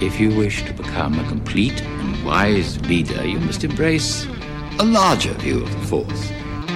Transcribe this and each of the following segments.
If you wish to become a complete and wise leader, you must embrace a larger view of the Force.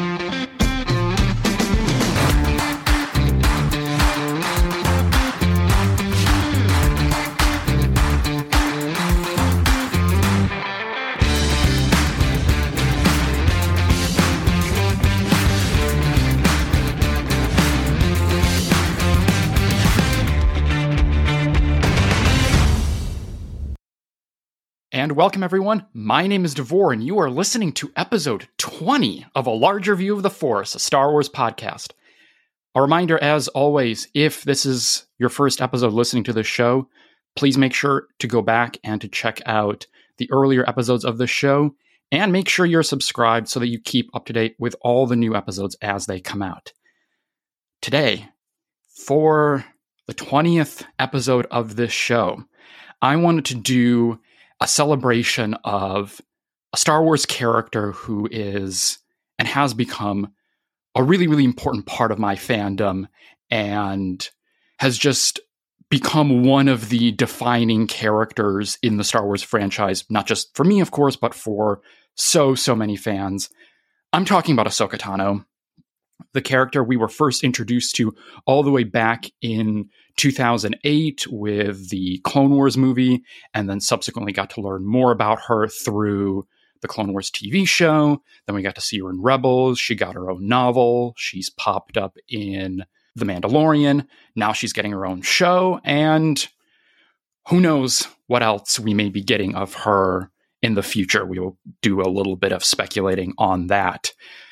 And welcome, everyone. My name is Devore, and you are listening to episode 20 of A Larger View of the Force, a Star Wars podcast. A reminder, as always, if this is your first episode listening to the show, please make sure to go back and to check out the earlier episodes of the show, and make sure you're subscribed so that you keep up to date with all the new episodes as they come out. Today, for the 20th episode of this show, I wanted to do a celebration of a Star Wars character who is and has become a really, really important part of my fandom and has just become one of the defining characters in the Star Wars franchise, not just for me, of course, but for so many fans. I'm talking about Ahsoka Tano, the character we were first introduced to all the way back in 2008 with the Clone Wars movie, and then subsequently got to learn more about her through the Clone Wars TV show. Then we got to see her in Rebels. She got her own novel. She's popped up in The Mandalorian. Now she's getting her own show, and who knows what else we may be getting of her in the future. We will do a little bit of speculating on that.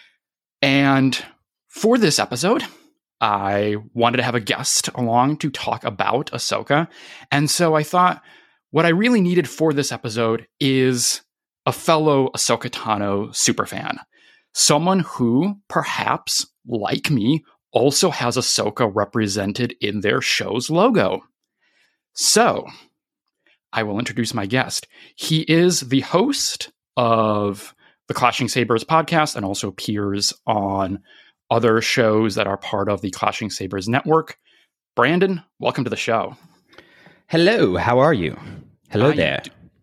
And for this episode, I wanted to have a guest along to talk about Ahsoka. And so I thought what I really needed for this episode is a fellow Ahsoka Tano superfan. Someone who, perhaps, like me, also has Ahsoka represented in their show's logo. So, I will introduce my guest. He is the host of the Clashing Sabers podcast and also appears on other shows that are part of the Clashing Sabers network. Brandon, welcome to the show. Hello, how are you? Hello there.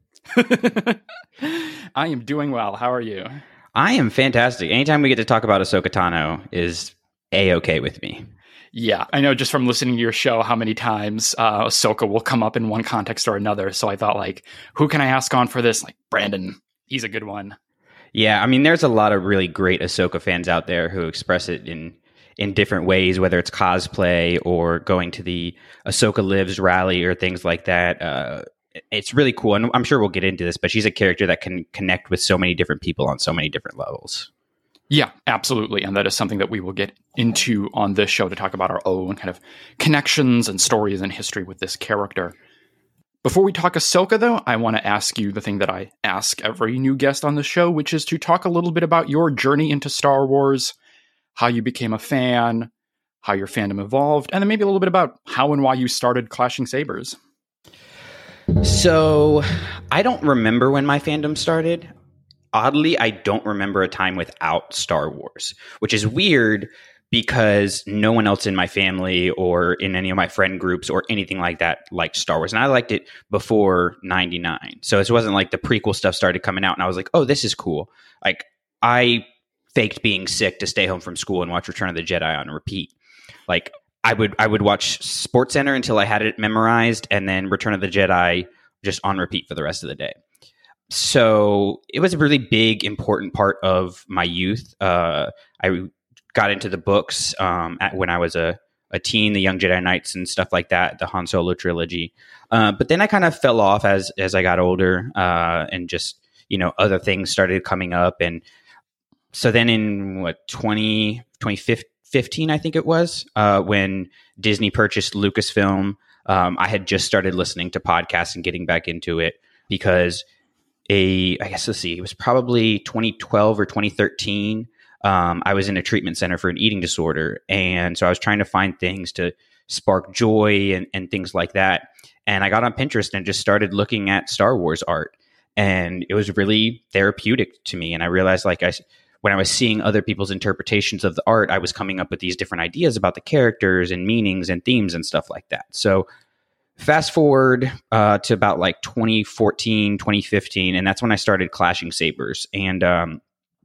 I am doing well. How are you? I am fantastic. Anytime we get to talk about Ahsoka Tano is A-okay with me. Yeah, I know just from listening to your show how many times Ahsoka will come up in one context or another. So I thought, like, who can I ask on for this? Like, Brandon, he's a good one. Yeah, I mean, there's a lot of really great Ahsoka fans out there who express it in different ways, whether it's cosplay or going to the Ahsoka Lives rally or things like that. It's really cool, and I'm sure we'll get into this, but she's a character that can connect with so many different people on so many different levels. Yeah, absolutely, and that is something that we will get into on this show to talk about our own kind of connections and stories and history with this character. Before we talk Ahsoka, though, I want to ask you the thing that I ask every new guest on the show, which is to talk a little bit about your journey into Star Wars, how you became a fan, how your fandom evolved, and then maybe a little bit about how and why you started Clashing Sabers. So, I don't remember when my fandom started. Oddly, I don't remember a time without Star Wars, which is weird because no one else in my family or in any of my friend groups or anything like that liked Star Wars. And I liked it before 99. So it wasn't like the prequel stuff started coming out and I was like, oh, this is cool. Like, I faked being sick to stay home from school and watch Return of the Jedi on repeat. Like, I would watch SportsCenter until I had it memorized, and then Return of the Jedi just on repeat for the rest of the day. So it was a really big, important part of my youth. I got into the books when I was a teen, the Young Jedi Knights and stuff like that, the Han Solo trilogy. But then I kind of fell off as I got older, and just, other things started coming up. And so then in 2015, I think it was, when Disney purchased Lucasfilm, I had just started listening to podcasts and getting back into it because it was probably 2012 or 2013. I was in a treatment center for an eating disorder. And so I was trying to find things to spark joy and things like that. And I got on Pinterest and just started looking at Star Wars art. And it was really therapeutic to me. And I realized, when I was seeing other people's interpretations of the art, I was coming up with these different ideas about the characters and meanings and themes and stuff like that. So Fast forward to about like 2014, 2015, and that's when I started Clashing Sabers. And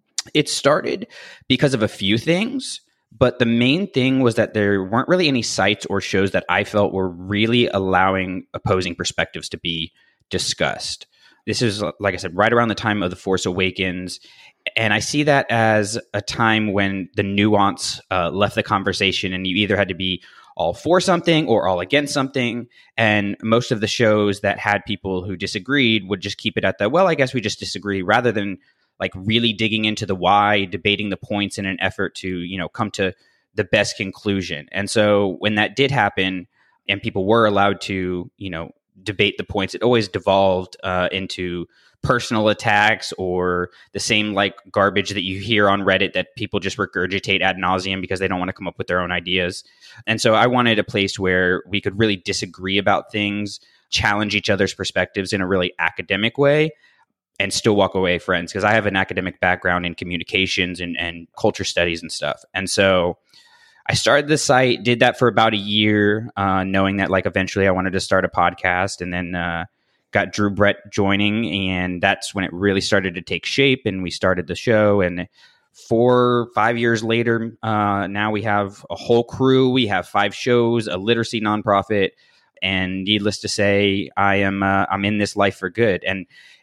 it started because of a few things, but the main thing was that there weren't really any sites or shows that I felt were really allowing opposing perspectives to be discussed. This is, like I said, right around the time of The Force Awakens. And I see that as a time when the nuance left the conversation, and you either had to be all for something or all against something. And most of the shows that had people who disagreed would just keep it at the, well, I guess we just disagree, rather than like really digging into the why, debating the points in an effort to, come to the best conclusion. And so when that did happen and people were allowed to, debate the points, it always devolved into personal attacks or the same like garbage that you hear on Reddit that people just regurgitate ad nauseum because they don't want to come up with their own ideas. And so I wanted a place where we could really disagree about things, challenge each other's perspectives in a really academic way, and still walk away friends, because I have an academic background in communications and culture studies and stuff. And so I started the site, did that for about a year, knowing that like eventually I wanted to start a podcast, and then got Drew Brett joining, and that's when it really started to take shape, and we started the show. And 4 or 5 years later, now we have a whole crew. We have 5 shows, a literacy nonprofit, and needless to say, I'm in this life for good. And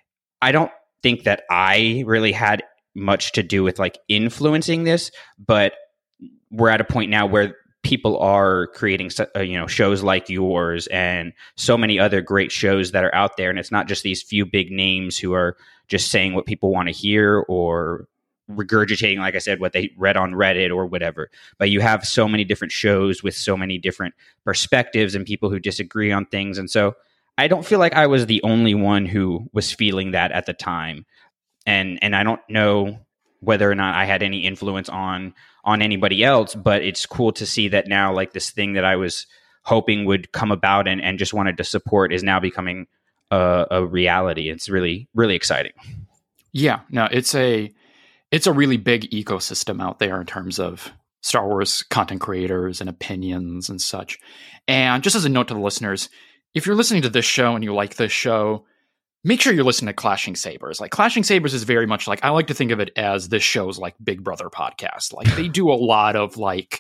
I don't think that I really had much to do with like influencing this, but we're at a point now where people are creating, shows like yours and so many other great shows that are out there. And it's not just these few big names who are just saying what people want to hear or regurgitating, like I said, what they read on Reddit or whatever. But you have so many different shows with so many different perspectives and people who disagree on things. And so I don't feel like I was the only one who was feeling that at the time. And I don't know whether or not I had any influence on anybody else, but it's cool to see that now, like, this thing that I was hoping would come about and just wanted to support is now becoming a reality. It's really, really exciting. Yeah, no, it's a really big ecosystem out there in terms of Star Wars content creators and opinions and such. And just as a note to the listeners, if you're listening to this show and you like this show, make sure you're listening to Clashing Sabers. Like, Clashing Sabers is very much like, I like to think of it as this show's like Big Brother podcast. Like, they do a lot of like,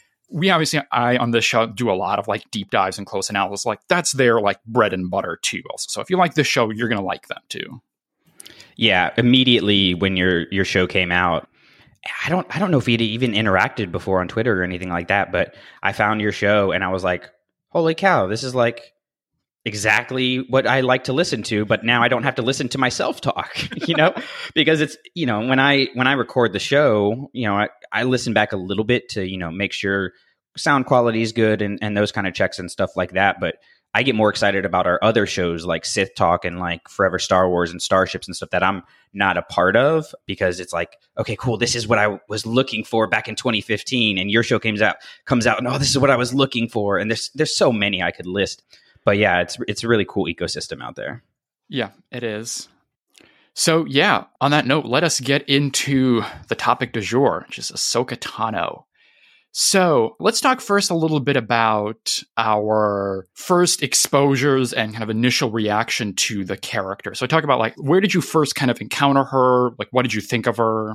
I on this show do a lot of like deep dives and close analysis. Like, that's their like bread and butter too. Also, so if you like this show, you're gonna like them too. Yeah, immediately when your show came out, I don't know if we'd even interacted before on Twitter or anything like that, but I found your show and I was like, holy cow, this is like exactly what I like to listen to, but now I don't have to listen to myself talk, because it's, when I record the show, I listen back a little bit to, make sure sound quality is good and those kind of checks and stuff like that. But I get more excited about our other shows like Sith Talk and like Forever Star Wars and Starships and stuff that I'm not a part of, because it's like, okay, cool, this is what I was looking for back in 2015, and your show comes out and this is what I was looking for. And there's so many I could list. But yeah, it's a really cool ecosystem out there. Yeah, it is. So yeah, on that note, let us get into the topic du jour, which is Ahsoka Tano. So let's talk first a little bit about our first exposures and kind of initial reaction to the character. So talk about like, where did you first kind of encounter her? Like, what did you think of her?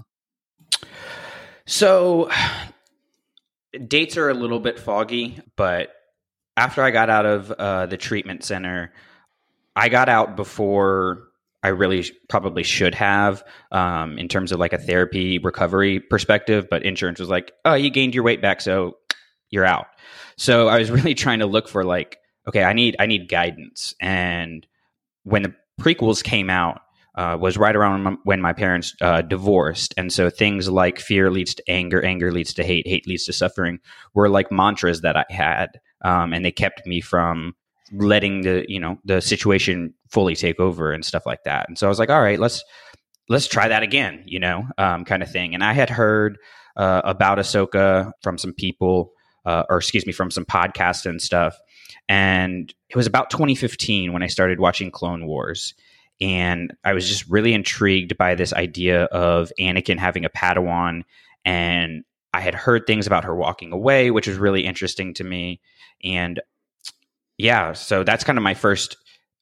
So dates are a little bit foggy, but after I got out of the treatment center, I got out before I really probably should have, in terms of like a therapy recovery perspective. But insurance was like, oh, you gained your weight back, so you're out. So I was really trying to look for like, okay, I need guidance. And when the prequels came out, was right around when my parents divorced. And so things like fear leads to anger, anger leads to hate, hate leads to suffering were like mantras that I had. And they kept me from letting the situation fully take over and stuff like that. And so I was like, all right, let's try that again, kind of thing. And I had heard about Ahsoka from some people, from some podcasts and stuff. And it was about 2015 when I started watching Clone Wars. And I was just really intrigued by this idea of Anakin having a Padawan. And I had heard things about her walking away, which was really interesting to me. And Yeah, so that's kind of my first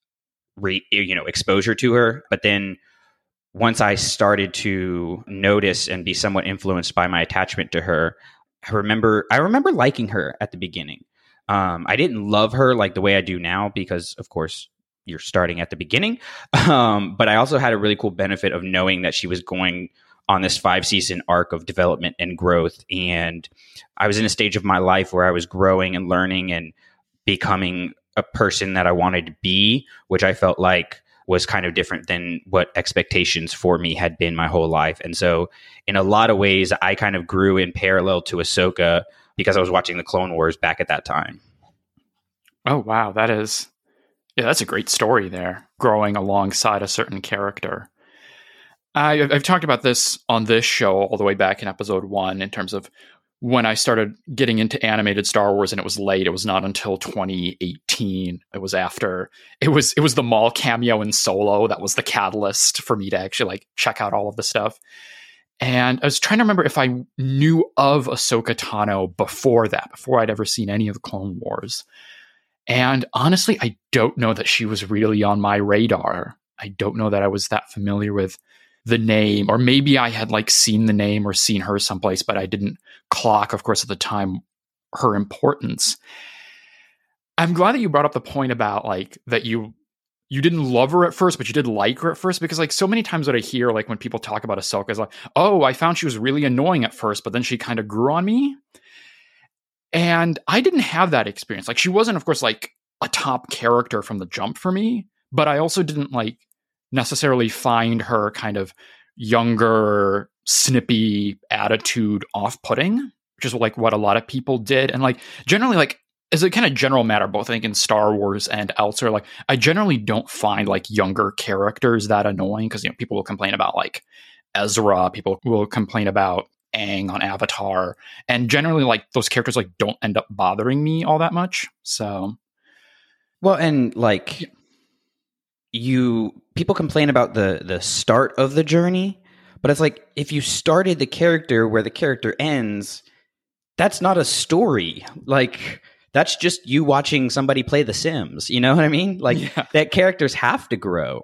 exposure to her. But then once I started to notice and be somewhat influenced by my attachment to her, I remember liking her at the beginning. I didn't love her like the way I do now because, of course, you're starting at the beginning. But I also had a really cool benefit of knowing that she was going on this 5-season arc of development and growth. And I was in a stage of my life where I was growing and learning and becoming a person that I wanted to be, which I felt like was kind of different than what expectations for me had been my whole life. And so in a lot of ways, I kind of grew in parallel to Ahsoka because I was watching the Clone Wars back at that time. Oh, wow. That's a great story there, growing alongside a certain character. I've talked about this on this show all the way back in episode 1 in terms of when I started getting into animated Star Wars, and it was late. It was not until 2018. It was the Maul cameo in Solo that was the catalyst for me to actually like check out all of the stuff. And I was trying to remember if I knew of Ahsoka Tano before I'd ever seen any of the Clone Wars. And honestly, I don't know that she was really on my radar. I don't know that I was that familiar with the name, or maybe I had like seen the name or seen her someplace, but I didn't clock, of course, at the time, her importance. I'm glad that you brought up the point about like that you didn't love her at first, but you did like her at first, because like so many times what I hear, like when people talk about Ahsoka is like, oh, I found she was really annoying at first, but then she kind of grew on me. And I didn't have that experience. Like she wasn't, of course, like a top character from the jump for me, but I also didn't like necessarily find her kind of younger, snippy attitude off-putting, which is like what a lot of people did. And like generally, like as a kind of general matter, both I think in Star Wars and elsewhere, like I generally don't find like younger characters that annoying, because people will complain about like Ezra, people will complain about Aang on Avatar, and generally like those characters like don't end up bothering me all that much. So, well, and like people complain about the start of the journey, but it's like if you started the character where the character ends, that's not a story. Like that's just you watching somebody play The Sims. You know what I mean? Like that characters have to grow.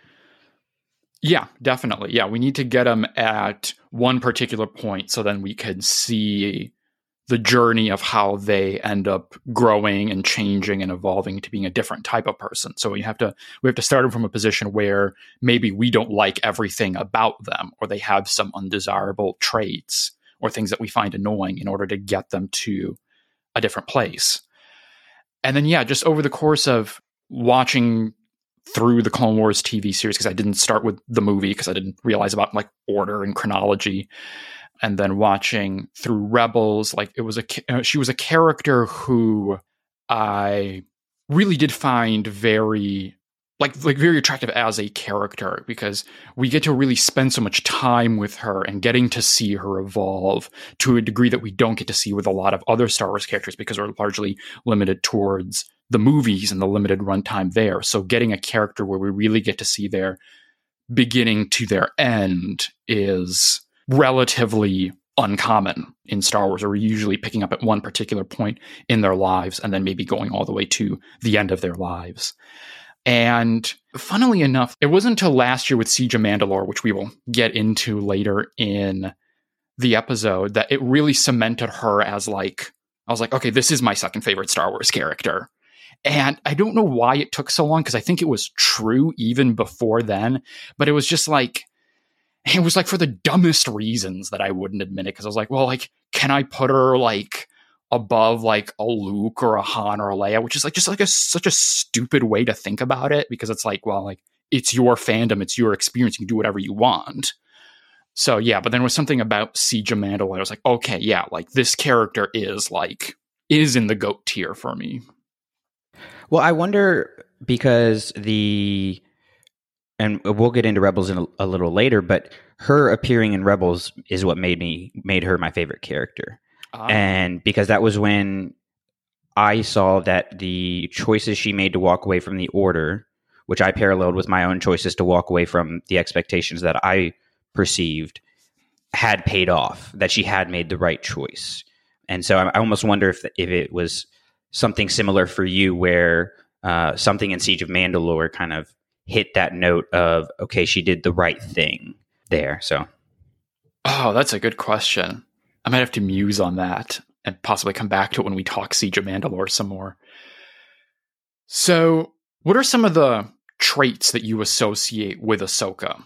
Yeah, definitely. Yeah, we need to get them at one particular point so then we can see the journey of how they end up growing and changing and evolving to being a different type of person. So we have to start them from a position where maybe we don't like everything about them, or they have some undesirable traits or things that we find annoying, in order to get them to a different place. And then, just over the course of watching through the Clone Wars TV series, because I didn't start with the movie because I didn't realize about like order and chronology, and then watching through Rebels, like she was a character who I really did find very very attractive as a character, because we get to really spend so much time with her and getting to see her evolve to a degree that we don't get to see with a lot of other Star Wars characters, because we're largely limited towards the movies and the limited runtime there. So getting a character where we really get to see their beginning to their end is relatively uncommon in Star Wars, or we're usually picking up at one particular point in their lives and then maybe going all the way to the end of their lives. And funnily enough, it wasn't until last year with Siege of Mandalore, which we will get into later in the episode, that it really cemented her as like, I was like, okay, this is my second favorite Star Wars character. And I don't know why it took so long, because I think it was true even before then, but it was just like, it was like for the dumbest reasons that I wouldn't admit it. Because I was like, well, like, can I put her like above like a Luke or a Han or a Leia, which is like just like such a stupid way to think about it, because it's like, well, like it's your fandom, it's your experience, you can do whatever you want. So yeah, but then with something about Siege of Mandalore, I was like, okay, yeah, like this character is in the GOAT tier for me. Well, I wonder, because and we'll get into Rebels in a little later, but her appearing in Rebels is what made her my favorite character. And because that was when I saw that the choices she made to walk away from the Order, which I paralleled with my own choices to walk away from the expectations that I perceived, had paid off, that she had made the right choice. And so I almost wonder if it was something similar for you where something in Siege of Mandalore kind of hit that note of, okay, she did the right thing there. So, oh, that's a good question. I might have to muse on that and possibly come back to it when we talk Siege of Mandalore some more. So, what are some of the traits that you associate with Ahsoka?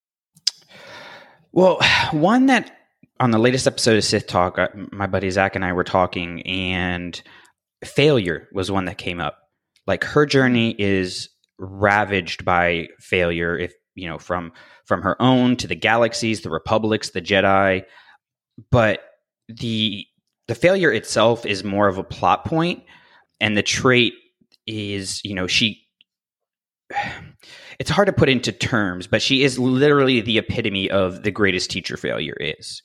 Well, one that on the latest episode of Sith Talk, my buddy Zach and I were talking, and failure was one that came up. Like, her journey is ravaged by failure, if from her own to the galaxies, the republics, the Jedi. But the failure itself is more of a plot point, and the trait is, it's hard to put into terms, but she is literally the epitome of the greatest teacher failure is.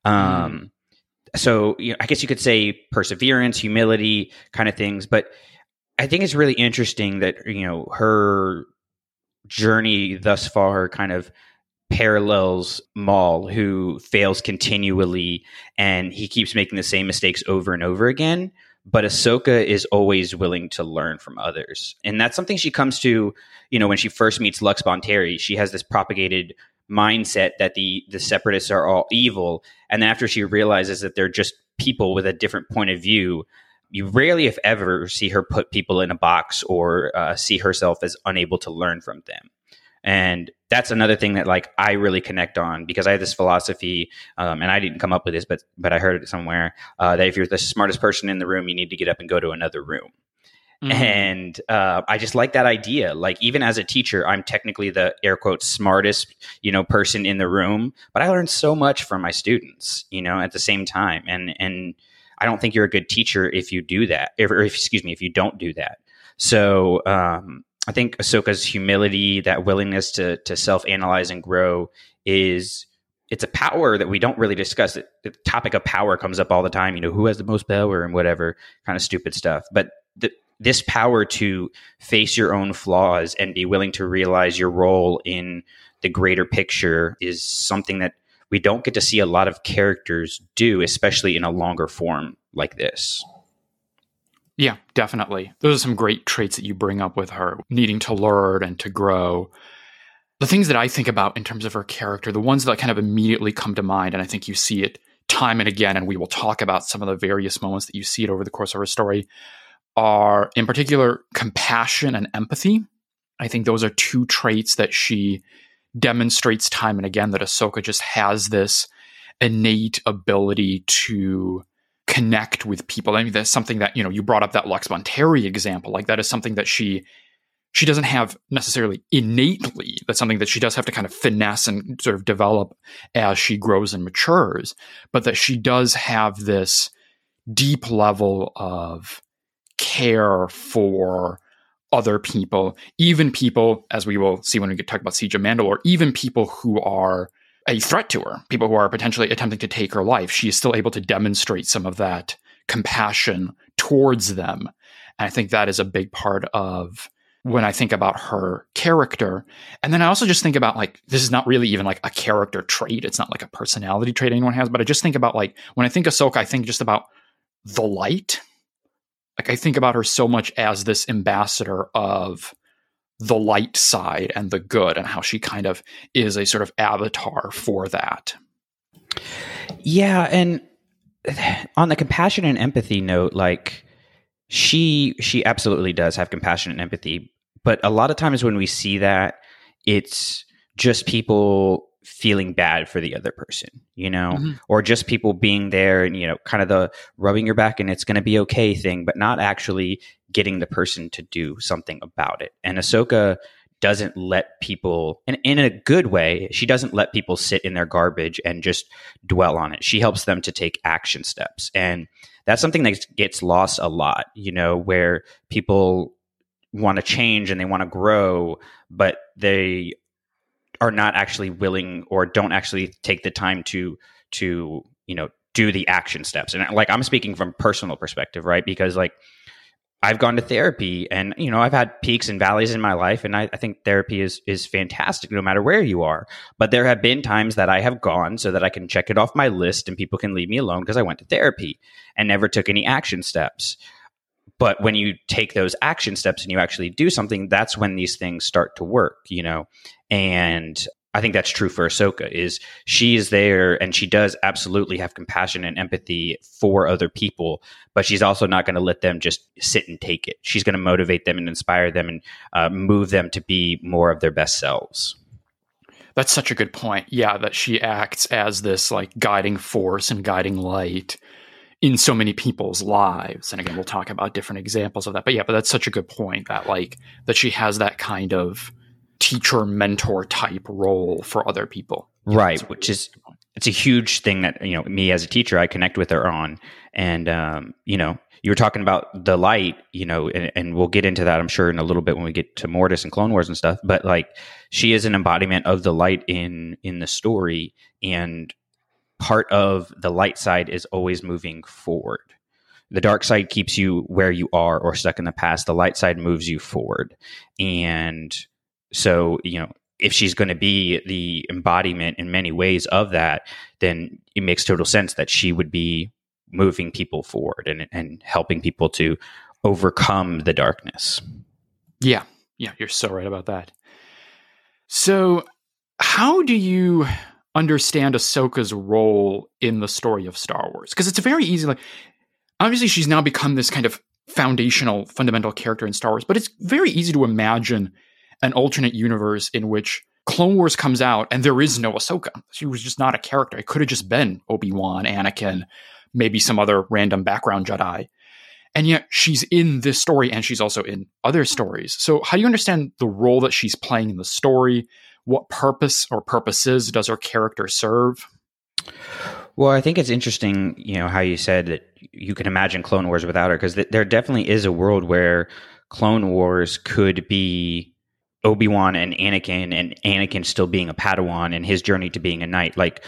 So I guess you could say perseverance, humility kind of things, but I think it's really interesting that, her journey thus far kind of parallels Maul, who fails continually and he keeps making the same mistakes over and over again. But Ahsoka is always willing to learn from others. And that's something she comes to, when she first meets Lux Bonteri. She has this propagated mindset that the Separatists are all evil. And then after she realizes that they're just people with a different point of view, you rarely, if ever, see her put people in a box or see herself as unable to learn from them. And that's another thing that I really connect on, because I have this philosophy, and I didn't come up with this, but I heard it somewhere, that if you're the smartest person in the room, you need to get up and go to another room. Mm-hmm. And I just like that idea. Even as a teacher, I'm technically the air quotes smartest, person in the room, but I learned so much from my students, at the same time. And I don't think you're a good teacher if you do that, if you don't do that. So, I think Ahsoka's humility, that willingness to self-analyze and grow, it's a power that we don't really discuss. The topic of power comes up all the time, who has the most power and whatever kind of stupid stuff. But this power to face your own flaws and be willing to realize your role in the greater picture is something that we don't get to see a lot of characters do, especially in a longer form like this. Yeah, definitely. Those are some great traits that you bring up with her, needing to learn and to grow. The things that I think about in terms of her character, the ones that kind of immediately come to mind, and I think you see it time and again, and we will talk about some of the various moments that you see it over the course of her story, are in particular compassion and empathy. I think those are two traits that she demonstrates time and again, that Ahsoka just has this innate ability to connect with people. I mean, that's something that, you brought up that Lux Bonteri example. That is something that she doesn't have necessarily innately. That's something that she does have to kind of finesse and sort of develop as she grows and matures, but that she does have this deep level of care for other people, even people, as we will see when we talk about Siege of Mandalore, even people who are a threat to her, people who are potentially attempting to take her life. She is still able to demonstrate some of that compassion towards them. And I think that is a big part of when I think about her character. And then I also just think about this is not really even a character trait. It's not a personality trait anyone has, but I just think about when I think Ahsoka, I think just about the light. I think about her so much as this ambassador of the light side and the good, and how she kind of is a sort of avatar for that. Yeah. And on the compassion and empathy note, she absolutely does have compassion and empathy. But a lot of times when we see that, it's just people feeling bad for the other person, mm-hmm. or just people being there and, kind of the rubbing your back and it's going to be okay thing, but not actually getting the person to do something about it. And Ahsoka doesn't let people, and in a good way, she doesn't let people sit in their garbage and just dwell on it. She helps them to take action steps. And that's something that gets lost a lot, where people want to change and they want to grow, but they are not actually willing or don't actually take the time to do the action steps. And I'm speaking from personal perspective, right? Because I've gone to therapy and, I've had peaks and valleys in my life. And I think therapy is fantastic no matter where you are. But there have been times that I have gone so that I can check it off my list and people can leave me alone because I went to therapy and never took any action steps. But when you take those action steps and you actually do something, that's when these things start to work, And I think that's true for Ahsoka, is she is there and she does absolutely have compassion and empathy for other people, but she's also not going to let them just sit and take it. She's going to motivate them and inspire them and move them to be more of their best selves. That's such a good point. Yeah, that she acts as this like guiding force and guiding light in so many people's lives. And again, we'll talk about different examples of that. But that's such a good point that she has that kind of teacher mentor type role for other people. Right. It's a huge thing that, me as a teacher, I connect with her on. And, you were talking about the light, and we'll get into that, I'm sure, in a little bit when we get to Mortis and Clone Wars and stuff. But like, she is an embodiment of the light in the story. And part of the light side is always moving forward. The dark side keeps you where you are or stuck in the past. The light side moves you forward. And so, if she's going to be the embodiment in many ways of that, then it makes total sense that she would be moving people forward and helping people to overcome the darkness. Yeah, you're so right about that. So how do you understand Ahsoka's role in the story of Star Wars? Because it's very easy, obviously she's now become this kind of foundational, fundamental character in Star Wars, but it's very easy to imagine an alternate universe in which Clone Wars comes out and there is no Ahsoka. She was just not a character. It could have just been Obi-Wan, Anakin, maybe some other random background Jedi. And yet she's in this story and she's also in other stories. So how do you understand the role that she's playing in the story? What purpose or purposes does her character serve? Well, I think it's interesting, how you said that you can imagine Clone Wars without her, because there definitely is a world where Clone Wars could be Obi-Wan and Anakin still being a Padawan and his journey to being a knight. Like,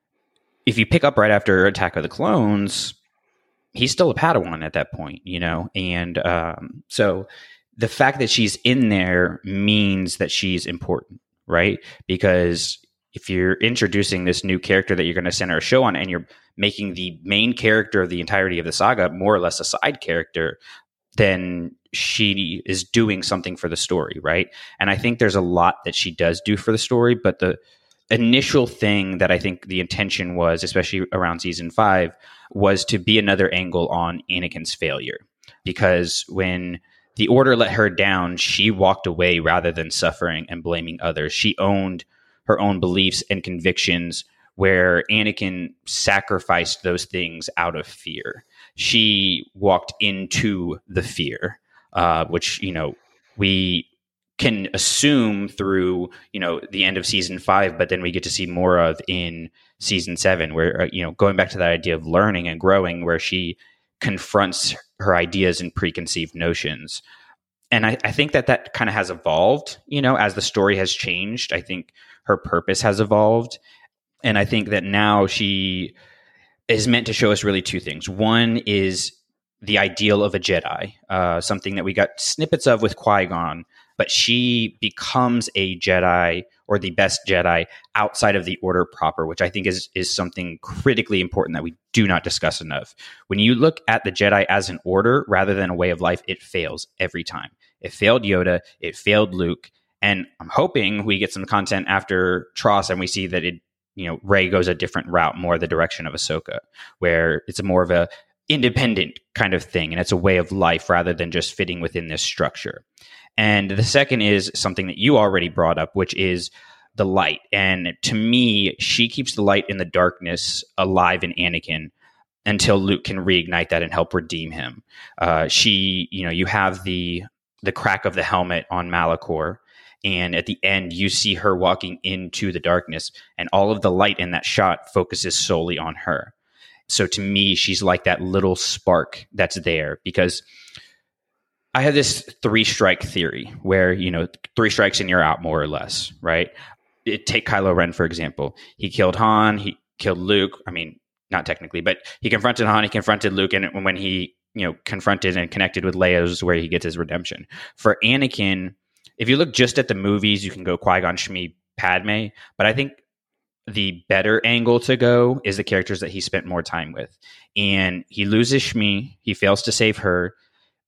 if you pick up right after Attack of the Clones, he's still a Padawan at that point, And so the fact that she's in there means that she's important, right? Because if you're introducing this new character that you're going to center a show on and you're making the main character of the entirety of the saga more or less a side character, then she is doing something for the story, right? And I think there's a lot that she does do for the story, but the initial thing that I think the intention was, especially around season 5, was to be another angle on Anakin's failure. Because when the Order let her down, she walked away rather than suffering and blaming others. She owned her own beliefs and convictions, where Anakin sacrificed those things out of fear. She walked into the fear, which, we can assume through, the end of season 5, but then we get to see more of in season 7, where, going back to that idea of learning and growing, where she confronts her ideas and preconceived notions. And I think that kind of has evolved, as the story has changed. I think her purpose has evolved. And I think that now she is meant to show us really two things. One is the ideal of a Jedi, something that we got snippets of with Qui-Gon, but she becomes a Jedi, or the best Jedi, outside of the Order proper, which I think is something critically important that we do not discuss enough. When you look at the Jedi as an order rather than a way of life, it fails every time. It failed Yoda, it failed Luke, and I'm hoping we get some content after Tross and we see that Rey goes a different route, more the direction of Ahsoka, where it's a more of a independent kind of thing, and it's a way of life rather than just fitting within this structure. And the second is something that you already brought up, which is the light. And to me, she keeps the light in the darkness alive in Anakin until Luke can reignite that and help redeem him. You have the crack of the helmet on Malachor, and at the end, you see her walking into the darkness, and all of the light in that shot focuses solely on her. So to me, she's like that little spark that's there, because I have this 3-strike theory where, 3 strikes and you're out, more or less, right? Take Kylo Ren, for example. He killed Han, he killed Luke. I mean, not technically, but he confronted Han, he confronted Luke, and when he, confronted and connected with Leia is where he gets his redemption. For Anakin, if you look just at the movies, you can go Qui-Gon, Shmi, Padme, but I think the better angle to go is the characters that he spent more time with. And he loses Shmi, he fails to save her.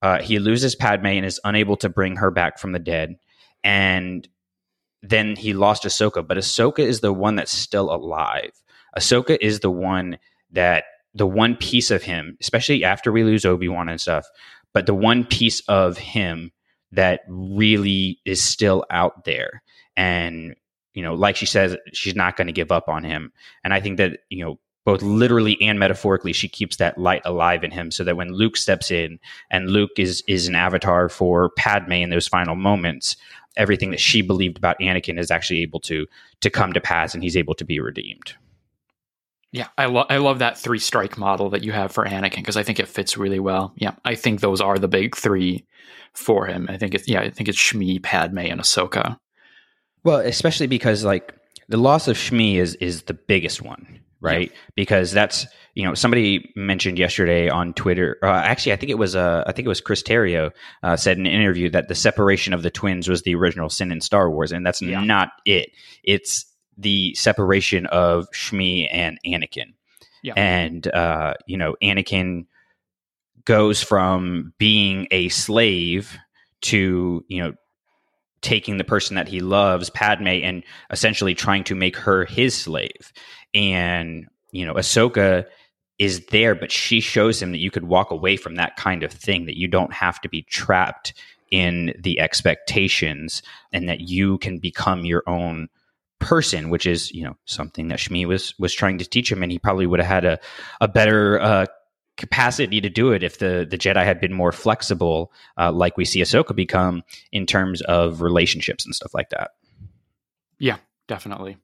he loses Padme and is unable to bring her back from the dead. And then he lost Ahsoka, but Ahsoka is the one that's still alive. Ahsoka is the one piece of him, especially after we lose Obi-Wan and stuff, but the one piece of him that really is still out there. And, like she says, she's not going to give up on him. And I think that, both literally and metaphorically, she keeps that light alive in him so that when Luke steps in and Luke is an avatar for Padme in those final moments, everything that she believed about Anakin is actually able to come to pass, and he's able to be redeemed. Yeah, I love that 3-strike model that you have for Anakin, because I think it fits really well. Yeah, I think those are the big 3 for him. I think it's Shmi, Padme, and Ahsoka. Well, especially because like the loss of Shmi is the biggest one, right? Yeah. Because that's somebody mentioned yesterday on Twitter. Actually, I think it was Chris Terrio said in an interview that the separation of the twins was the original sin in Star Wars, and that's not it. It's the separation of Shmi and Anakin. Yeah. And, Anakin goes from being a slave to, taking the person that he loves, Padme, and essentially trying to make her his slave. And, Ahsoka is there, but she shows him that you could walk away from that kind of thing, that you don't have to be trapped in the expectations, and that you can become your own person, which is something that Shmi was trying to teach him, and he probably would have had a better capacity to do it if the Jedi had been more flexible, like we see Ahsoka become in terms of relationships and stuff like that. Yeah, definitely.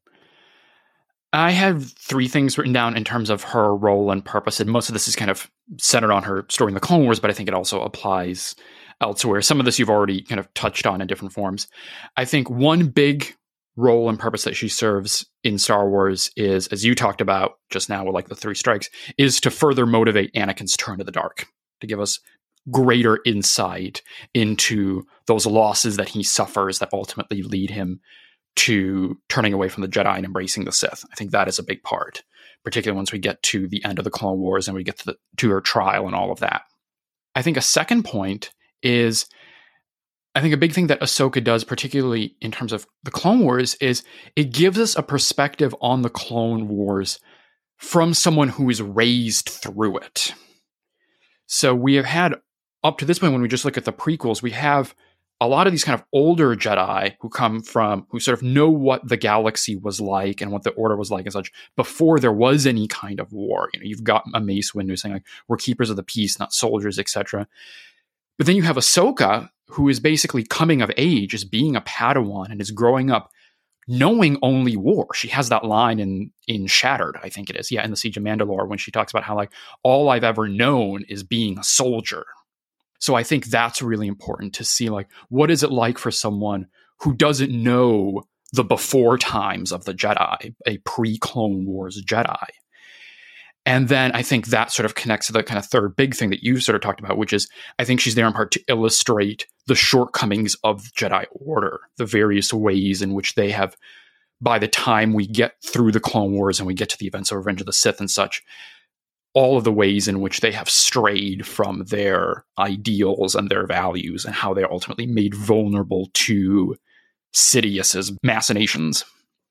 I have 3 things written down in terms of her role and purpose, and most of this is kind of centered on her story in the Clone Wars, but I think it also applies elsewhere. Some of this you've already kind of touched on in different forms. I think one big role and purpose that she serves in Star Wars is, as you talked about just now with like the 3 strikes, is to further motivate Anakin's turn to the dark, to give us greater insight into those losses that he suffers that ultimately lead him to turning away from the Jedi and embracing the Sith. I think that is a big part, particularly once we get to the end of the Clone Wars and we get to her trial and all of that. I think a second point is, I think a big thing that Ahsoka does, particularly in terms of the Clone Wars, is it gives us a perspective on the Clone Wars from someone who is raised through it. So we have had, up to this point, when we just look at the prequels, we have a lot of these kind of older Jedi who sort of know what the galaxy was like and what the Order was like and such before there was any kind of war. You've got a Mace Windu saying like, we're keepers of the peace, not soldiers, etc. But then you have Ahsoka, who is basically coming of age, is being a Padawan and is growing up knowing only war. She has that line in Shattered, I think it is. Yeah, in the Siege of Mandalore, when she talks about how like, all I've ever known is being a soldier. So I think that's really important to see, like, what is it like for someone who doesn't know the before times of the Jedi, a pre-Clone Wars Jedi. And then I think that sort of connects to the kind of third big thing that you sort of talked about, which is I think she's there in part to illustrate the shortcomings of the Jedi Order, the various ways in which they have, by the time we get through the Clone Wars and we get to the events of Revenge of the Sith and such, all of the ways in which they have strayed from their ideals and their values and how they're ultimately made vulnerable to Sidious's machinations.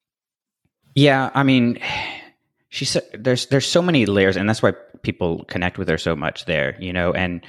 Yeah, I mean, she said there's so many layers, and that's why people connect with her so much there, and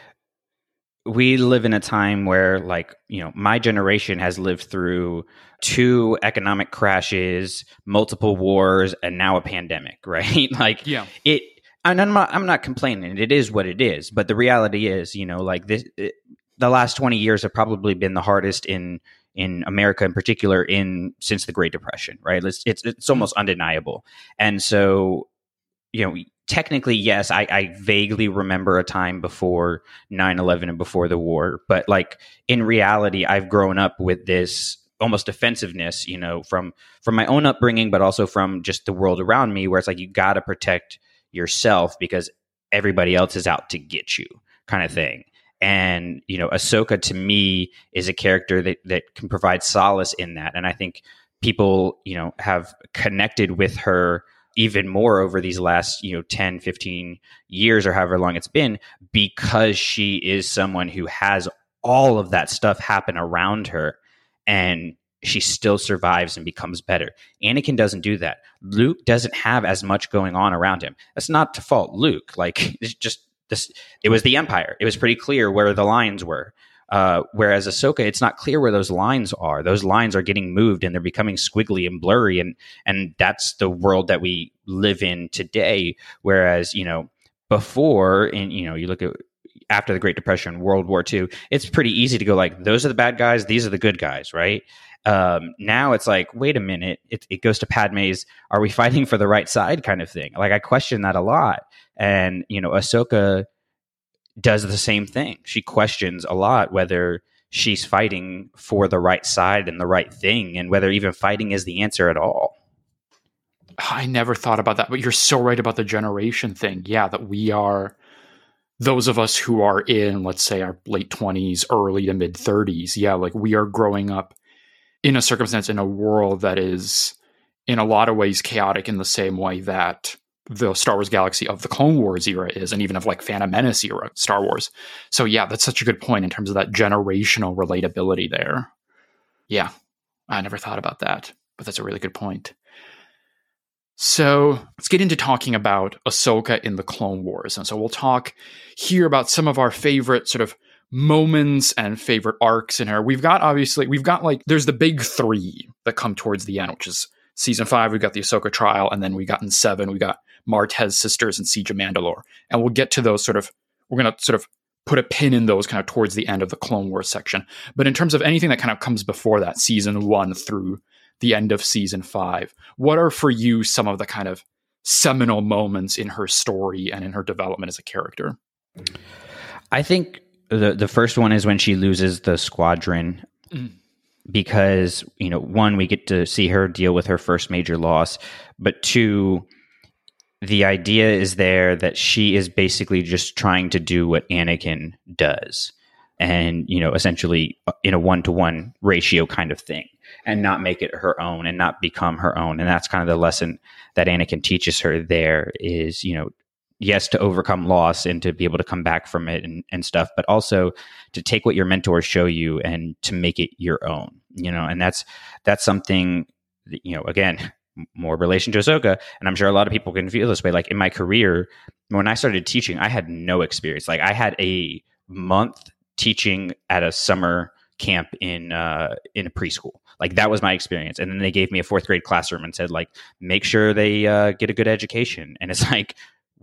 we live in a time where, like, my generation has lived through 2 economic crashes, multiple wars, and now a pandemic, right? Like, yeah. And I'm not complaining. It is what it is. But the reality is, like the last 20 years have probably been the hardest in America in particular since the Great Depression, right? It's almost undeniable. And so, technically, yes, I vaguely remember a time before 9/11 and before the war. But like in reality, I've grown up with this almost defensiveness, from my own upbringing, but also from just the world around me, where it's like you got to protect yourself because everybody else is out to get you, kind of thing. And Ahsoka to me is a character that can provide solace in that, and I think people have connected with her even more over these last 10, 15 years or however long it's been, because she is someone who has all of that stuff happen around her, and she still survives and becomes better. Anakin doesn't do that. Luke doesn't have as much going on around him. That's not to fault Luke. Like, it's just this. It was the Empire. It was pretty clear where the lines were. Whereas Ahsoka, it's not clear where those lines are. Those lines are getting moved and they're becoming squiggly and blurry. And that's the world that we live in today. Whereas, before, and, you look at after the Great Depression, World War II, it's pretty easy to go like, those are the bad guys, these are the good guys, right? Now it's like, wait a minute, it goes to Padme's, are we fighting for the right side kind of thing? Like, I question that a lot. And, Ahsoka does the same thing. She questions a lot whether she's fighting for the right side and the right thing, and whether even fighting is the answer at all. I never thought about that, but you're so right about the generation thing. Yeah, that we are, those of us who are in, let's say, our late 20s, early to mid 30s. Yeah, like we are growing up in a circumstance, in a world that is in a lot of ways chaotic, in the same way that the Star Wars galaxy of the Clone Wars era is, and even of like Phantom Menace era Star Wars. So yeah, that's such a good point in terms of that generational relatability there. Yeah, I never thought about that, but that's a really good point. So let's get into talking about Ahsoka in the Clone Wars. And so we'll talk here about some of our favorite sort of moments and favorite arcs in her. We've got like, there's the big three that come towards the end, which is season 5, we've got the Ahsoka trial, and then we got in 7, we got Martez sisters and Siege of Mandalore. And we'll get to those we're going to sort of put a pin in those kind of towards the end of the Clone Wars section. But in terms of anything that kind of comes before that, season 1 through the end of season 5, what are for you some of the kind of seminal moments in her story and in her development as a character? I think the first one is when she loses the squadron. Because, one, we get to see her deal with her first major loss, but 2, the idea is there that she is basically just trying to do what Anakin does, and, essentially in a 1-to-1 ratio kind of thing, and not make it her own and not become her own. And that's kind of the lesson that Anakin teaches her there is, yes, to overcome loss and to be able to come back from it and stuff, but also to take what your mentors show you and to make it your own, and that's something that, again, more relation to Ahsoka. And I'm sure a lot of people can feel this way. Like in my career, when I started teaching, I had no experience. Like I had a month teaching at a summer camp in a preschool. Like that was my experience. And then they gave me a 4th grade classroom and said, like, make sure they get a good education. And it's like,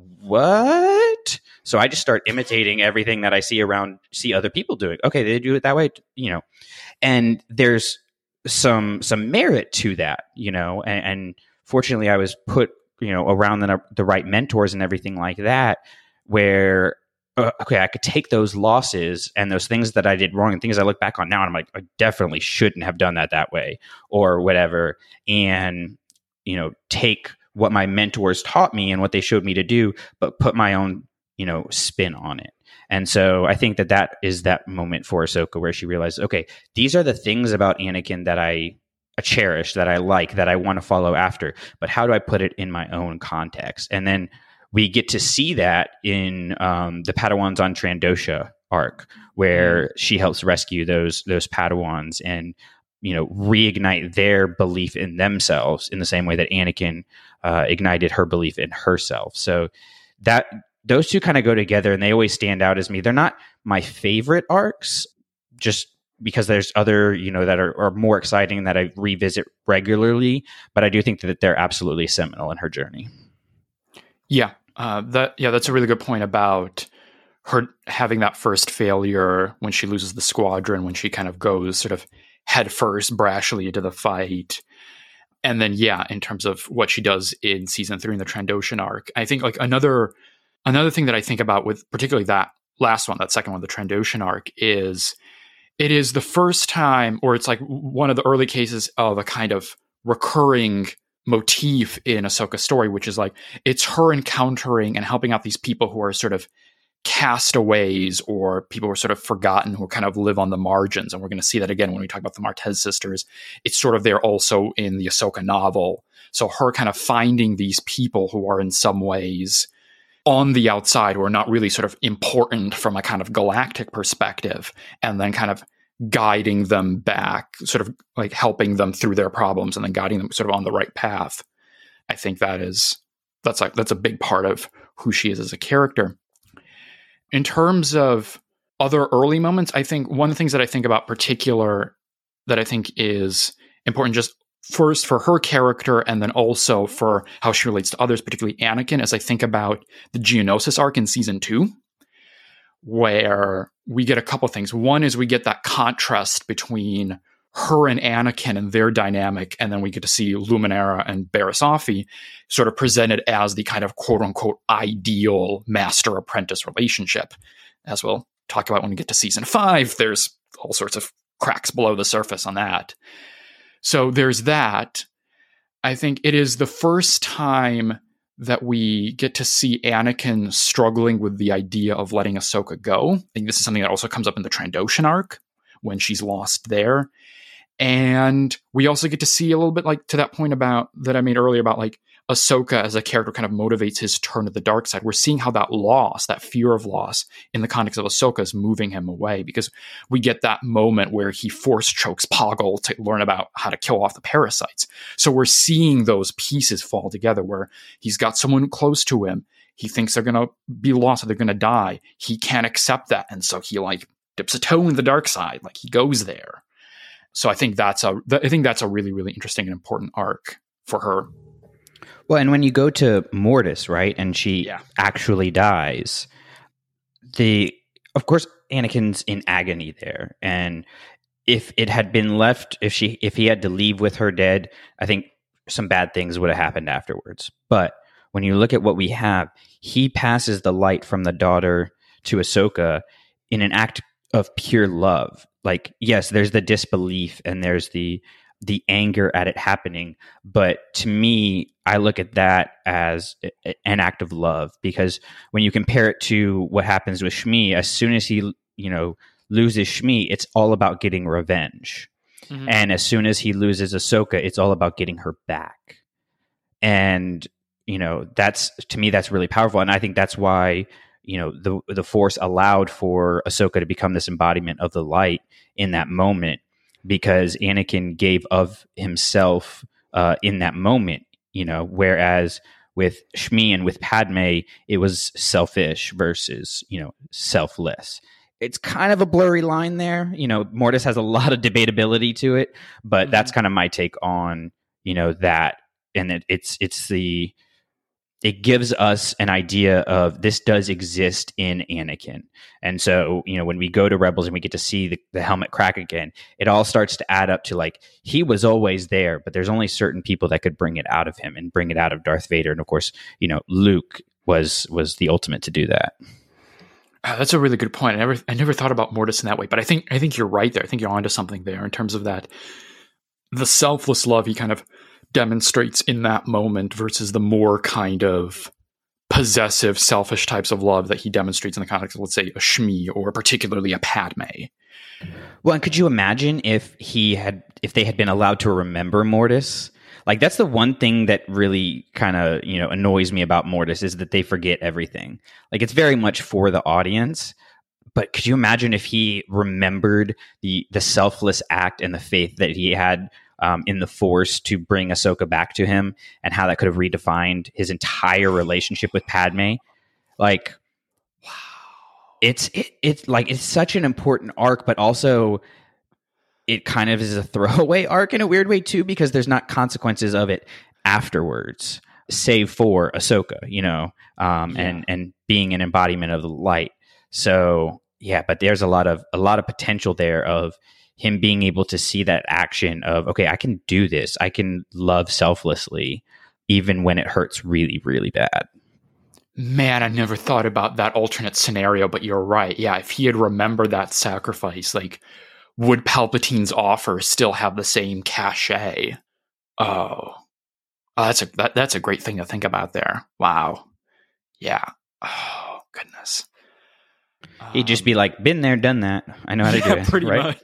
what? So I just start imitating everything that I see other people doing. Okay, they do it that way, and there's some merit to that, and fortunately I was put, around the right mentors and everything like that, where, okay, I could take those losses and those things that I did wrong and things I look back on now, and I'm like, I definitely shouldn't have done that way or whatever. And, take what my mentors taught me and what they showed me to do, but put my own, spin on it. And so I think that is that moment for Ahsoka where she realized, okay, these are the things about Anakin that I cherish, that I like, that I want to follow after, but how do I put it in my own context? And then we get to see that in the Padawans on Trandosha arc, where she helps rescue those Padawans and, reignite their belief in themselves in the same way that Anakin ignited her belief in herself. So that those two kind of go together, and they always stand out as me. They're not my favorite arcs, just because there's other, that are more exciting that I revisit regularly, but I do think that they're absolutely seminal in her journey. Yeah, that's a really good point about her having that first failure when she loses the squadron, when she kind of goes sort of headfirst, brashly into the fight. And then, in terms of what she does in season 3 in the Trandoshan arc, I think like another thing that I think about with particularly that last one, that second one, the Trandoshan arc, is it is the first time, or it's like one of the early cases of a kind of recurring motif in Ahsoka's story, which is like, it's her encountering and helping out these people who are sort of castaways, or people who are sort of forgotten, who kind of live on the margins. And we're going to see that again when we talk about the Martez sisters. It's sort of there also in the Ahsoka novel, So her kind of finding these people who are in some ways on the outside, who are not really sort of important from a kind of galactic perspective, and then kind of guiding them back, sort of like helping them through their problems and then guiding them sort of on the right path. I think that's a big part of who she is as a character. In terms of other early moments, I think one of the things that I think about particular that I think is important, just first for her character and then also for how she relates to others, particularly Anakin, as I think about the Geonosis arc in season 2, where we get a couple things. One is we get that contrast between her and Anakin and their dynamic, and then we get to see Luminara and Barriss Offee sort of presented as the kind of quote-unquote ideal master-apprentice relationship. As we'll talk about when we get to season 5, there's all sorts of cracks below the surface on that. So there's that. I think it is the first time that we get to see Anakin struggling with the idea of letting Ahsoka go. I think this is something that also comes up in the Trandoshan arc when she's lost there. And we also get to see a little bit, like, to that point about that I made earlier about like Ahsoka as a character kind of motivates his turn to the dark side. We're seeing how that loss, that fear of loss in the context of Ahsoka, is moving him away, because we get that moment where he force chokes Poggle to learn about how to kill off the parasites. So we're seeing those pieces fall together where he's got someone close to him. He thinks they're going to be lost, or they're going to die. He can't accept that. And so he like dips a toe in the dark side. Like he goes there. So I think that's a really, really interesting and important arc for her. Well, and when you go to Mortis, right, and she actually dies, of course Anakin's in agony there, and if it had been left, if he had to leave with her dead, I think some bad things would have happened afterwards. But when you look at what we have, he passes the light from the daughter to Ahsoka in an act of pure love. Like, yes, there's the disbelief and there's the anger at it happening. But to me, I look at that as an act of love, because when you compare it to what happens with Shmi, as soon as he, loses Shmi, it's all about getting revenge. Mm-hmm. And as soon as he loses Ahsoka, it's all about getting her back. And, that's, to me, that's really powerful. And I think that's why, the Force allowed for Ahsoka to become this embodiment of the light in that moment, because Anakin gave of himself in that moment, whereas with Shmi and with Padme, it was selfish versus, selfless. It's kind of a blurry line there. Mortis has a lot of debatability to it, but that's kind of my take on, that. And it gives us an idea of this does exist in Anakin. And so, when we go to Rebels and we get to see the helmet crack again, it all starts to add up to like, he was always there, but there's only certain people that could bring it out of him and bring it out of Darth Vader. And of course, Luke was the ultimate to do that. That's a really good point. I never thought about Mortis in that way, but I think you're right there. I think you're onto something there in terms of that, the selfless love he kind of demonstrates in that moment versus the more kind of possessive, selfish types of love that he demonstrates in the context of, let's say, a Shmi or particularly a Padme. Well, and could you imagine if they had been allowed to remember Mortis? Like, that's the one thing that really kind of, annoys me about Mortis, is that they forget everything. Like, it's very much for the audience. But could you imagine if he remembered the selfless act and the faith that he had in the Force to bring Ahsoka back to him, and how that could have redefined his entire relationship with Padme? Like, wow, it's such an important arc, but also it kind of is a throwaway arc in a weird way too, because there's not consequences of it afterwards, save for Ahsoka, and being an embodiment of the light. So yeah, but there's a lot of potential there of him being able to see that action of, okay, I can do this. I can love selflessly, even when it hurts really, really bad. Man, I never thought about that alternate scenario, but you're right. Yeah, if he had remembered that sacrifice, like, would Palpatine's offer still have the same cachet? That's a great thing to think about there. Wow. Yeah. Oh, goodness. He'd just be like, been there, done that. I know how to do it. Pretty right? much.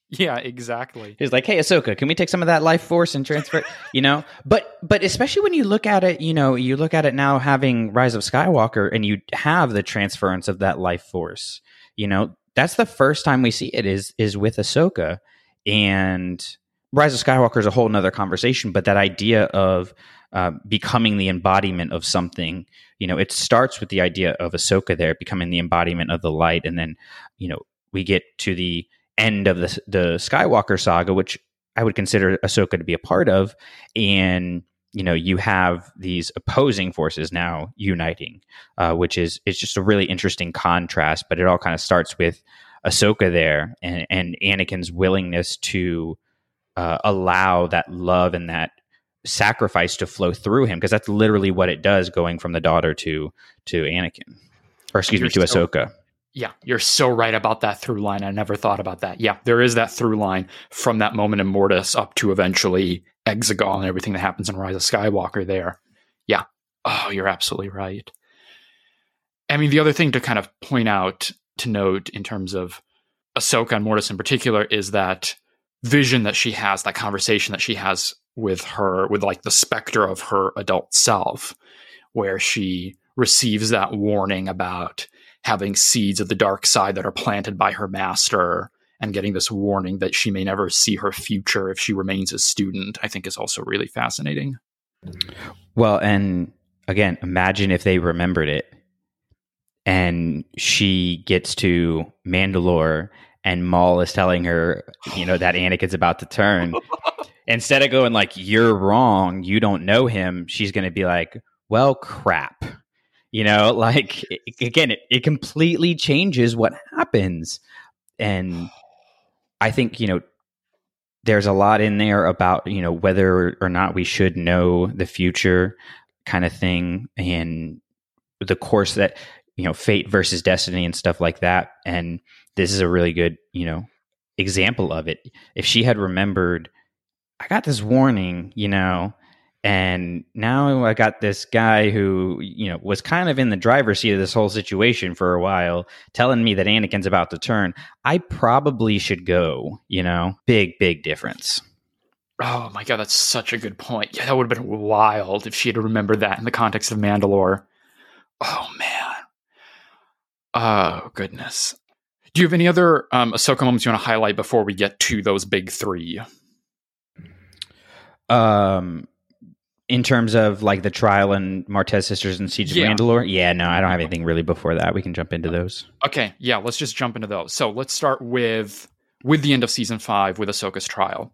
Yeah, exactly. He's like, hey, Ahsoka, can we take some of that life force and transfer it? But especially when you look at it, you look at it now having Rise of Skywalker and you have the transference of that life force. That's the first time we see it is with Ahsoka. And Rise of Skywalker is a whole nother conversation, but that idea of becoming the embodiment of something, it starts with the idea of Ahsoka there becoming the embodiment of the light. And then, we get to the end of the Skywalker saga, which I would consider Ahsoka to be a part of. And, you have these opposing forces now uniting, which is just a really interesting contrast, but it all kind of starts with Ahsoka there and Anakin's willingness to allow that love and that sacrifice to flow through him, because that's literally what it does, going from the daughter to Anakin, or excuse me, to Ahsoka. Yeah, you're so right about that through line. I never thought about that. Yeah, there is that through line from that moment in Mortis up to eventually Exegol and everything that happens in Rise of Skywalker there. Yeah. Oh, you're absolutely right. I mean, the other thing to kind of point out, to note in terms of Ahsoka and Mortis in particular, is that vision that she has, that conversation that she has with like the specter of her adult self, where she receives that warning about having seeds of the dark side that are planted by her master, and getting this warning that she may never see her future if she remains a student, I think is also really fascinating. Well, and again, imagine if they remembered it and she gets to Mandalore and Maul is telling her, that Anakin's about to turn. Instead of going like, you're wrong, you don't know him, she's going to be like, well, crap. Again, it completely changes what happens. And I think, there's a lot in there about, whether or not we should know the future kind of thing, and the course that, fate versus destiny and stuff like that. And this is a really good, example of it. If she had remembered, I got this warning, and now I got this guy who, was kind of in the driver's seat of this whole situation for a while, telling me that Anakin's about to turn. I probably should go, big difference. Oh my God, that's such a good point. Yeah, that would have been wild if she had remembered that in the context of Mandalore. Oh man. Oh goodness. Do you have any other Ahsoka moments you want to highlight before we get to those big three? In terms of like the trial and Martez sisters and Siege of Mandalore? Yeah, no, I don't have anything really before that. We can jump into those. Okay, yeah, let's just jump into those. So let's start with the end of season 5 with Ahsoka's trial.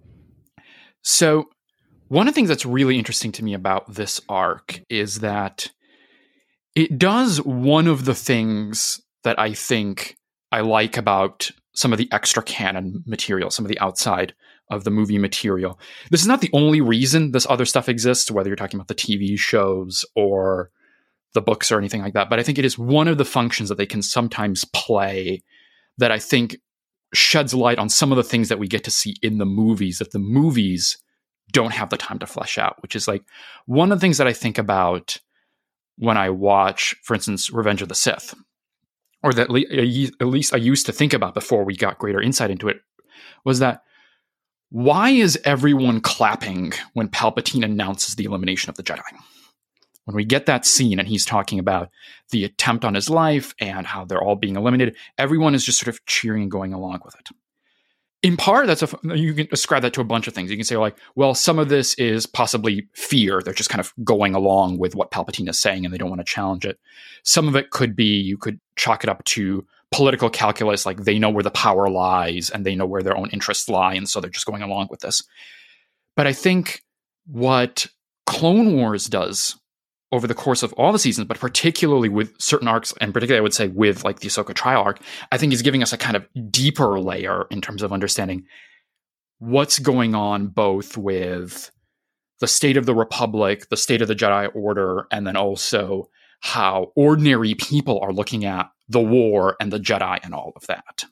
So one of the things that's really interesting to me about this arc is that it does one of the things that I think I like about some of the extra canon material, some of the outside of the movie material. This is not the only reason this other stuff exists, whether you're talking about the TV shows or the books or anything like that. But I think it is one of the functions that they can sometimes play that I think sheds light on some of the things that we get to see in the movies that the movies don't have the time to flesh out, which is like one of the things that I think about when I watch, for instance, Revenge of the Sith, or that at least I used to think about before we got greater insight into it, was that why is everyone clapping when Palpatine announces the elimination of the Jedi? When we get that scene and he's talking about the attempt on his life and how they're all being eliminated, everyone is just sort of cheering and going along with it. In part, you can ascribe that to a bunch of things. You can say like, well, some of this is possibly fear. They're just kind of going along with what Palpatine is saying and they don't want to challenge it. Some of it could be, you could chalk it up to political calculus, like they know where the power lies and they know where their own interests lie, and so they're just going along with this. But I think what Clone Wars does over the course of all the seasons, but particularly with certain arcs, and particularly I would say with like the Ahsoka trial arc, I think is giving us a kind of deeper layer in terms of understanding what's going on both with the state of the Republic, the state of the Jedi Order, and then also how ordinary people are looking at the war and the Jedi and all of that.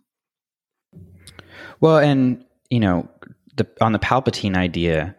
Well, and, on the Palpatine idea,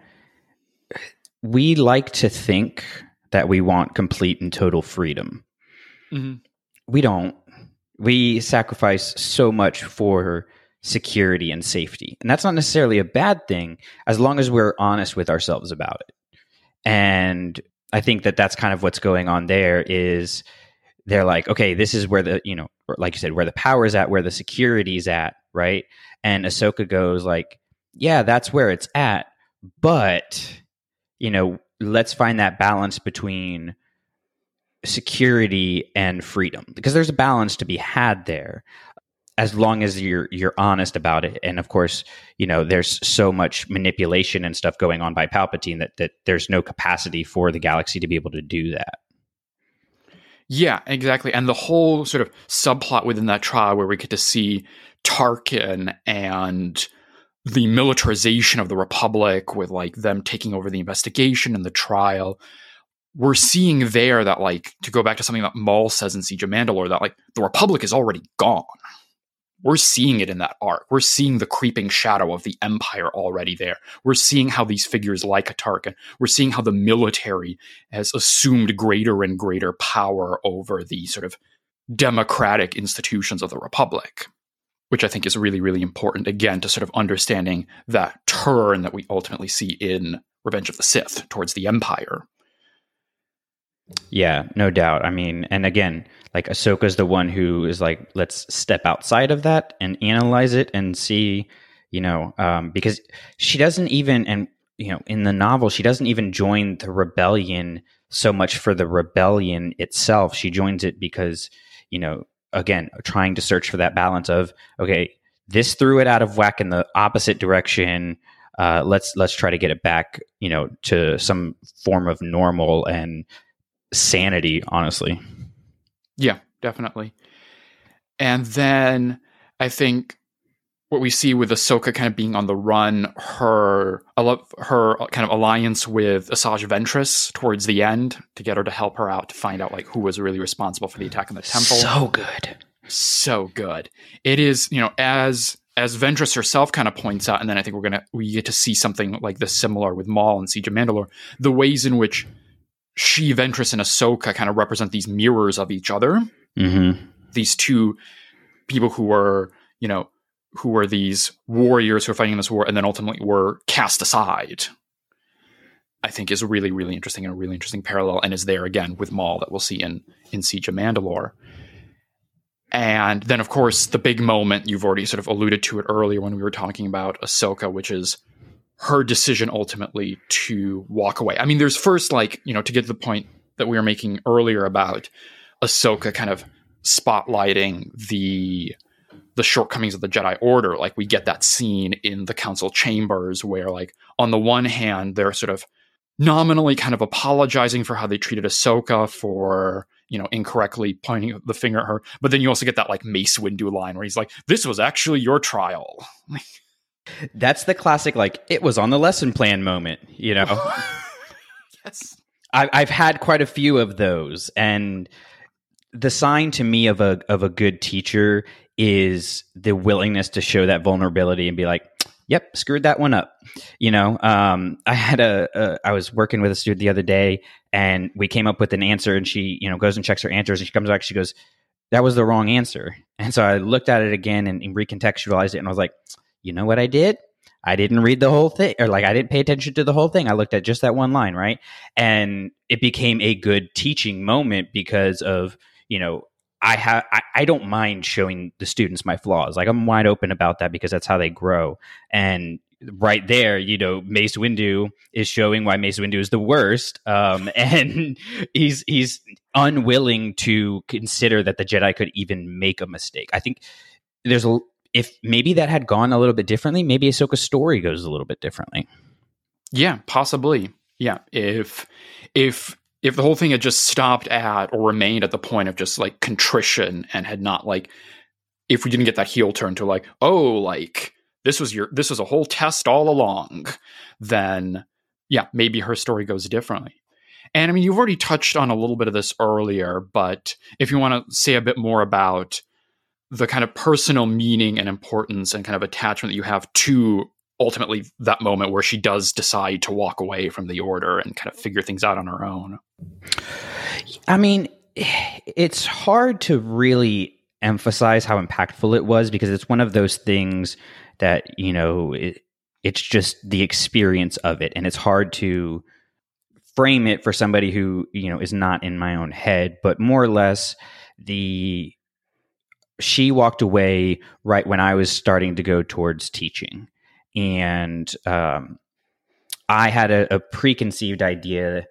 we like to think that we want complete and total freedom. Mm-hmm. We don't. We sacrifice so much for security and safety. And that's not necessarily a bad thing as long as we're honest with ourselves about it. And I think that that's kind of what's going on there is they're like, okay, this is where the, like you said, where the power is at, where the security is at, right? And Ahsoka goes like, yeah, that's where it's at. But, let's find that balance between security and freedom, because there's a balance to be had there as long as you're honest about it. And of course, there's so much manipulation and stuff going on by Palpatine that there's no capacity for the galaxy to be able to do that. Yeah, exactly. And the whole sort of subplot within that trial where we get to see Tarkin and the militarization of the Republic with like them taking over the investigation and the trial, we're seeing there that, like, to go back to something that Maul says in Siege of Mandalore, that like the Republic is already gone. We're seeing it in that arc. We're seeing the creeping shadow of the Empire already there. We're seeing how these figures like a Tarkin, we're seeing how the military has assumed greater and greater power over the sort of democratic institutions of the Republic, which I think is really, really important, again, to sort of understanding that turn that we ultimately see in Revenge of the Sith towards the Empire. Yeah, no doubt. I mean, and again, like Ahsoka's the one who is like, let's step outside of that and analyze it and see, because she doesn't even, and, in the novel, she doesn't even join the rebellion so much for the rebellion itself. She joins it because, again, trying to search for that balance of, okay, this threw it out of whack in the opposite direction. Let's try to get it back, to some form of normal and sanity, honestly. Yeah, definitely. And then I think what we see with Ahsoka kind of being on the run, her kind of alliance with Asajj Ventress towards the end to get her to help her out to find out like who was really responsible for the attack on the temple. So good. It is, as Ventress herself kind of points out, and then I think we get to see something like this similar with Maul and Siege of Mandalore, the ways in which she, Ventress, and Ahsoka kind of represent these mirrors of each other. Mm-hmm. These two people who were these warriors who are fighting in this war and then ultimately were cast aside, I think is really, really interesting and a really interesting parallel, and is there again with Maul that we'll see in Siege of Mandalore. And then, of course, the big moment, you've already sort of alluded to it earlier when we were talking about Ahsoka, which is her decision ultimately to walk away. I mean, there's first, like, to get to the point that we were making earlier about Ahsoka kind of spotlighting the shortcomings of the Jedi Order. Like, we get that scene in the council chambers where, like, on the one hand, they're sort of nominally kind of apologizing for how they treated Ahsoka for, incorrectly pointing the finger at her. But then you also get that, like, Mace Windu line where he's like, this was actually your trial. That's the classic, like, it was on the lesson plan moment, Yes. I've had quite a few of those, and the sign to me of a good teacher is the willingness to show that vulnerability and be like, yep, screwed that one up. I was working with a student the other day, and we came up with an answer, and she, goes and checks her answers, and she comes back, she goes, that was the wrong answer. And so I looked at it again and recontextualized it, and I was like, you know what I did? I didn't read the whole thing, or like I didn't pay attention to the whole thing. I looked at just that one line, right? And it became a good teaching moment because of, I don't mind showing the students my flaws. Like, I'm wide open about that because that's how they grow. And right there, Mace Windu is showing why Mace Windu is the worst. And he's unwilling to consider that the Jedi could even make a mistake. I think if maybe that had gone a little bit differently, maybe Ahsoka's story goes a little bit differently. Yeah, possibly. Yeah. If the whole thing had just stopped at or remained at the point of just like contrition and had not like, if we didn't get that heel turn to like, oh, like this was a whole test all along, then yeah, maybe her story goes differently. And I mean, you've already touched on a little bit of this earlier, but if you want to say a bit more about the kind of personal meaning and importance and kind of attachment that you have to ultimately that moment where she does decide to walk away from the Order and kind of figure things out on her own. I mean, it's hard to really emphasize how impactful it was, because it's one of those things that, it's just the experience of it. And it's hard to frame it for somebody who, is not in my own head, but more or less she walked away right when I was starting to go towards teaching. And I had a preconceived idea,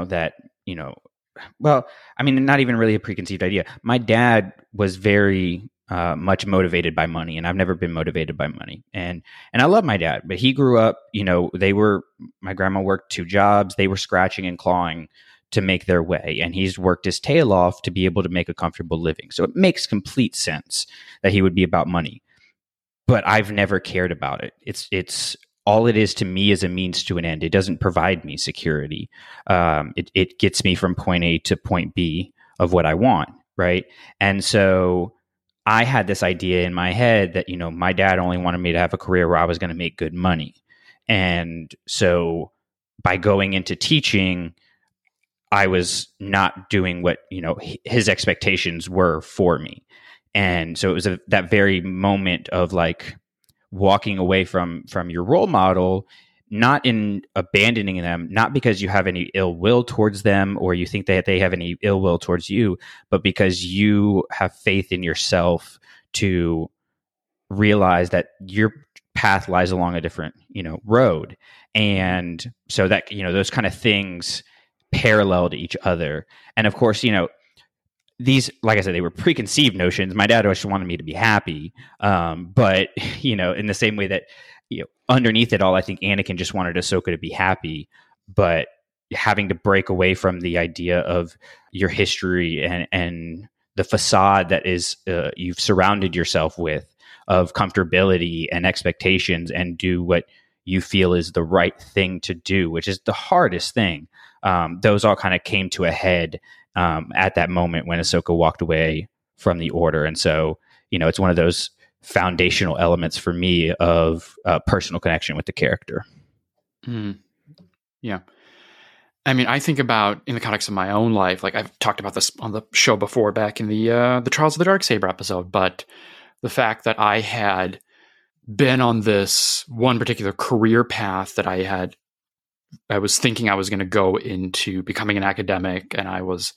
well, I mean, not even really a preconceived idea. My dad was very much motivated by money, and I've never been motivated by money. And I love my dad, but he grew up, my grandma worked 2 jobs. They were scratching and clawing to make their way, and he's worked his tail off to be able to make a comfortable living. So it makes complete sense that he would be about money, but I've never cared about it. It's all it is to me is a means to an end. It doesn't provide me security. It gets me from point A to point B of what I want, right? And so I had this idea in my head that, my dad only wanted me to have a career where I was going to make good money. And so by going into teaching, I was not doing what, his expectations were for me. And so it was that very moment of like walking away from your role model, not in abandoning them, not because you have any ill will towards them or you think that they have any ill will towards you, but because you have faith in yourself to realize that your path lies along a different, road. And so that, those kind of things parallel to each other. And of course, these, like I said, they were preconceived notions. My dad always wanted me to be happy. But, in the same way that, underneath it all, I think Anakin just wanted Ahsoka to be happy, but having to break away from the idea of your history and the facade that is you've surrounded yourself with of comfortability and expectations, and do what you feel is the right thing to do, which is the hardest thing. Those all kind of came to a head at that moment when Ahsoka walked away from the Order. And so, it's one of those foundational elements for me of personal connection with the character. Yeah. I mean, I think about in the context of my own life, like I've talked about this on the show before back in the Trials of the Darksaber episode, but the fact that I had been on this one particular career path that I was thinking I was going to go into becoming an academic, and I was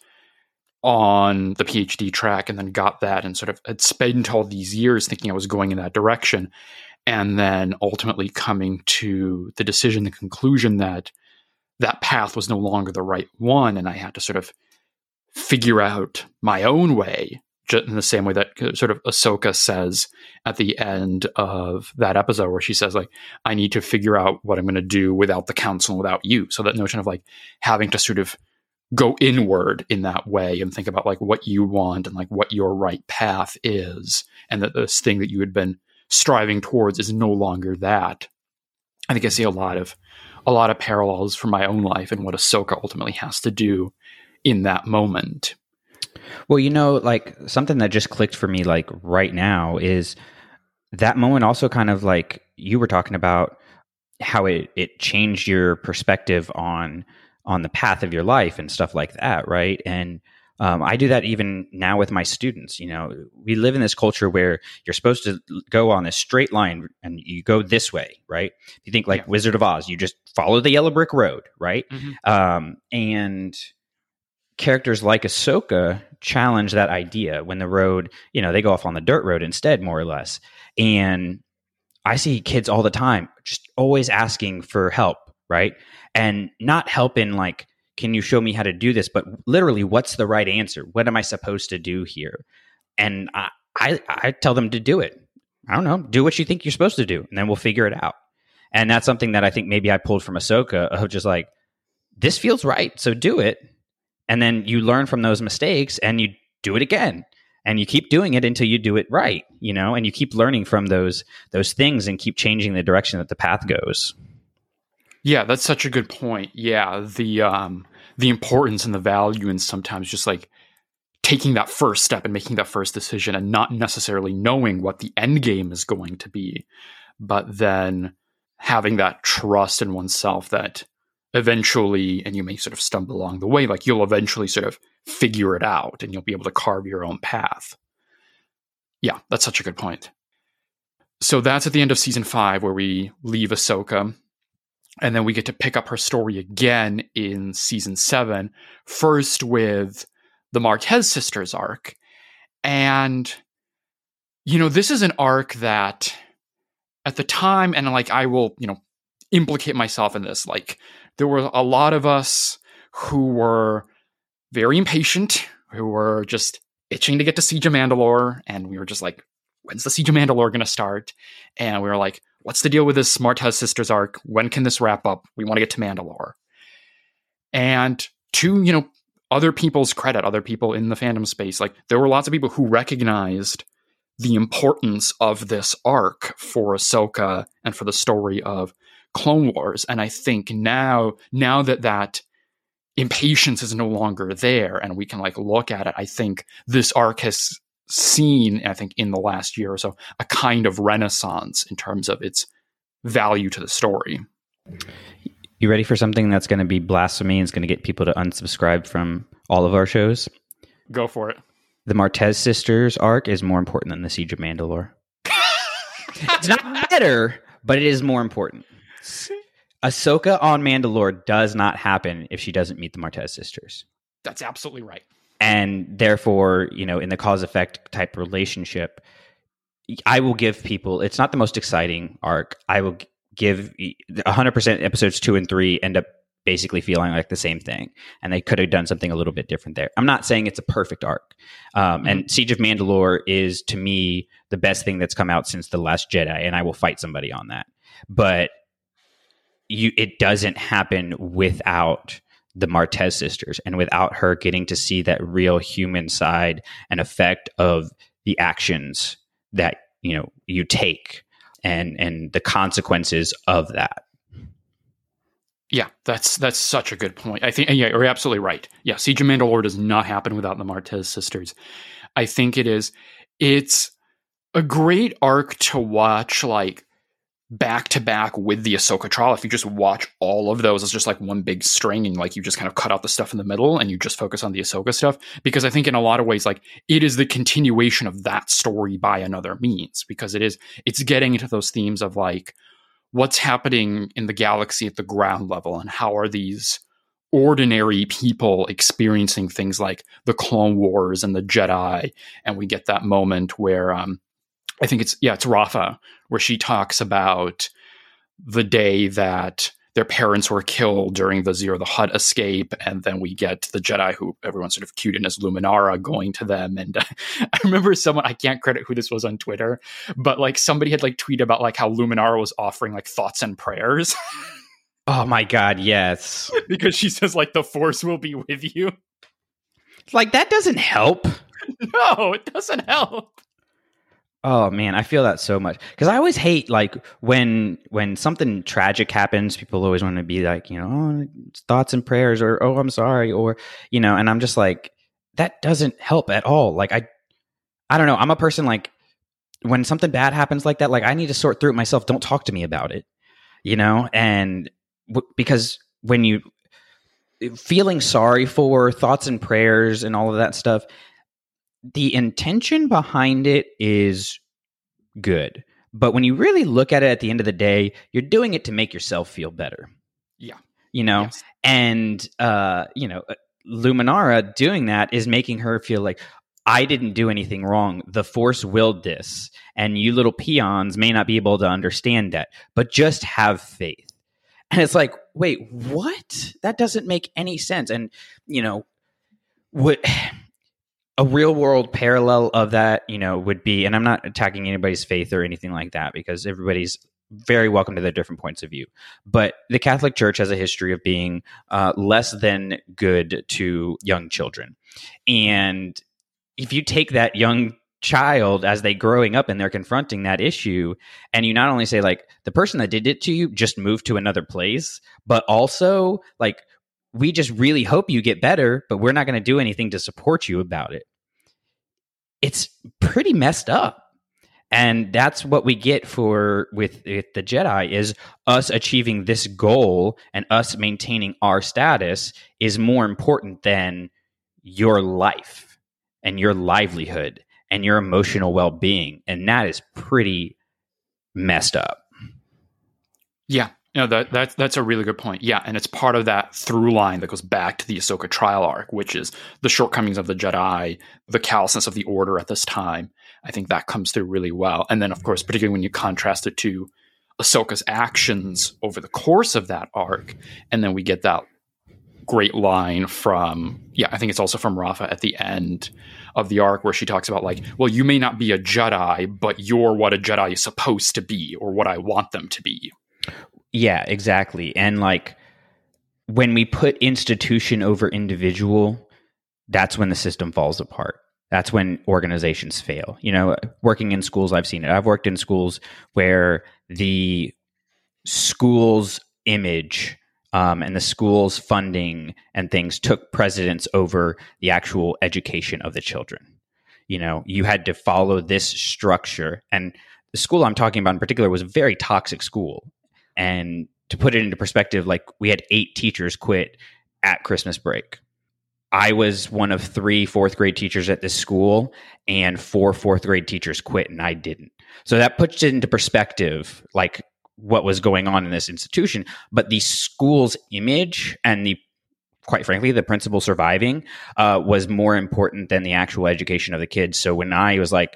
on the PhD track and then got that and sort of had spent all these years thinking I was going in that direction. And then ultimately coming to the decision, the conclusion that that path was no longer the right one. And I had to sort of figure out my own way, just in the same way that sort of Ahsoka says at the end of that episode, where she says, like, I need to figure out what I'm going to do without the council and without you. So that notion of like having to sort of go inward in that way and think about like what you want and like what your right path is, and that this thing that you had been striving towards is no longer that. I think I see a lot of parallels from my own life and what Ahsoka ultimately has to do in that moment. Well, like something that just clicked for me like right now is that moment also kind of like you were talking about how it changed your perspective on the path of your life and stuff like that, right? And I do that even now with my students. We live in this culture where you're supposed to go on this straight line and you go this way, right? If you think like Wizard of Oz, you just follow the yellow brick road, right? Mm-hmm. And characters like Ahsoka challenge that idea when the road, they go off on the dirt road instead, more or less. And I see kids all the time just always asking for help, right? And not help in like, can you show me how to do this? But literally, what's the right answer? What am I supposed to do here? And I tell them to do it. I don't know. Do what you think you're supposed to do, and then we'll figure it out. And that's something that I think maybe I pulled from Ahsoka of just like, this feels right, so do it. And then you learn from those mistakes and you do it again. And you keep doing it until you do it right, and you keep learning from those things and keep changing the direction that the path goes. Yeah, that's such a good point. Yeah, the importance and the value in sometimes just like taking that first step and making that first decision and not necessarily knowing what the end game is going to be, but then having that trust in oneself that eventually, and you may sort of stumble along the way, like you'll eventually sort of figure it out and you'll be able to carve your own path. Yeah, that's such a good point. So that's at the end of season 5 where we leave Ahsoka. And then we get to pick up her story again in season 7, first with the Martez sisters arc. And, this is an arc that at the time, and like I will, implicate myself in this, like there were a lot of us who were very impatient, who were just itching to get to Siege of Mandalore. And we were just like, when's the Siege of Mandalore going to start? And we were like, what's the deal with this Martez sisters arc? When can this wrap up? We want to get to Mandalore. And to, other people's credit, other people in the fandom space, like there were lots of people who recognized the importance of this arc for Ahsoka and for the story of Clone Wars. And I think now that impatience is no longer there and we can like look at it, I think this arc has seen, I think in the last year or so, a kind of renaissance in terms of its value to the story. You ready for something that's going to be blasphemy and it's going to get people to unsubscribe from all of our shows? Go for it. The Martez sisters arc is more important than the Siege of Mandalore. It's not better, but it is more important. Ahsoka on Mandalore does not happen if she doesn't meet the Martez sisters. That's absolutely right. And therefore, in the cause-effect type relationship, I will give people, it's not the most exciting arc. I will give 100% episodes 2 and 3 end up basically feeling like the same thing. And they could have done something a little bit different there. I'm not saying it's a perfect arc. And Siege of Mandalore is, to me, the best thing that's come out since The Last Jedi. And I will fight somebody on that. But it doesn't happen without the Martez sisters and without her getting to see that real human side and effect of the actions that you take and the consequences of that. Yeah, that's such a good point. I think, yeah, you're absolutely right. Yeah, Siege of Mandalore does not happen without the Martez sisters. I think it's a great arc to watch, like, back to back with the Ahsoka trial. If you just watch all of those as just like one big string and like you just kind of cut out the stuff in the middle and you just focus on the Ahsoka stuff, because I think in a lot of ways, like it is the continuation of that story by another means, because it's getting into those themes of like what's happening in the galaxy at the ground level and how are these ordinary people experiencing things like the Clone Wars and the Jedi. And we get that moment where I think it's Rafa, where she talks about the day that their parents were killed during the Zero the Hutt escape. And then we get the Jedi, who everyone sort of cued in as Luminara, going to them. And I remember I can't credit who this was on Twitter, but like somebody had like tweeted about like how Luminara was offering like thoughts and prayers. Oh my God, yes. Because she says like the Force will be with you. Like that doesn't help. No, it doesn't help. Oh man, I feel that so much because I always hate like when something tragic happens, people always want to be like, oh, thoughts and prayers, or oh, I'm sorry, or and I'm just like, that doesn't help at all. Like I don't know. I'm a person like when something bad happens like that, like I need to sort through it myself. Don't talk to me about it, and because when you feeling sorry for thoughts and prayers and all of that stuff, the intention behind it is good. But when you really look at it at the end of the day, you're doing it to make yourself feel better. Yeah. Yes. And, Luminara doing that is making her feel like, I didn't do anything wrong. The Force willed this. And you little peons may not be able to understand that, but just have faith. And it's like, wait, what? That doesn't make any sense. And, what... A real world parallel of that, would be, and I'm not attacking anybody's faith or anything like that because everybody's very welcome to their different points of view. But the Catholic Church has a history of being less than good to young children. And if you take that young child as they growing up and they're confronting that issue, and you not only say like the person that did it to you just moved to another place, but also like, we just really hope you get better, but we're not going to do anything to support you about it. It's pretty messed up. And that's what we get with the Jedi is us achieving this goal and us maintaining our status is more important than your life and your livelihood and your emotional well-being. And that is pretty messed up. Yeah. No, that's a really good point. Yeah, and it's part of that through line that goes back to the Ahsoka trial arc, which is the shortcomings of the Jedi, the callousness of the Order at this time. I think that comes through really well. And then, of course, particularly when you contrast it to Ahsoka's actions over the course of that arc, and then we get that great line from, I think it's also from Rafa at the end of the arc, where she talks about like, well, you may not be a Jedi, but you're what a Jedi is supposed to be, or what I want them to be. Yeah, exactly. And like when we put institution over individual, that's when the system falls apart. That's when organizations fail. You know, working in schools, I've seen it. I've worked in schools where the school's image and the school's funding and things took precedence over the actual education of the children. You know, you had to follow this structure. And the school I'm talking about in particular was a very toxic school. And to put it into perspective, like we had 8 teachers quit at Christmas break. I was one of 3 fourth grade teachers at this school, and 4 fourth grade teachers quit and I didn't. So that puts it into perspective, like what was going on in this institution. But the school's image and quite frankly, the principal surviving was more important than the actual education of the kids. So when I was like,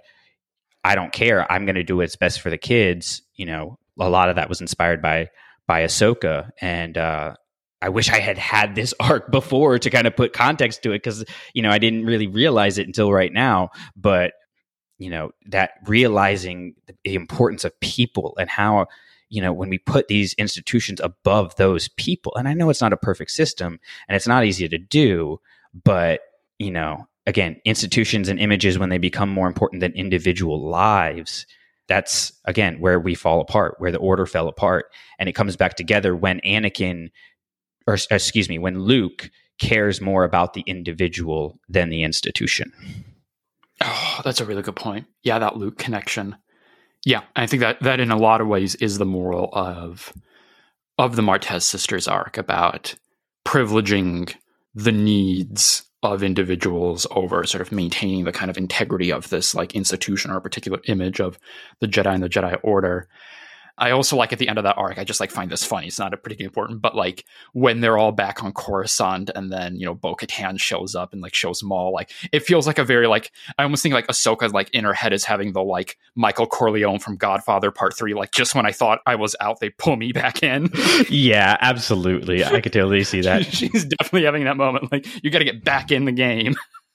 I don't care, I'm going to do what's best for the kids, you know, a lot of that was inspired by Ahsoka. And I wish I had this arc before to kind of put context to it, because, you know, I didn't really realize it until right now. But, you know, that realizing the importance of people and how, you know, when we put these institutions above those people, and I know it's not a perfect system and it's not easy to do, but, you know, again, institutions and images, when they become more important than individual lives, that's, again, where we fall apart, where the Order fell apart. And it comes back together when when Luke cares more about the individual than the institution. Oh, that's a really good point. Yeah, that Luke connection. Yeah, I think that in a lot of ways is the moral of the Martez sisters arc, about privileging the needs of individuals over sort of maintaining the kind of integrity of this like institution or a particular image of the Jedi and the Jedi Order. I also like at the end of that arc, I just like find this funny. It's not a particularly important, but like when they're all back on Coruscant and then, you know, Bo-Katan shows up and like shows them all, like it feels like a very like, I almost think like Ahsoka like in her head is having the like Michael Corleone from Godfather Part 3, like just when I thought I was out, they pull me back in. Yeah, absolutely. I could totally see that. She's definitely having that moment. Like you got to get back in the game.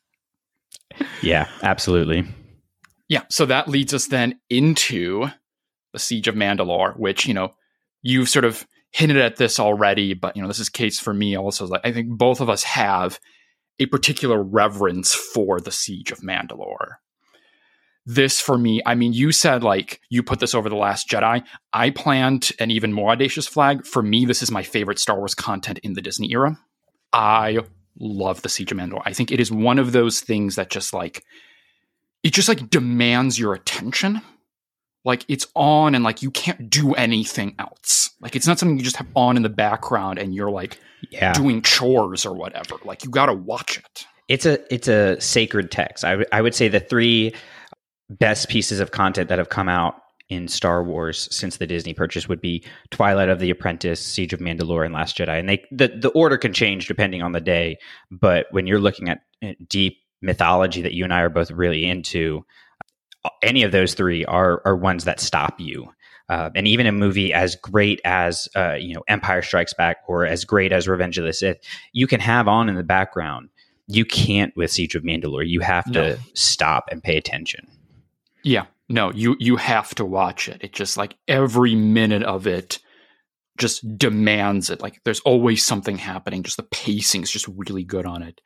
Yeah, absolutely. Yeah. So that leads us then into the Siege of Mandalore, which, you know, you've sort of hinted at this already, but, you know, this is case for me also. Like, I think both of us have a particular reverence for the Siege of Mandalore. This, for me, I mean, you said, like, you put this over The Last Jedi. I planned an even more audacious flag. For me, this is my favorite Star Wars content in the Disney era. I love the Siege of Mandalore. I think it is one of those things that just, like, it just, like, demands your attention. Like, it's on and, like, you can't do anything else. Like, it's not something you just have on in the background and you're, like, doing chores or whatever. Like, you got to watch it. It's a sacred text. I would say the 3 best pieces of content that have come out in Star Wars since the Disney purchase would be Twilight of the Apprentice, Siege of Mandalore, and Last Jedi. And the order can change depending on the day. But when you're looking at deep mythology that you and I are both really into, any of those 3 are ones that stop you. And even a movie as great as Empire Strikes Back or as great as Revenge of the Sith, you can have on in the background. You can't with Siege of Mandalore. You have to stop and pay attention. Yeah, no, you have to watch it. It just, like, every minute of it just demands it. Like, there's always something happening. Just the pacing is just really good on it.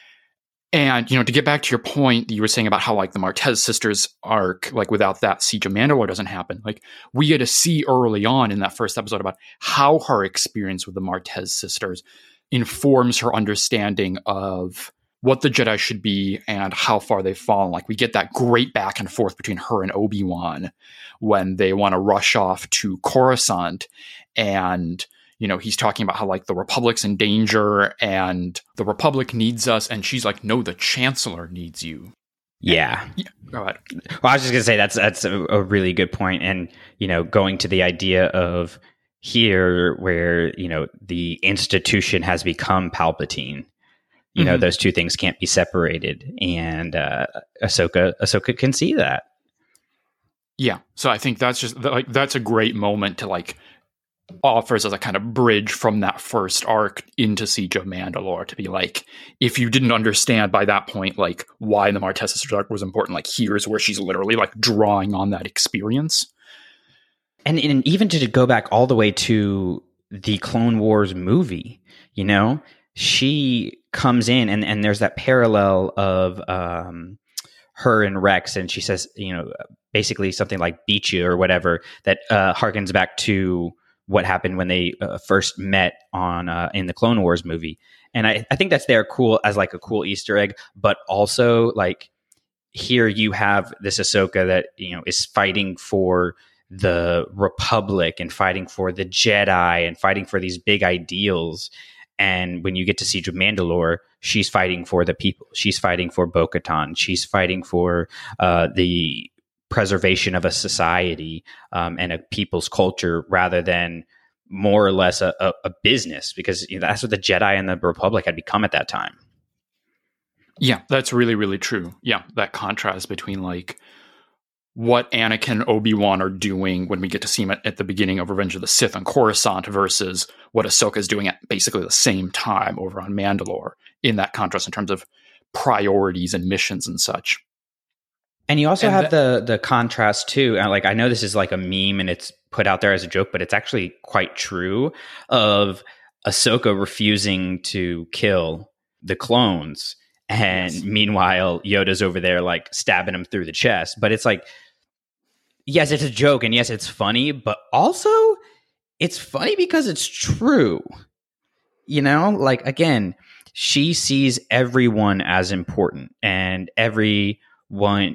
And, you know, to get back to your point that you were saying about how, like, the Martez sisters arc, like, without that, Siege of Mandalore doesn't happen. Like, we get to see early on in that first episode about how her experience with the Martez sisters informs her understanding of what the Jedi should be and how far they've fallen. Like, we get that great back and forth between her and Obi-Wan when they want to rush off to Coruscant, and, you know, he's talking about how, like, the Republic's in danger and the Republic needs us. And she's like, no, the Chancellor needs you. Yeah. Go ahead. Well, I was just going to say that's a really good point. And, going to the idea of here where, the institution has become Palpatine, those two things can't be separated. And Ahsoka can see that. Yeah. So I think that's that's a great moment to offers as a kind of bridge from that first arc into Siege of Mandalore to be if you didn't understand by that point, why the Martez Sisters arc was important, here's where she's literally drawing on that experience. And even to go back all the way to the Clone Wars movie, she comes in and there's that parallel of her and Rex, and she says, basically something like beat you or whatever, that harkens back to what happened when they first met on in the Clone Wars movie. And I think that's cool as a cool Easter egg, but also here you have this Ahsoka that, is fighting for the Republic and fighting for the Jedi and fighting for these big ideals. And when you get to Siege of Mandalore, she's fighting for the people. She's fighting for Bo-Katan. She's fighting for the preservation of a society and a people's culture rather than more or less a business, because that's what the Jedi and the Republic had become at that time. Yeah, that's really, really true. Yeah, that contrast between what Anakin, Obi-Wan are doing when we get to see him at the beginning of Revenge of the Sith on Coruscant versus what Ahsoka is doing at basically the same time over on Mandalore, in that contrast in terms of priorities and missions and such. And you also have the contrast too. I know this is a meme and it's put out there as a joke, but it's actually quite true, of Ahsoka refusing to kill the clones. And meanwhile, Yoda's over there stabbing him through the chest. But it's yes, it's a joke and yes, it's funny, but also it's funny because it's true. Again, she sees everyone as important, and everyone,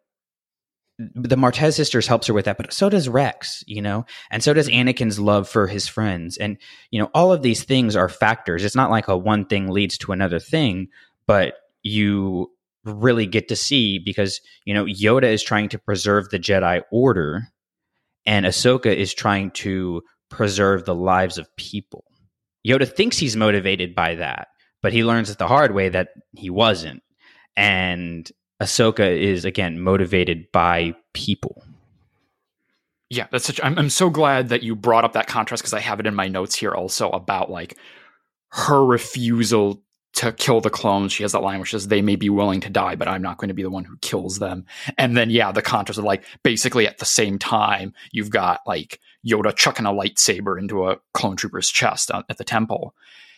the Martez sisters helps her with that, but so does Rex, and so does Anakin's love for his friends. And, all of these things are factors. It's not a one thing leads to another thing, but you really get to see, because, Yoda is trying to preserve the Jedi Order and Ahsoka is trying to preserve the lives of people. Yoda thinks he's motivated by that, but he learns it the hard way that he wasn't. And Ahsoka is, again, motivated by people. Yeah, I'm so glad that you brought up that contrast, because I have it in my notes here also about her refusal to kill the clones. She has that line where she says, they may be willing to die, but I'm not going to be the one who kills them. And then, the contrast of basically at the same time, you've got Yoda chucking a lightsaber into a clone trooper's chest at the temple.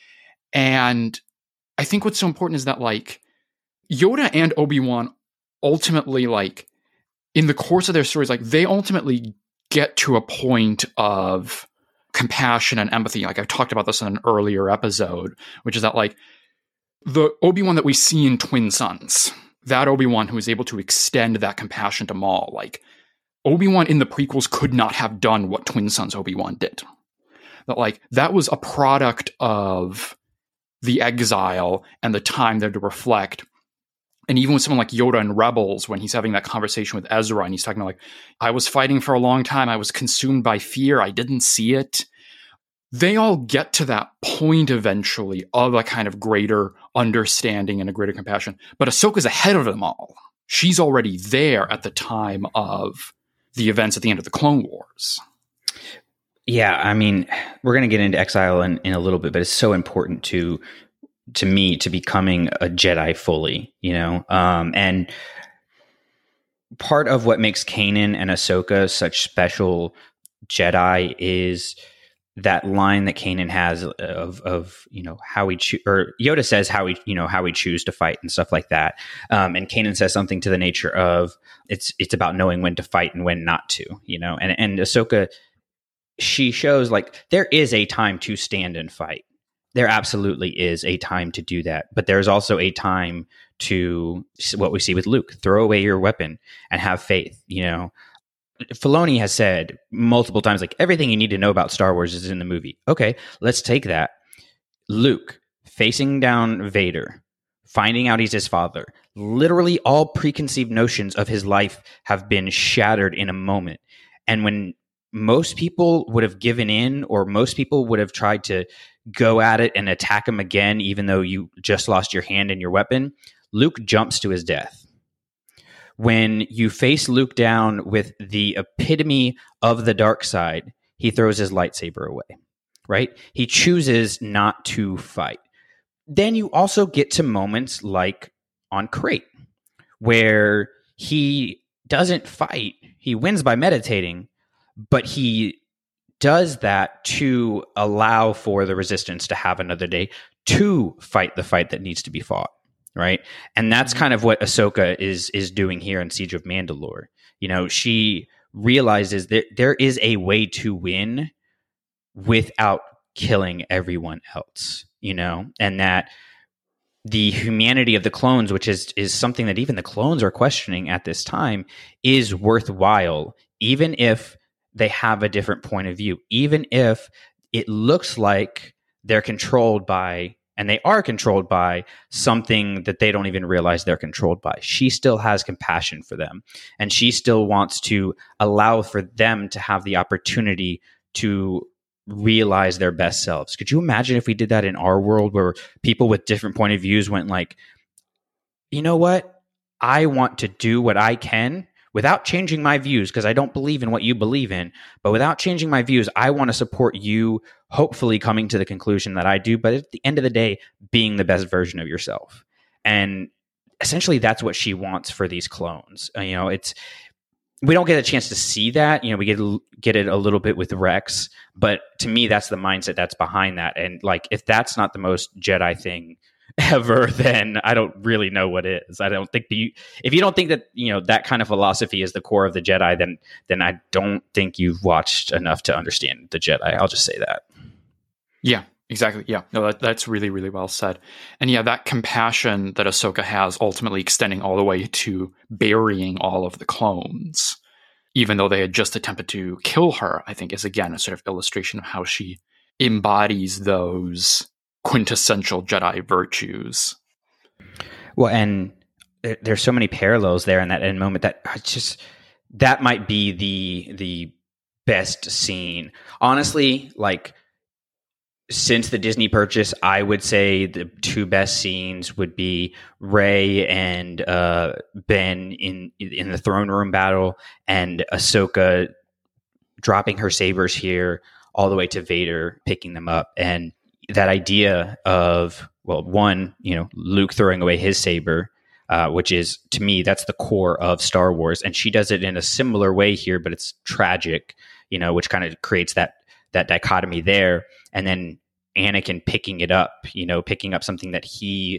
And I think what's so important is that Yoda and Obi-Wan ultimately, in the course of their stories, they ultimately get to a point of compassion and empathy. I talked about this in an earlier episode, which is that the Obi-Wan that we see in Twin Sons, that Obi-Wan who is able to extend that compassion to Maul, Obi-Wan in the prequels could not have done what Twin Sons Obi-Wan did. That that was a product of the exile and the time there to reflect. And even with someone like Yoda in Rebels, when he's having that conversation with Ezra and he's talking about I was fighting for a long time, I was consumed by fear, I didn't see it. They all get to that point eventually of a kind of greater understanding and a greater compassion. But Ahsoka's ahead of them all. She's already there at the time of the events at the end of the Clone Wars. Yeah, I mean, we're going to get into Exile in a little bit, but it's so important to me to becoming a Jedi fully, and part of what makes Kanan and Ahsoka such special Jedi is that line that Kanan has of how we or Yoda says how we choose to fight and stuff like that. And Kanan says something to the nature of it's about knowing when to fight and when not to, and Ahsoka, she shows there is a time to stand and fight. There absolutely is a time to do that, but there's also a time to what we see with Luke: throw away your weapon and have faith. Filoni has said multiple times, everything you need to know about Star Wars is in the movie. Okay, let's take that. Luke facing down Vader, finding out he's his father, literally all preconceived notions of his life have been shattered in a moment. And when most people would have given in, or most people would have tried to go at it and attack him again, even though you just lost your hand and your weapon, Luke jumps to his death. When you face Luke down with the epitome of the dark side, he throws his lightsaber away, right? He chooses not to fight. Then you also get to moments like on Crate, where he doesn't fight. He wins by meditating, but he does that to allow for the Resistance to have another day to fight the fight that needs to be fought, right? And that's kind of what Ahsoka is doing here in Siege of Mandalore. You know, she realizes that there is a way to win without killing everyone else, you know, and that the humanity of the clones, which is something that even the clones are questioning at this time, is worthwhile, even if they have a different point of view, even if it looks like they're controlled by, and they are controlled by, something that they don't even realize they're controlled by. She still has compassion for them, and she still wants to allow for them to have the opportunity to realize their best selves. Could you imagine if we did that in our world, where people with different point of views went like, you know what? I want to do what I can without changing my views, because I don't believe in what you believe in, but without changing my views, I want to support you, hopefully coming to the conclusion that I do, but at the end of the day, being the best version of yourself. And essentially that's what she wants for these clones. You know, we don't get a chance to see that. You know, we get it a little bit with Rex, but to me, that's the mindset that's behind that. And like, if that's not the most Jedi thing ever, then I don't really know what is. I don't think if you don't think that, you know, that kind of philosophy is the core of the Jedi, then I don't think you've watched enough to understand the Jedi. I'll just say that. Yeah, exactly. Yeah, no, that's really, really well said. And yeah, that compassion that Ahsoka has, ultimately extending all the way to burying all of the clones, even though they had just attempted to kill her, I think is again a sort of illustration of how she embodies those quintessential Jedi virtues. Well, and there's so many parallels there in that end moment that might be the best scene. Honestly, like, since the Disney purchase, I would say the two best scenes would be Rey and Ben in the throne room battle, and Ahsoka dropping her sabers here all the way to Vader picking them up. And that idea of, well, one, you know, Luke throwing away his saber, which is, to me, that's the core of Star Wars. And she does it in a similar way here, but it's tragic, you know, which kind of creates that dichotomy there. And then Anakin picking it up, you know, picking up something that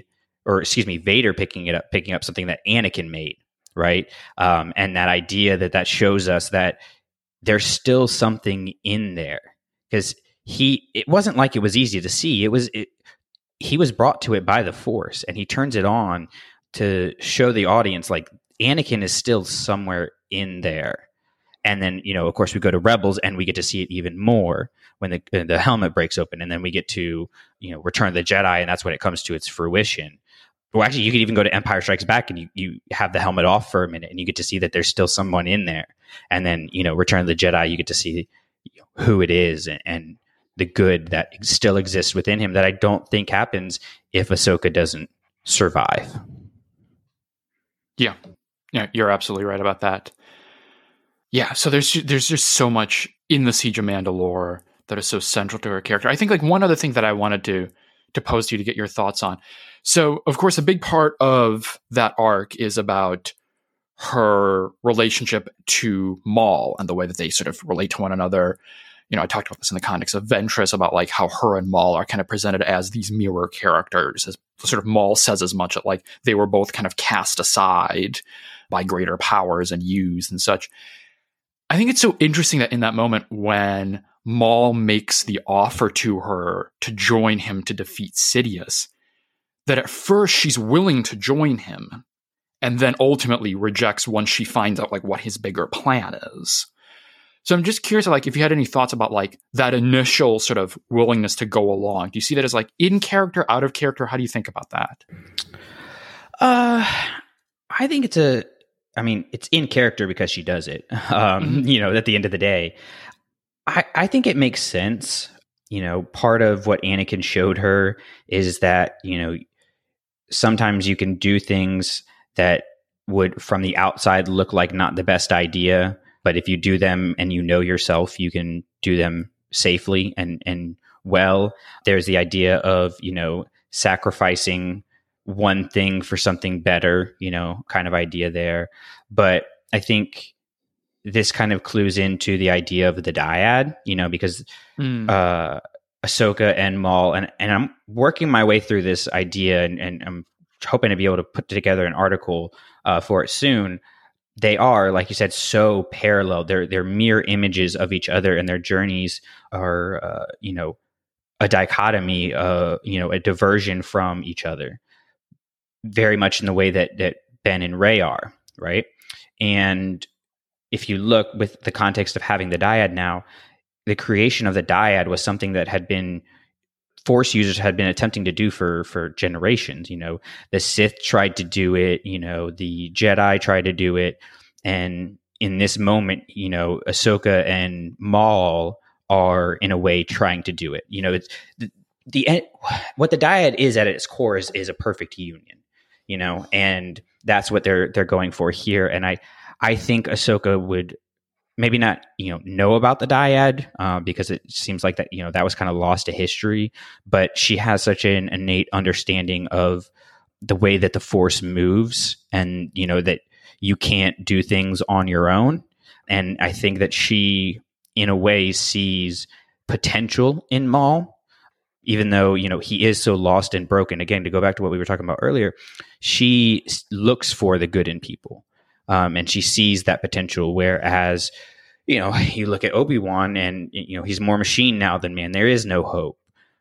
Vader picking up something that Anakin made, right? And that idea that shows us that there's still something in there, because it wasn't like it was easy to see. He was brought to it by the Force, and he turns it on to show the audience like Anakin is still somewhere in there. And then, you know, of course, we go to Rebels and we get to see it even more when the helmet breaks open. And then we get to, you know, Return of the Jedi, and that's when it comes to its fruition. Well, actually, you could even go to Empire Strikes Back and you have the helmet off for a minute and you get to see that there's still someone in there. And then, you know, Return of the Jedi, you get to see who it is and the good that still exists within him, that I don't think happens if Ahsoka doesn't survive. Yeah, you're absolutely right about that. Yeah, so there's just so much in the Siege of Mandalore that is so central to her character. I think like one other thing that I wanted to pose to you to get your thoughts on. So, of course, a big part of that arc is about her relationship to Maul and the way that they sort of relate to one another. You know, I talked about this in the context of Ventress, about like how her and Maul are kind of presented as these mirror characters, as sort of Maul says as much, that like they were both kind of cast aside by greater powers and used and such. I think it's so interesting that in that moment when Maul makes the offer to her to join him to defeat Sidious, that at first she's willing to join him and then ultimately rejects once she finds out like what his bigger plan is. So I'm just curious, like, if you had any thoughts about like that initial sort of willingness to go along. Do you see that as like in character, out of character? How do you think about that? I think it's it's in character because she does it, at the end of the day. I think it makes sense. Part of what Anakin showed her is that, sometimes you can do things that would from the outside look like not the best idea, but if you do them and yourself, you can do them safely and well. There's the idea of, sacrificing one thing for something better, kind of idea there. But I think this kind of clues into the idea of the dyad, because Ahsoka and Maul, and I'm working my way through this idea, and I'm hoping to be able to put together an article for it soon. They are, like you said, so parallel. They're mirror images of each other, and their journeys are, a dichotomy, a diversion from each other, very much in the way that Ben and Rey are, right? And if you look with the context of having the dyad now, the creation of the dyad was something that had been Force users had been attempting to do for generations. The Sith tried to do it, the Jedi tried to do it. And in this moment, Ahsoka and Maul are in a way trying to do it. It's what the dyad is at its core is a perfect union, and that's what they're going for here. And I think Ahsoka would maybe not, know about the dyad because it seems like that, that was kind of lost to history, but she has such an innate understanding of the way that the Force moves and, that you can't do things on your own. And I think that she, in a way, sees potential in Maul, even though, he is so lost and broken. Again, to go back to what we were talking about earlier, she looks for the good in people. And she sees that potential, whereas, you look at Obi-Wan and, he's more machine now than man. There is no hope.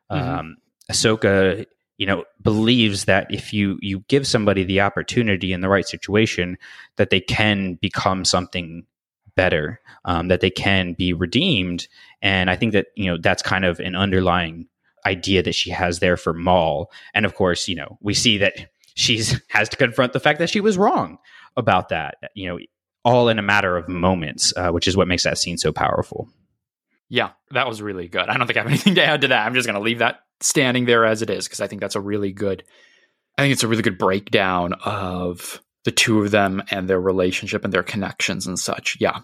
Ahsoka, believes that if you give somebody the opportunity in the right situation, that they can become something better, that they can be redeemed. And I think that, that's kind of an underlying idea that she has there for Maul. And of course, we see that has to confront the fact that she was wrong about that, all in a matter of moments, which is what makes that scene so powerful. Yeah, that was really good. I don't think I have anything to add to that. I'm just going to leave that standing there as it is, because I think it's a really good breakdown of the two of them and their relationship and their connections and such. Yeah.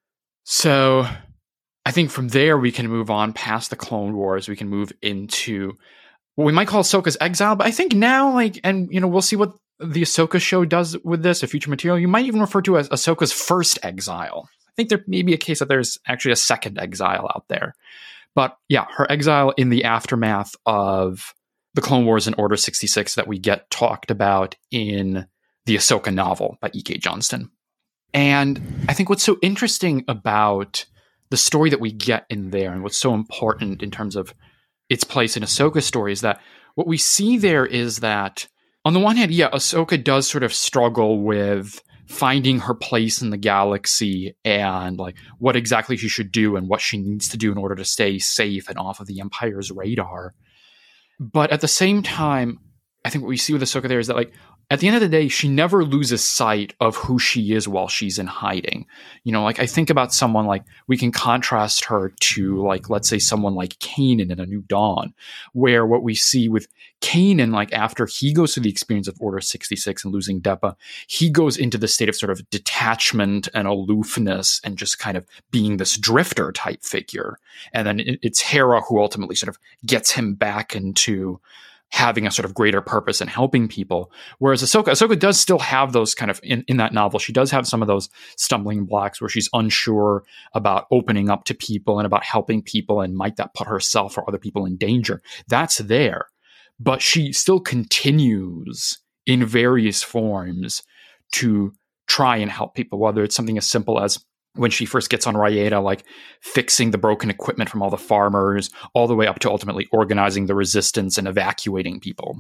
So I think from there we can move on past the Clone Wars. We can move into what we might call Ahsoka's exile, but I think now, we'll see what the Ahsoka show does with this, a future material. You might even refer to as Ahsoka's first exile. I think there may be a case that there's actually a second exile out there. But yeah, her exile in the aftermath of the Clone Wars and Order 66 that we get talked about in the Ahsoka novel by E.K. Johnston. And I think what's so interesting about the story that we get in there, and what's so important in terms of its place in Ahsoka's story, is that what we see there is that, on the one hand, yeah, Ahsoka does sort of struggle with finding her place in the galaxy and what exactly she should do and what she needs to do in order to stay safe and off of the Empire's radar. But at the same time, I think what we see with Ahsoka there is that at the end of the day, she never loses sight of who she is while she's in hiding. I think about someone we can contrast her to let's say someone like Kanan in A New Dawn, where what we see with Kanan, after he goes through the experience of Order 66 and losing Depa, he goes into the state of sort of detachment and aloofness and just kind of being this drifter type figure. And then it's Hera who ultimately sort of gets him back into having a sort of greater purpose and helping people. Whereas Ahsoka does still have those kind of, in that novel, she does have some of those stumbling blocks where she's unsure about opening up to people and about helping people, and might that put herself or other people in danger. That's there. But she still continues in various forms to try and help people, whether it's something as simple as when she first gets on Rayeta, fixing the broken equipment from all the farmers, all the way up to ultimately organizing the resistance and evacuating people.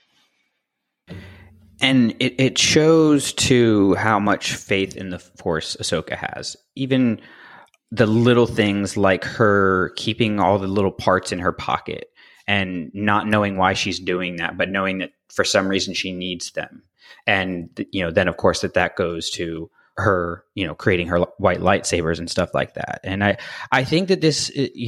And it shows, too, how much faith in the Force Ahsoka has. Even the little things like her keeping all the little parts in her pocket and not knowing why she's doing that, but knowing that for some reason she needs them. And, then of course that goes to her, creating her white lightsabers and stuff like that. And I think that this,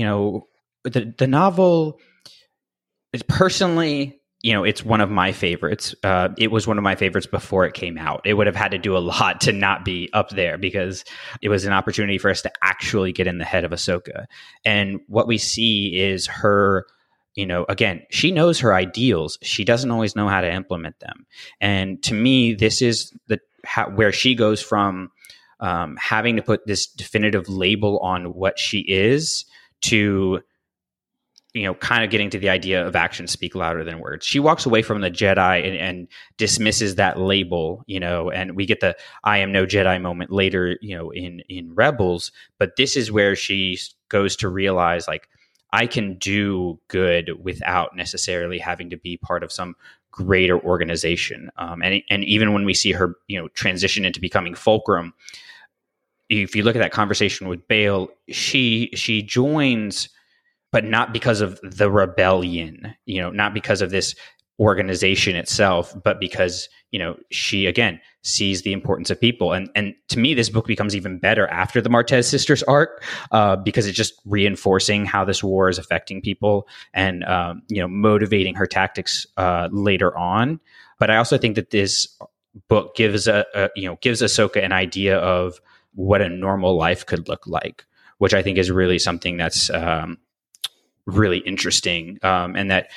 the novel is personally, it's one of my favorites. It was one of my favorites before it came out. It would have had to do a lot to not be up there because it was an opportunity for us to actually get in the head of Ahsoka. And what we see is her, again, she knows her ideals. She doesn't always know how to implement them. And to me, this is where she goes from having to put this definitive label on what she is to kind of getting to the idea of actions speak louder than words. She walks away from the Jedi and dismisses that label, and we get the I am no Jedi moment later, in Rebels. But this is where she goes to realize, like, I can do good without necessarily having to be part of some greater organization. And even when we see her, transition into becoming Fulcrum, if you look at that conversation with Bail, she joins, but not because of the rebellion, not because of this organization itself, but because, she, again, sees the importance of people. And to me, this book becomes even better after the Martez sisters arc, because it's just reinforcing how this war is affecting people and, motivating her tactics later on. But I also think that this book gives gives Ahsoka an idea of what a normal life could look like, which I think is really something that's really interesting. And that,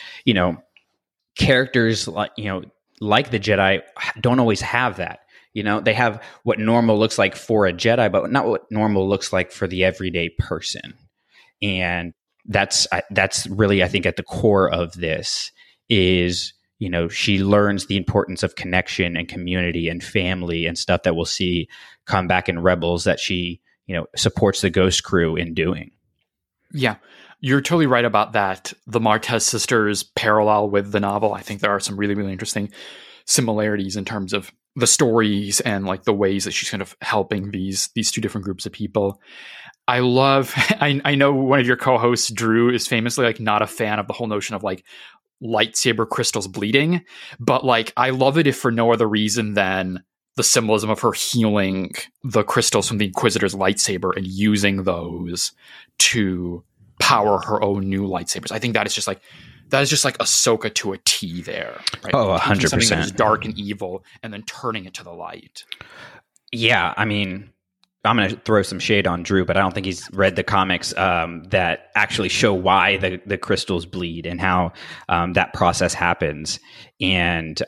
characters like the Jedi don't always have that. They have what normal looks like for a Jedi, but not what normal looks like for the everyday person. And that's really, I think, at the core of this is, she learns the importance of connection and community and family and stuff that we'll see come back in Rebels that she, supports the Ghost Crew in doing. Yeah. You're totally right about that. The Martez sisters parallel with the novel. I think there are some really, really interesting similarities in terms of the stories and like the ways that she's kind of helping these two different groups of people. I love, I know one of your co-hosts, Drew, is famously like not a fan of the whole notion of like lightsaber crystals bleeding, but like I love it if for no other reason than the symbolism of her healing the crystals from the Inquisitor's lightsaber and using those to power her own new lightsabers. I think that is just like Ahsoka to a T there. Right? Oh, 100%. Something that is dark and evil and then turning it to the light. Yeah, I mean, I'm going to throw some shade on Drew, but I don't think he's read the comics that actually show why the crystals bleed and how that process happens. And,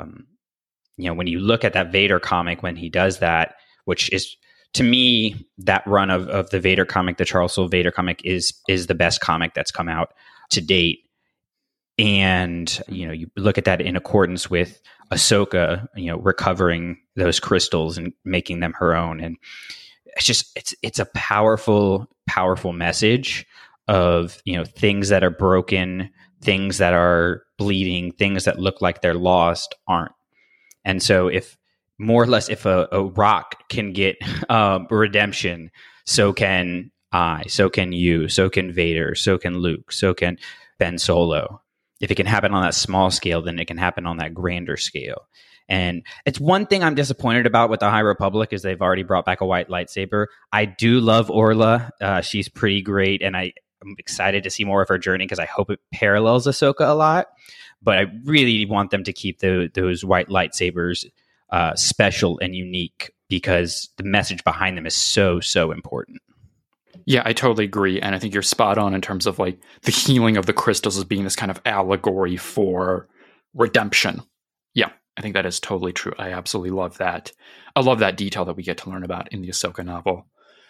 when you look at that Vader comic, when he does that, which is, to me, that run of the Vader comic, the Charles Soule Vader comic is the best comic that's come out to date. And, you look at that in accordance with Ahsoka, recovering those crystals and making them her own. And it's a powerful, powerful message of, things that are broken, things that are bleeding, things that look like they're lost aren't. And so if more or less, if a rock can get redemption, so can I, so can you, so can Vader, so can Luke, so can Ben Solo. If it can happen on that small scale, then it can happen on that grander scale. And it's one thing I'm disappointed about with the High Republic is they've already brought back a white lightsaber. I do love Orla. She's pretty great, and I'm excited to see more of her journey because I hope it parallels Ahsoka a lot. But I really want them to keep those white lightsabers special and unique because the message behind them is so, so important. Yeah, I totally agree. And I think you're spot on in terms of like the healing of the crystals as being this kind of allegory for redemption. Yeah, I think that is totally true. I absolutely love that. I love that detail that we get to learn about in the Ahsoka novel.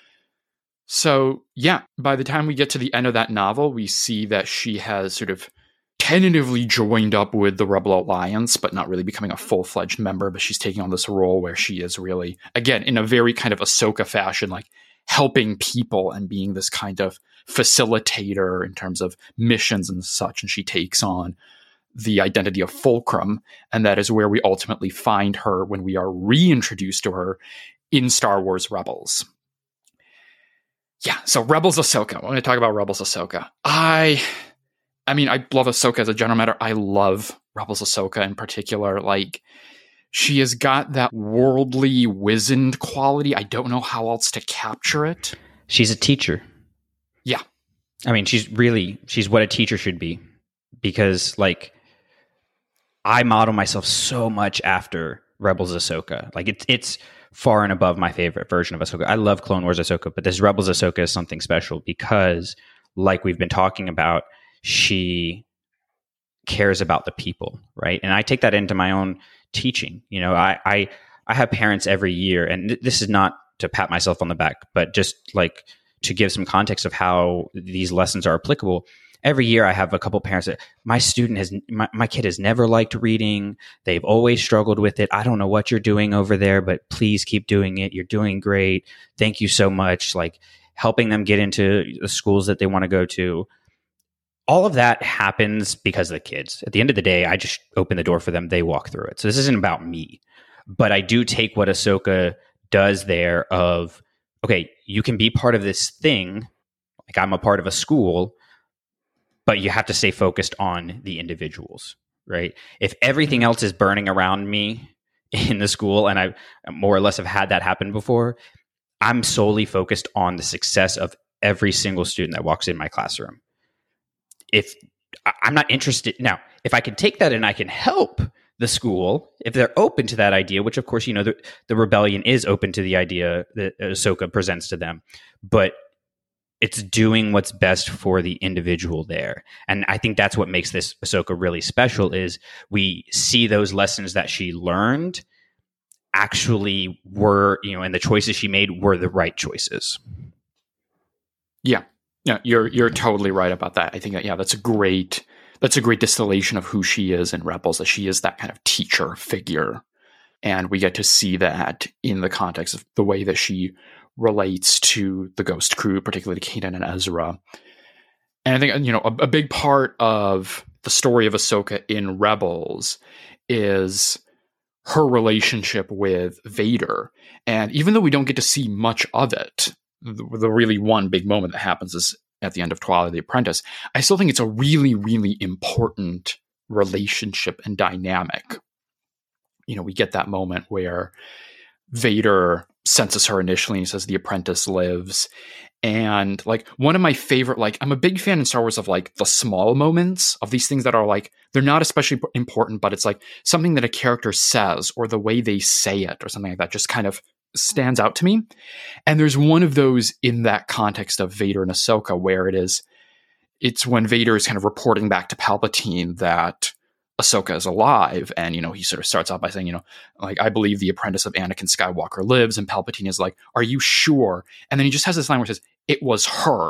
So yeah, by the time we get to the end of that novel, we see that she has sort of tentatively joined up with the Rebel Alliance, but not really becoming a full-fledged member. But she's taking on this role where she is really, again, in a very kind of Ahsoka fashion, like helping people and being this kind of facilitator in terms of missions and such. And she takes on the identity of Fulcrum. And that is where we ultimately find her when we are reintroduced to her in Star Wars Rebels. Yeah, so Rebels Ahsoka. We're going to talk about Rebels Ahsoka. I I mean, I love Ahsoka as a general matter. I love Rebels Ahsoka in particular. Like, she has got that worldly, wizened quality. I don't know how else to capture it. She's a teacher. Yeah. I mean, she's what a teacher should be, because like I model myself so much after Rebels Ahsoka. Like it's far and above my favorite version of Ahsoka. I love Clone Wars Ahsoka, but this Rebels Ahsoka is something special because, like we've been talking about, she cares about the people, right? And I take that into my own teaching. You know, I have parents every year, and this is not to pat myself on the back, but just like to give some context of how these lessons are applicable. Every year I have a couple parents that my kid has never liked reading. They've always struggled with it. I don't know what you're doing over there, but please keep doing it. You're doing great. Thank you so much. Like helping them get into the schools that they want to go to. All of that happens because of the kids. At the end of the day, I just open the door for them. They walk through it. So this isn't about me, but I do take what Ahsoka does there of, okay, you can be part of this thing. Like I'm a part of a school, but you have to stay focused on the individuals, right? If everything else is burning around me in the school, and I more or less have had that happen before, I'm solely focused on the success of every single student that walks in my classroom. If I'm not interested now, if I can take that and I can help the school, if they're open to that idea, which of course, you know, the rebellion is open to the idea that Ahsoka presents to them, but it's doing what's best for the individual there. And I think that's what makes this Ahsoka really special is we see those lessons that she learned actually were, you know, and the choices she made were the right choices. Yeah. Yeah, you're totally right about that. I think that, that's a great distillation of who she is in Rebels, that she is that kind of teacher figure. And we get to see that in the context of the way that she relates to the Ghost crew, particularly to Kanan and Ezra. And I think, you know, a big part of the story of Ahsoka in Rebels is her relationship with Vader. And even though we don't get to see much of it, the really one big moment that happens is at the end of Twilight of the Apprentice, I still think it's a really, really important relationship and dynamic. You know, we get that moment where Vader senses her initially and he says, "The apprentice lives." And like one of my favorite, like I'm a big fan in Star Wars of like the small moments of these things that are like, they're not especially important, but it's like something that a character says or the way they say it or something like that just kind of stands out to me. And there's one of those in that context of Vader and Ahsoka where it's when Vader is kind of reporting back to Palpatine that Ahsoka is alive. And, you know, he sort of starts out by saying, you know, like, I believe the apprentice of Anakin Skywalker lives. And Palpatine is like, are you sure? And then he just has this line where he says, it was her.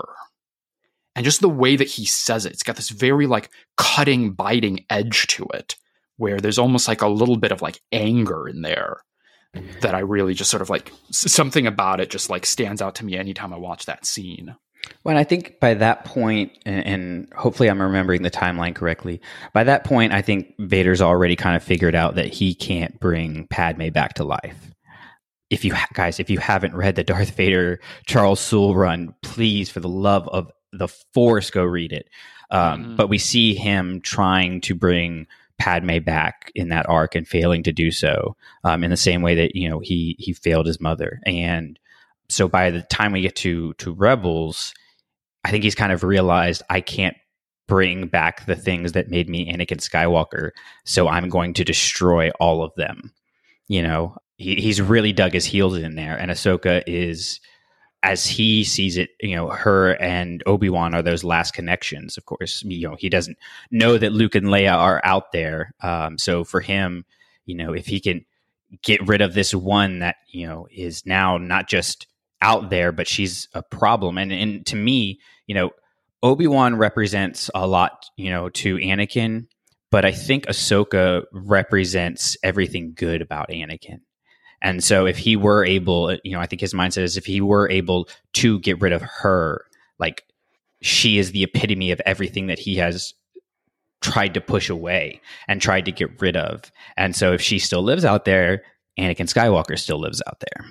And just the way that he says it, it's got this very like cutting, biting edge to it, where there's almost like a little bit of like anger in there that I really just sort of like something about it just like stands out to me anytime I watch that scene. Well, and I think by that point, and hopefully I'm remembering the timeline correctly, by that point, I think Vader's already kind of figured out that he can't bring Padme back to life. If you haven't read the Darth Vader Charles Soule run, please, for the love of the Force, go read it. But we see him trying to bring Padme back in that arc and failing to do so, in the same way that, you know, he failed his mother. And so by the time we get to Rebels, I think he's kind of realized I can't bring back the things that made me Anakin Skywalker, so I'm going to destroy all of them. You know, he's really dug his heels in there, and Ahsoka is, as he sees it, you know, her and Obi-Wan are those last connections. Of course, you know, he doesn't know that Luke and Leia are out there. So for him, you know, if he can get rid of this one that, you know, is now not just out there, but she's a problem. And to me, you know, Obi-Wan represents a lot, you know, to Anakin, but I think Ahsoka represents everything good about Anakin. And so if he were able, you know, I think his mindset is if he were able to get rid of her, like she is the epitome of everything that he has tried to push away and tried to get rid of. And so if she still lives out there, Anakin Skywalker still lives out there.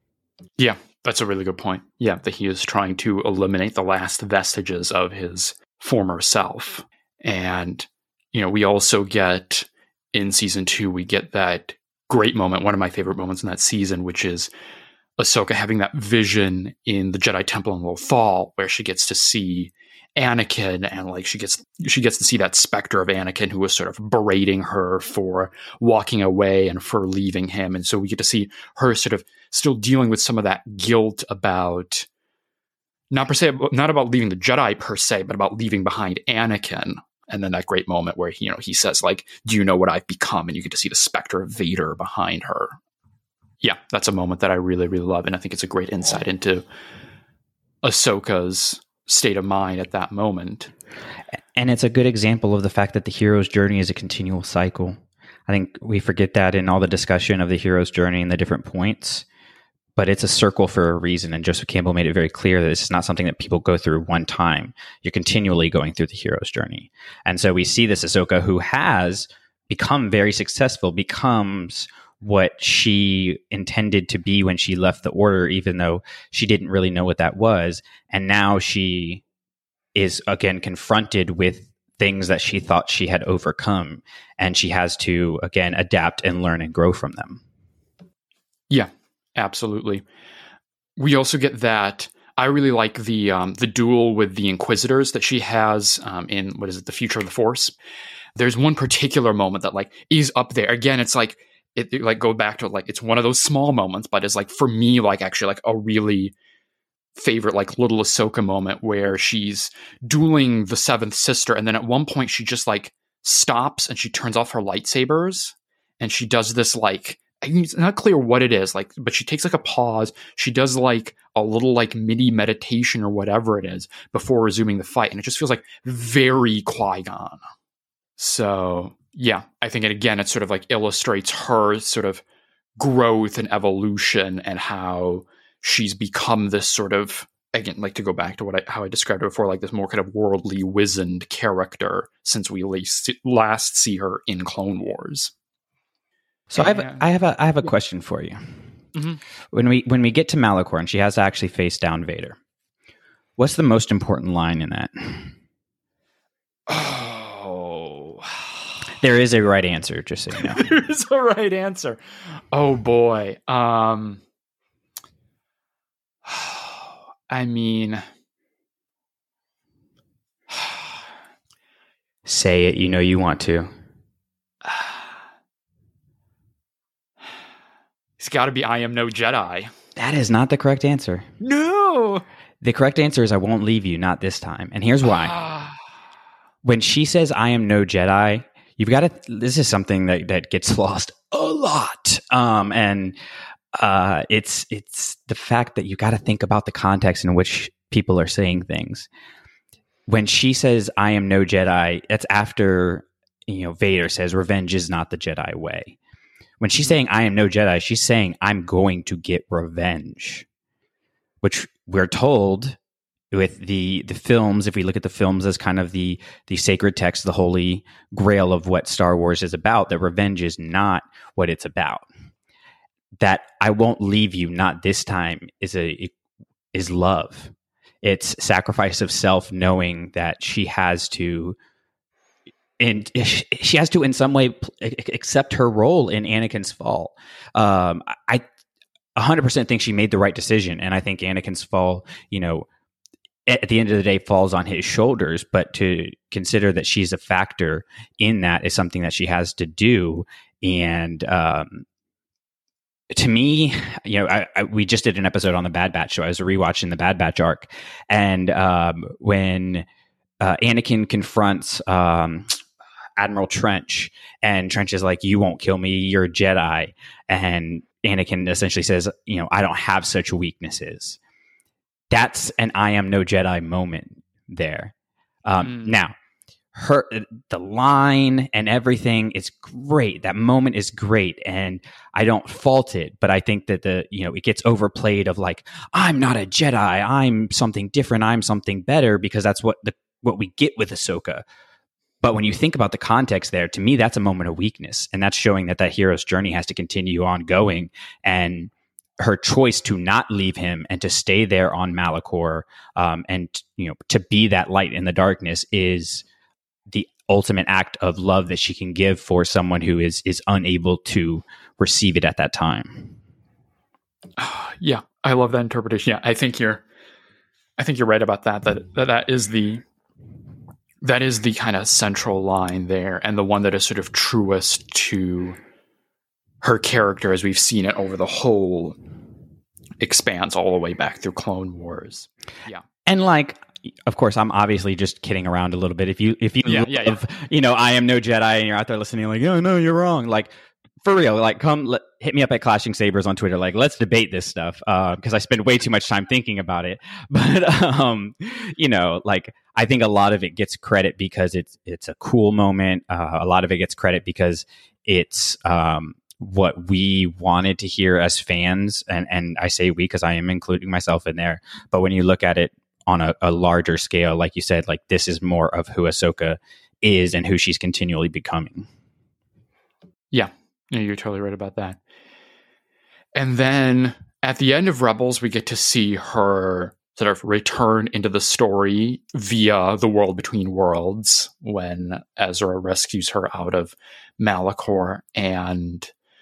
Yeah, that's a really good point. Yeah, that he is trying to eliminate the last vestiges of his former self. And, we also get in season 2, we get that great moment, one of my favorite moments in that season, which is Ahsoka having that vision in the Jedi Temple in Lothal, where she gets to see Anakin, and like she gets to see that specter of Anakin who was sort of berating her for walking away and for leaving him. And so we get to see her sort of still dealing with some of that guilt about not about leaving the Jedi per se, but about leaving behind Anakin. And then that great moment where he says, like, do you know what I've become? And you get to see the specter of Vader behind her. Yeah, that's a moment that I really, really love. And I think it's a great insight into Ahsoka's state of mind at that moment. And it's a good example of the fact that the hero's journey is a continual cycle. I think we forget that in all the discussion of the hero's journey and the different points, but it's a circle for a reason. And Joseph Campbell made it very clear that this is not something that people go through one time. You're continually going through the hero's journey. And so we see this Ahsoka who has become very successful, becomes what she intended to be when she left the Order, even though she didn't really know what that was. And now she is again confronted with things that she thought she had overcome, and she has to again adapt and learn and grow from them. Yeah, absolutely. We also get that. I really like the duel with the Inquisitors that she has in The Future of the Force. There's one particular moment that like is up there. Again, it's like it like go back to like it's one of those small moments, but it's like for me like actually like a really favorite like little Ahsoka moment where she's dueling the Seventh Sister, and then at one point she just like stops and she turns off her lightsabers, and she does this like it's not clear what it is like, but she takes like a pause. She does like a little like mini meditation or whatever it is before resuming the fight, and it just feels like very Qui-Gon. So yeah, I think it sort of like illustrates her sort of growth and evolution and how she's become this sort of, again, like to go back to how I described it before, like this more kind of worldly, wizened character since we last see her in Clone Wars. So I have a question for you. Mm-hmm. When we get to Malachor and she has to actually face down Vader, what's the most important line in that? There is a right answer, just so you know. There is a right answer. Oh boy. I mean, say it. You know you want to. It's got to be I am no Jedi. That is not the correct answer. No. The correct answer is I won't leave you, not this time. And here's why. When she says I am no Jedi, you've got to, this is something that gets lost a lot. It's the fact that you got to think about the context in which people are saying things. When she says I am no Jedi, that's after, Vader says revenge is not the Jedi way. When she's saying I am no Jedi, she's saying I'm going to get revenge, which we're told with the films, if we look at the films as kind of the sacred text, the holy grail of what Star Wars is about, that revenge is not what it's about. That I won't leave you, not this time, is love. It's sacrifice of self, knowing that she has to in some way accept her role in Anakin's fall. I 100% think she made the right decision, and I think Anakin's fall, at the end of the day, falls on his shoulders. But to consider that she's a factor in that is something that she has to do. And to me, we just did an episode on the Bad Batch, so I was rewatching the Bad Batch arc, and when Anakin confronts Admiral Trench, and Trench is like, "You won't kill me. You're a Jedi," and Anakin essentially says, "I don't have such weaknesses." That's an I am no Jedi moment there. Now, the line and everything is great. That moment is great, and I don't fault it. But I think that it gets overplayed of like, I'm not a Jedi. I'm something different. I'm something better, because that's what we get with Ahsoka. But when you think about the context there, to me, that's a moment of weakness, and that's showing that hero's journey has to continue on going. And her choice to not leave him and to stay there on Malachor, and to be that light in the darkness is the ultimate act of love that she can give for someone who is unable to receive it at that time. Yeah, I love that interpretation. Yeah, I think you're right about that. That is the kind of central line there, and the one that is sort of truest to her character as we've seen it over the whole expanse, all the way back through Clone Wars. Yeah, and like, of course, I'm obviously just kidding around a little bit. If you love, I Am No Jedi, and you're out there listening, like, oh no, you're wrong. Like, for real, like, hit me up at Clashing Sabers on Twitter. Like, let's debate this stuff, because I spend way too much time thinking about it. But like, I think a lot of it gets credit because it's a cool moment. A lot of it gets credit because it's what we wanted to hear as fans, and I say we because I am including myself in there. But when you look at it on a larger scale, like you said, like, this is more of who Ahsoka is and who she's continually becoming. Yeah, you're totally right about that. And then at the end of Rebels, we get to see her sort of return into the story via the World Between Worlds when Ezra rescues her out of Malachor. And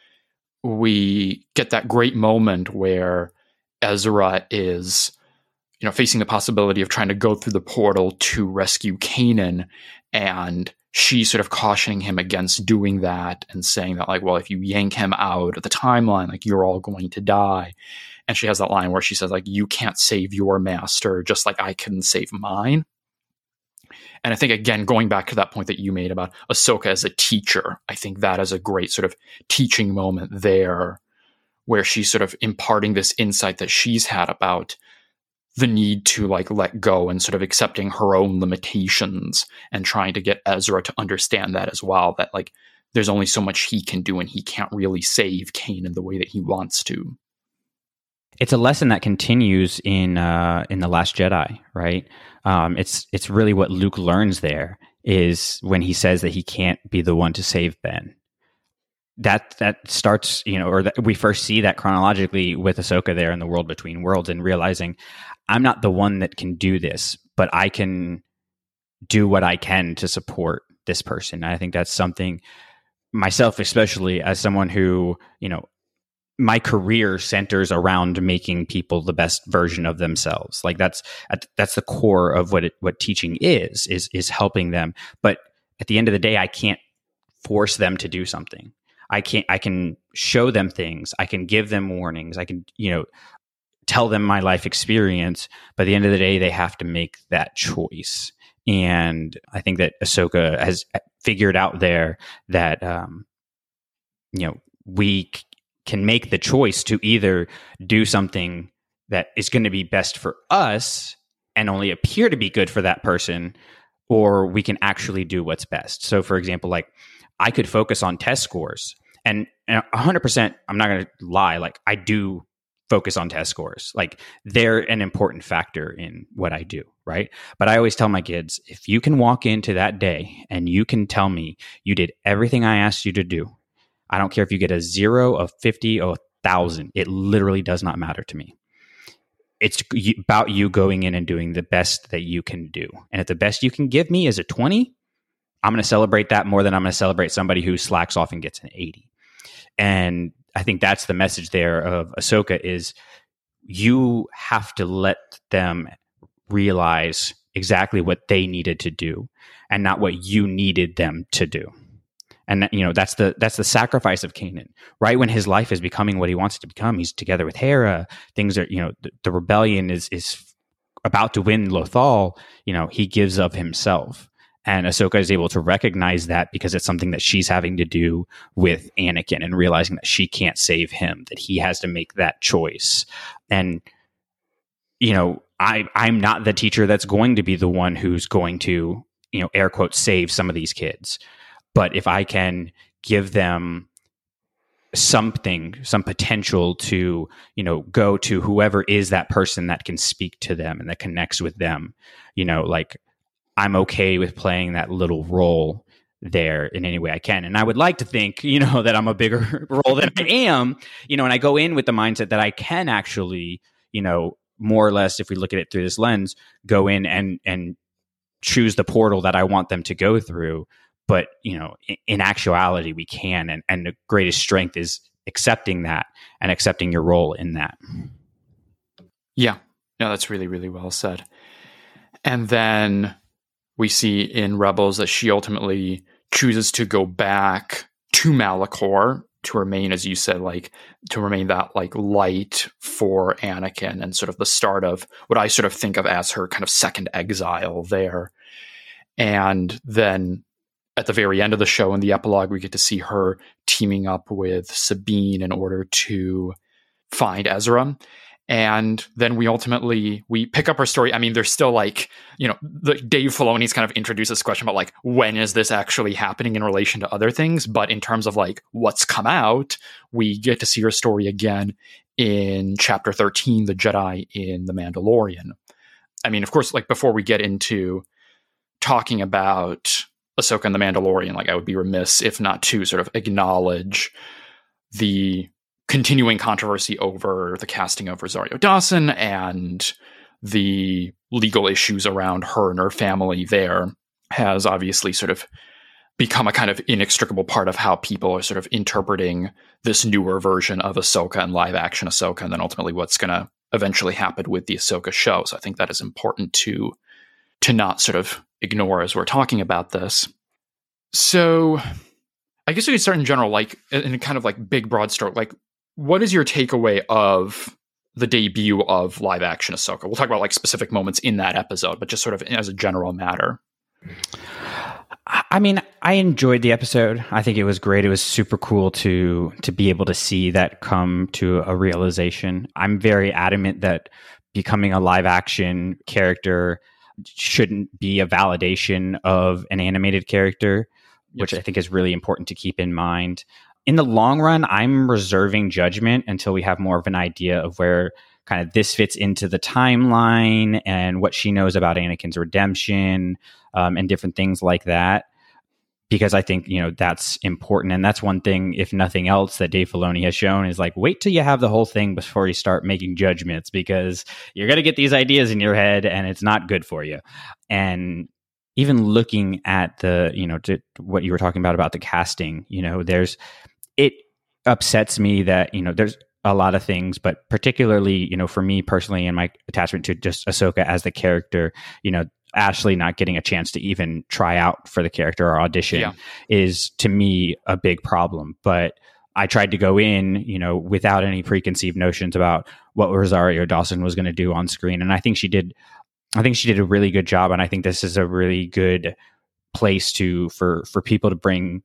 we get that great moment where Ezra is, facing the possibility of trying to go through the portal to rescue Kanan, and she's sort of cautioning him against doing that and saying that, like, well, if you yank him out of the timeline, like, you're all going to die. And she has that line where she says, like, you can't save your master just like I couldn't save mine. And I think, again, going back to that point that you made about Ahsoka as a teacher, I think that is a great sort of teaching moment there, where she's sort of imparting this insight that she's had about the need to, like, let go and sort of accepting her own limitations and trying to get Ezra to understand that as well, that, like, there's only so much he can do and he can't really save Kanan the way that he wants to. It's a lesson that continues in The Last Jedi, right? It's really what Luke learns there, is when he says that he can't be the one to save Ben. That starts, we first see that chronologically with Ahsoka there in the World Between Worlds, and realizing, I'm not the one that can do this, but I can do what I can to support this person. And I think that's something, myself especially, as someone who, my career centers around making people the best version of themselves. Like, that's the core of what teaching is helping them. But at the end of the day, I can't force them to do something. I can show them things. I can give them warnings. I can, tell them my life experience. But at the end of the day, they have to make that choice. And I think that Ahsoka has figured out there that, we can make the choice to either do something that is going to be best for us and only appear to be good for that person, or we can actually do what's best. So, for example, like, I could focus on test scores, and 100%, I'm not going to lie, like, I do focus on test scores. Like, they're an important factor in what I do, right? But I always tell my kids, if you can walk into that day and you can tell me you did everything I asked you to do, I don't care if you get a 0, a 50, or 1,000, it literally does not matter to me. It's about you going in and doing the best that you can do. And if the best you can give me is a 20, I'm going to celebrate that more than I'm going to celebrate somebody who slacks off and gets an 80. And I think that's the message there of Ahsoka, is you have to let them realize exactly what they needed to do and not what you needed them to do. And that's the sacrifice of Kanan. Right when his life is becoming what he wants it to become, he's together with Hera. Things are, the rebellion is about to win Lothal. He gives of himself. And Ahsoka is able to recognize that because it's something that she's having to do with Anakin, and realizing that she can't save him, that he has to make that choice. And, I'm not the teacher that's going to be the one who's going to, air quotes, save some of these kids. But if I can give them something, some potential to, go to whoever is that person that can speak to them and that connects with them, like, I'm okay with playing that little role there in any way I can. And I would like to think, that I'm a bigger role than I am, and I go in with the mindset that I can actually, more or less, if we look at it through this lens, go in and choose the portal that I want them to go through. But, in actuality, we can. And the greatest strength is accepting that and accepting your role in that. Yeah. No, that's really, really well said. And then we see in Rebels that she ultimately chooses to go back to Malachor to remain, as you said, to remain that light for Anakin, and sort of the start of what I sort of think of as her kind of second exile there. And then at the very end of the show, in the epilogue, we get to see her teaming up with Sabine in order to find Ezra. And then we pick up our story. I mean, there's still the Dave Filoni's kind of introduced this question about when is this actually happening in relation to other things? But in terms of what's come out, we get to see her story again in chapter 13, The Jedi in The Mandalorian. I mean, of course, before we get into talking about Ahsoka and The Mandalorian, I would be remiss if not to sort of acknowledge the continuing controversy over the casting of Rosario Dawson and the legal issues around her and her family there has obviously sort of become a kind of inextricable part of how people are sort of interpreting this newer version of Ahsoka and live action Ahsoka, and then ultimately what's going to eventually happen with the Ahsoka show. So I think that is important to not sort of ignore as we're talking about this. So I guess we could start in general, in a kind of big broad stroke, what is your takeaway of the debut of live action Ahsoka? We'll talk about specific moments in that episode, but just sort of as a general matter. I mean, I enjoyed the episode. I think it was great. It was super cool to be able to see that come to a realization. I'm very adamant that becoming a live action character shouldn't be a validation of an animated character, which I think is really important to keep in mind. In the long run, I'm reserving judgment until we have more of an idea of where kind of this fits into the timeline and what she knows about Anakin's redemption, and different things like that. Because I think, that's important. And that's one thing, if nothing else, that Dave Filoni has shown is wait till you have the whole thing before you start making judgments, because you're going to get these ideas in your head and it's not good for you. And even looking at the, to what you were talking about the casting, it upsets me that, there's a lot of things, but particularly, for me personally and my attachment to just Ahsoka as the character, Ashley not getting a chance to even try out for the character or audition is to me a big problem. But I tried to go in, without any preconceived notions about what Rosario Dawson was going to do on screen. And I think she did a really good job. And I think this is a really good place for people to bring,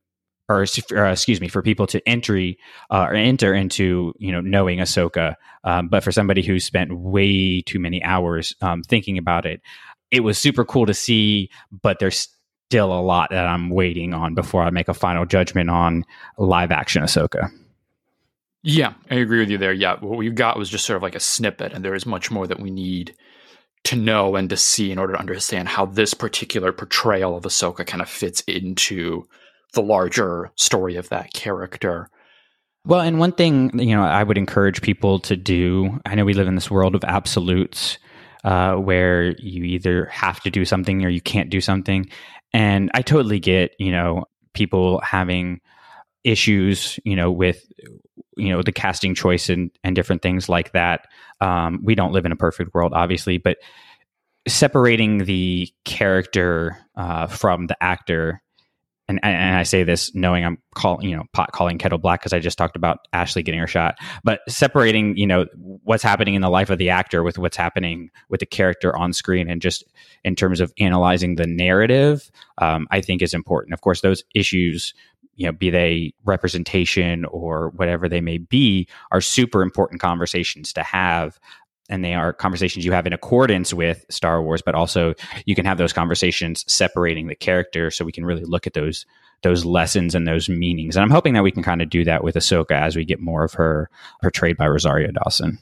for people to enter into, knowing Ahsoka. But for somebody who spent way too many hours thinking about it, it was super cool to see, but there's still a lot that I'm waiting on before I make a final judgment on live action Ahsoka. Yeah, I agree with you there. Yeah, what we got was just sort of a snippet, and there is much more that we need to know and to see in order to understand how this particular portrayal of Ahsoka kind of fits into the larger story of that character. Well, and one thing, I would encourage people to do, I know we live in this world of absolutes, where you either have to do something or you can't do something. And I totally get, people having issues, with, the casting choice and different things like that. We don't live in a perfect world, obviously, but separating the character from the actor, and I say this knowing I'm pot calling kettle black because I just talked about Ashley getting her shot, but separating, what's happening in the life of the actor with what's happening with the character on screen, and just in terms of analyzing the narrative, I think is important. Of course, those issues, be they representation or whatever they may be, are super important conversations to have. And they are conversations you have in accordance with Star Wars, but also you can have those conversations separating the character, so we can really look at those lessons and those meanings. And I'm hoping that we can kind of do that with Ahsoka as we get more of her portrayed by Rosario Dawson.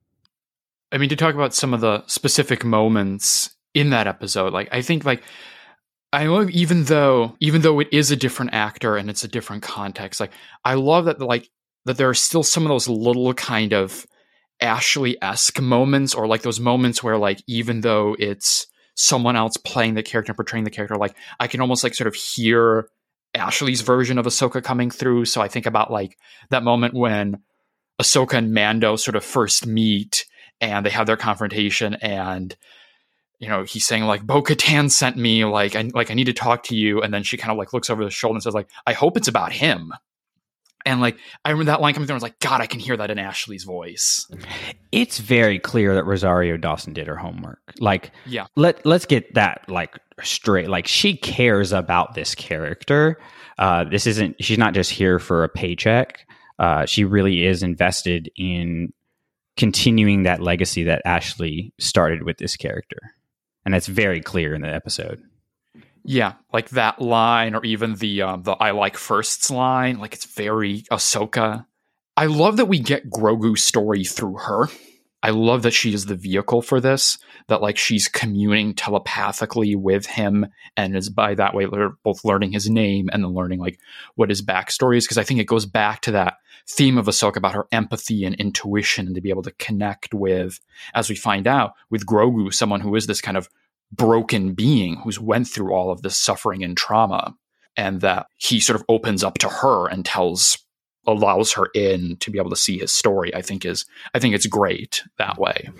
I mean, to talk about some of the specific moments in that episode, I think I love, even though it is a different actor and it's a different context, like I love that that there are still some of those little kind of Ashley-esque moments, or like those moments where like even though it's someone else playing the character and portraying the character, like I can almost like sort of hear Ashley's version of Ahsoka coming through. So I think about like that moment when Ahsoka and Mando sort of first meet and they have their confrontation, and he's saying like, Bo-Katan sent me, like I need to talk to you, and then she kind of like looks over the shoulder and says like, I hope it's about him. And like I remember that line coming through, and I was like, God, I can hear that in Ashley's voice. It's very clear that Rosario Dawson did her homework. Like, yeah, let's get that like straight. Like, she cares about this character. She's not just here for a paycheck. She really is invested in continuing that legacy that Ashley started with this character. And that's very clear in the episode. Yeah, like that line, or even the I like firsts line, like it's very Ahsoka. I love that we get Grogu's story through her. I love that she is the vehicle for this, that like she's communing telepathically with him, and is by that way both learning his name and then learning like what his backstory is, because I think it goes back to that theme of Ahsoka about her empathy and intuition, and to be able to connect with, as we find out, with Grogu, someone who is this kind of broken being who's went through all of this suffering and trauma, and that he sort of opens up to her and allows her in to be able to see his story. I think it's great that way.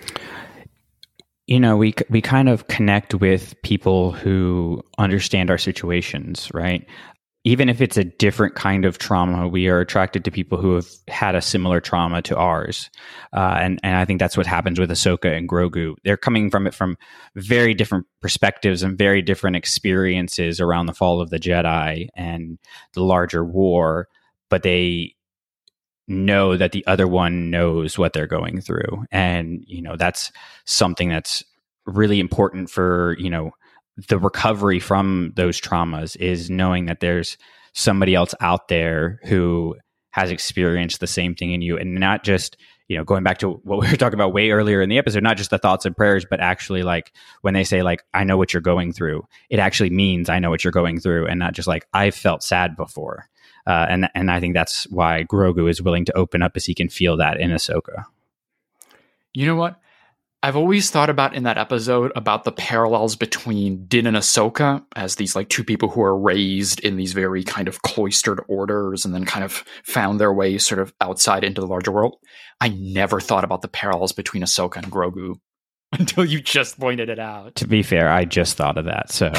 We kind of connect with people who understand our situations, right? Even if it's a different kind of trauma, we are attracted to people who have had a similar trauma to ours. And I think that's what happens with Ahsoka and Grogu. They're coming from it from very different perspectives and very different experiences around the fall of the Jedi and the larger war, but they know that the other one knows what they're going through. And, that's something that's really important for, the recovery from those traumas, is knowing that there's somebody else out there who has experienced the same thing in you, and not just, going back to what we were talking about way earlier in the episode, not just the thoughts and prayers, but actually like when they say like, I know what you're going through, it actually means I know what you're going through, and not just like, I've felt sad before. And I think that's why Grogu is willing to open up, as he can feel that in Ahsoka. You know what? I've always thought about in that episode about the parallels between Din and Ahsoka as these like two people who are raised in these very kind of cloistered orders and then kind of found their way sort of outside into the larger world. I never thought about the parallels between Ahsoka and Grogu until you just pointed it out. To be fair, I just thought of that, so...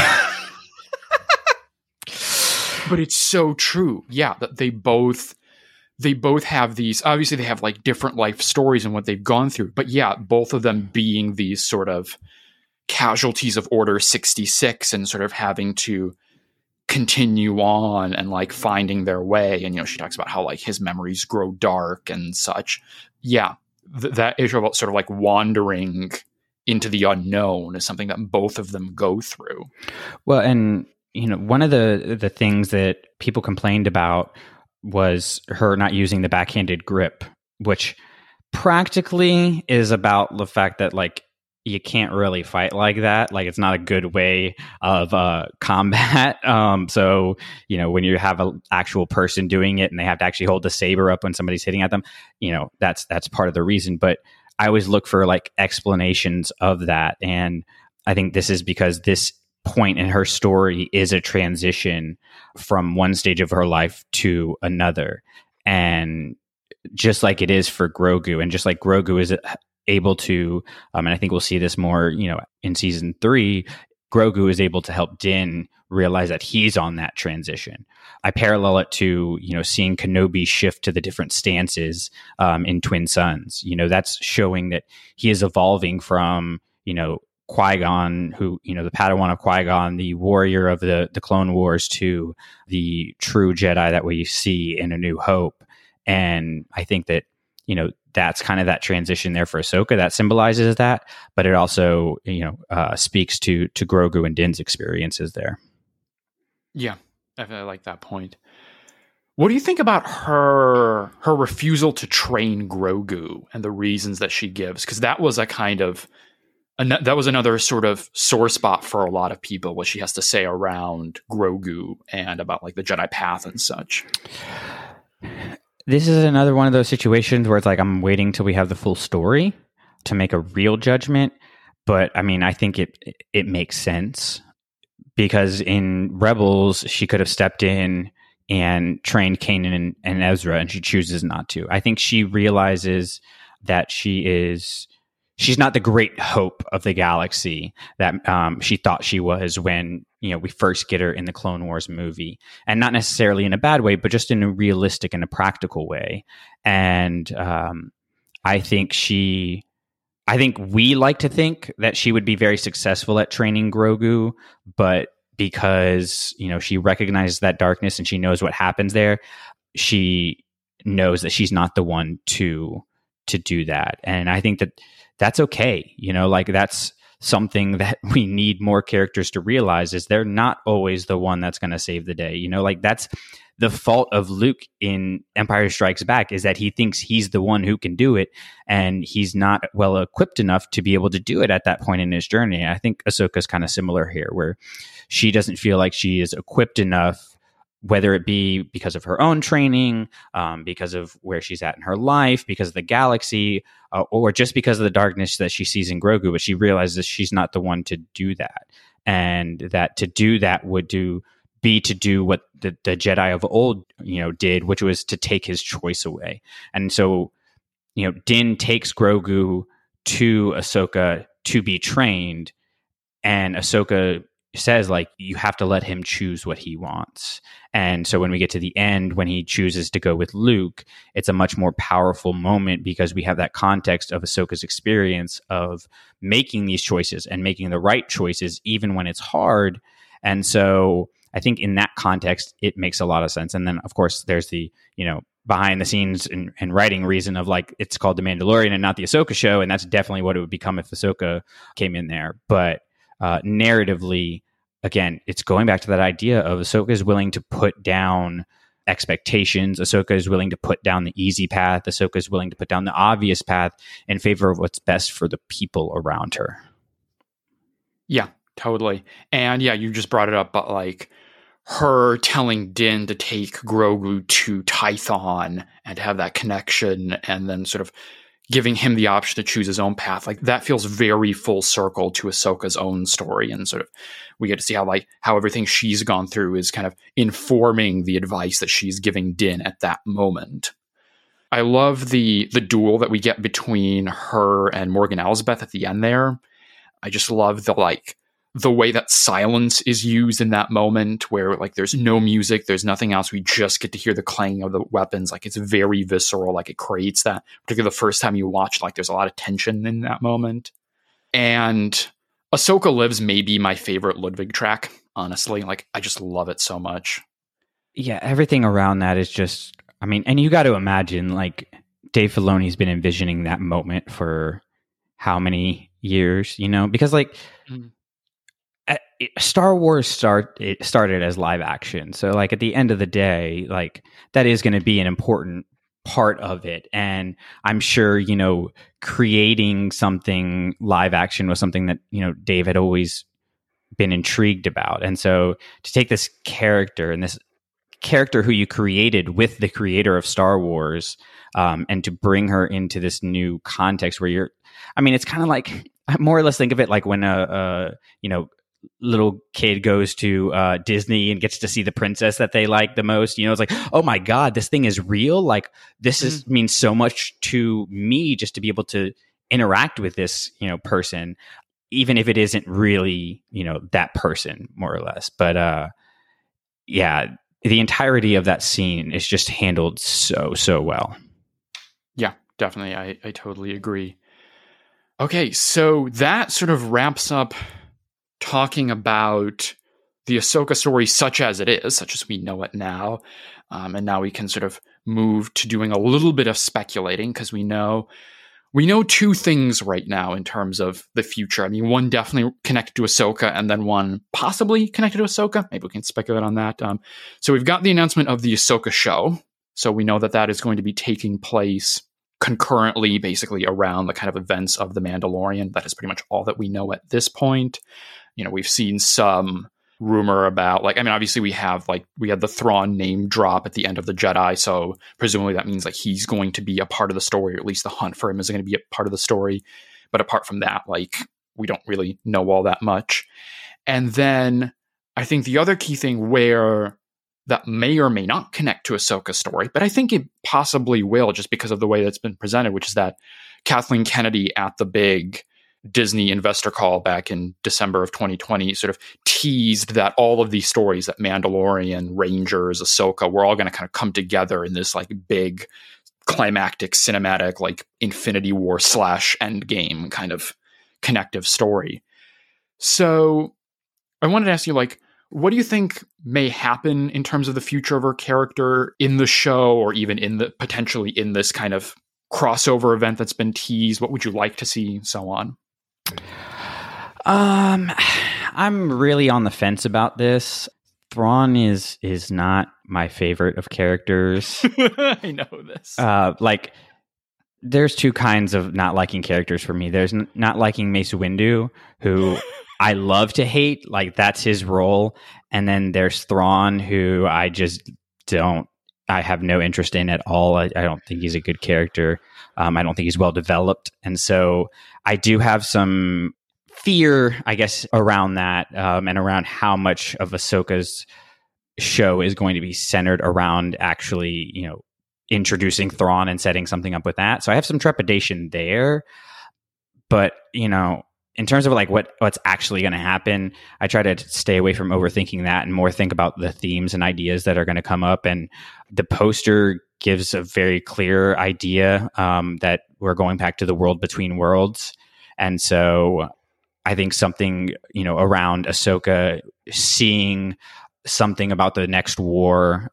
But it's so true. Yeah, that they both have these, obviously they have like different life stories and what they've gone through, but yeah, both of them being these sort of casualties of Order 66 and sort of having to continue on and like finding their way. And, she talks about how like his memories grow dark and such. Yeah, that issue about sort of like wandering into the unknown is something that both of them go through. Well, and, one of the things that people complained about was her not using the backhanded grip, which practically is about the fact that like you can't really fight like that. Like it's not a good way of combat. So, when you have an actual person doing it and they have to actually hold the saber up when somebody's hitting at them, that's part of the reason. But I always look for like explanations of that. And I think this is because this point in her story is a transition from one stage of her life to another. And just like it is for Grogu, and just like Grogu is able to, and I think we'll see this more, in season 3, Grogu is able to help Din realize that he's on that transition. I parallel it to, seeing Kenobi shift to the different stances in Twin Suns. That's showing that he is evolving from, Qui-Gon, who, the Padawan of Qui-Gon, the warrior of the Clone Wars, to the true Jedi that we see in A New Hope. And I think that, that's kind of that transition there for Ahsoka that symbolizes that, but it also, speaks to Grogu and Din's experiences there. Yeah, I like that point. What do you think about her refusal to train Grogu and the reasons that she gives? Because that was a kind of And that was another sort of sore spot for a lot of people, what she has to say around Grogu and about like the Jedi path and such. This is another one of those situations where it's like I'm waiting till we have the full story to make a real judgment. But I mean, I think it makes sense because in Rebels, she could have stepped in and trained Kanan and Ezra, and she chooses not to. I think she realizes that she's not the great hope of the galaxy that she thought she was when we first get her in the Clone Wars movie, and not necessarily in a bad way, but just in a realistic and a practical way. And I think we like to think that she would be very successful at training Grogu, but because she recognizes that darkness and she knows what happens there, she knows that she's not the one to do that. And I think that that's okay. Like that's something that we need more characters to realize, is they're not always the one that's going to save the day. Like that's the fault of Luke in Empire Strikes Back, is that he thinks he's the one who can do it, and he's not well equipped enough to be able to do it at that point in his journey. I think Ahsoka's kind of similar here, where she doesn't feel like she is equipped enough, whether it be because of her own training, because of where she's at in her life, because of the galaxy, or just because of the darkness that she sees in Grogu, but she realizes she's not the one to do that. And that to do that would be to do what the Jedi of old, did, which was to take his choice away. And so, Din takes Grogu to Ahsoka to be trained, and Ahsoka says, like, you have to let him choose what he wants. And so when we get to the end, when he chooses to go with Luke, it's a much more powerful moment because we have that context of Ahsoka's experience of making these choices and making the right choices, even when it's hard. And so I think in that context, it makes a lot of sense. And then, of course, there's the, behind the scenes and writing reason of like, it's called The Mandalorian and not the Ahsoka show. And that's definitely what it would become if Ahsoka came in there. But narratively, again, it's going back to that idea of Ahsoka is willing to put down expectations. Ahsoka is willing to put down the easy path. Ahsoka is willing to put down the obvious path in favor of what's best for the people around her. Yeah, totally. And yeah, you just brought it up, but like her telling Din to take Grogu to Tython and have that connection, and then sort of giving him the option to choose his own path, like that feels very full circle to Ahsoka's own story. And sort of we get to see how everything she's gone through is kind of informing the advice that she's giving Din at that moment. I love the duel that we get between her and Morgan Elsbeth at the end there. I just love the way that silence is used in that moment, where like there's no music, there's nothing else. We just get to hear the clanging of the weapons. Like it's very visceral. Like it creates that, particularly the first time you watch, like there's a lot of tension in that moment. And Ahsoka Lives may be my favorite Ludwig track, honestly. Like I just love it so much. Yeah, everything around that is just, I mean, and you got to imagine like Dave Filoni's been envisioning that moment for how many years, because like, Star Wars started as live action. So like at the end of the day, like that is going to be an important part of it. And I'm sure, creating something live action was something that, Dave had always been intrigued about. And so to take this character and this character who you created with the creator of Star Wars, and to bring her into this new context where it's kind of like, I more or less think of it like when little kid goes to Disney and gets to see the princess that they like the most. It's like, oh my God, this thing is real. Like this means so much to me just to be able to interact with this, person, even if it isn't really, that person more or less. But yeah, the entirety of that scene is just handled so well. Yeah, definitely. I totally agree. Okay, so that sort of wraps up talking about the Ahsoka story such as it is, such as we know it now. And now we can sort of move to doing a little bit of speculating, because we know two things right now in terms of the future. I mean, one definitely connected to Ahsoka, and then one possibly connected to Ahsoka. Maybe we can speculate on that. So we've got the announcement of the Ahsoka show. So we know that is going to be taking place concurrently, basically around the kind of events of The Mandalorian. That is pretty much all that we know at this point. We've seen some rumor about, like, I mean, obviously we had the Thrawn name drop at the end of The Jedi, so presumably that means like he's going to be a part of the story, or at least the hunt for him is going to be a part of the story. But apart from that, like, we don't really know all that much. And then I think the other key thing where that may or may not connect to Ahsoka's story, but I think it possibly will, just because of the way that's been presented, which is that Kathleen Kennedy at the big Disney investor call back in December of 2020 sort of teased that all of these stories, that Mandalorian, Rangers, Ahsoka, were all going to kind of come together in this like big climactic cinematic, like Infinity War / Endgame kind of connective story. So I wanted to ask you, like, what do you think may happen in terms of the future of her character in the show, or even potentially in this kind of crossover event that's been teased? What would you like to see, so on? I'm really on the fence about this. Thrawn is not my favorite of characters. I know this. Like, there's two kinds of not liking characters for me. There's not liking Mace Windu, who I love to hate. Like, that's his role. And then there's Thrawn, who I have no interest in at all. I don't think he's a good character. I don't think he's well developed. And so I do have some fear, I guess, around that, and around how much of Ahsoka's show is going to be centered around actually, introducing Thrawn and setting something up with that. So I have some trepidation there. But, in terms of like what's actually going to happen, I try to stay away from overthinking that and more think about the themes and ideas that are going to come up. And the poster gives a very clear idea that we're going back to the world between worlds. And so I think something, around Ahsoka seeing something about the next war,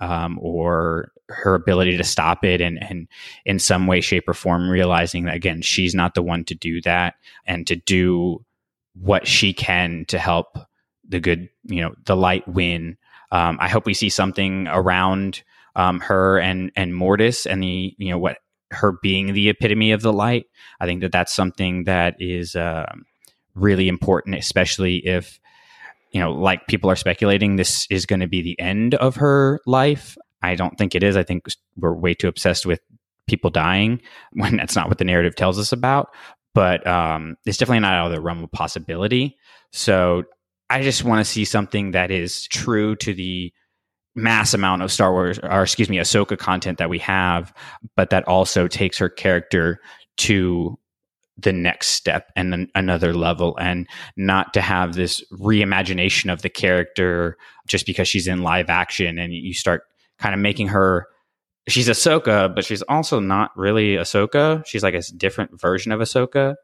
or her ability to stop it, and in some way, shape, or form realizing that, again, she's not the one to do that, and to do what she can to help the good, the light win. I hope we see something around her and Mortis, and the, what her being the epitome of the light. I think that that's something that is really important, especially if, like people are speculating this is going to be the end of her life. I don't think it is. I think we're way too obsessed with people dying when that's not what the narrative tells us about. But it's definitely not out of the realm of possibility. So I just want to see something that is true to the mass amount of Star Wars, or Ahsoka content that we have, but that also takes her character to the next step and then another level, and not to have this reimagination of the character just because she's in live action, and you start kind of making her, she's Ahsoka, but she's also not really Ahsoka. She's like a different version of Ahsoka,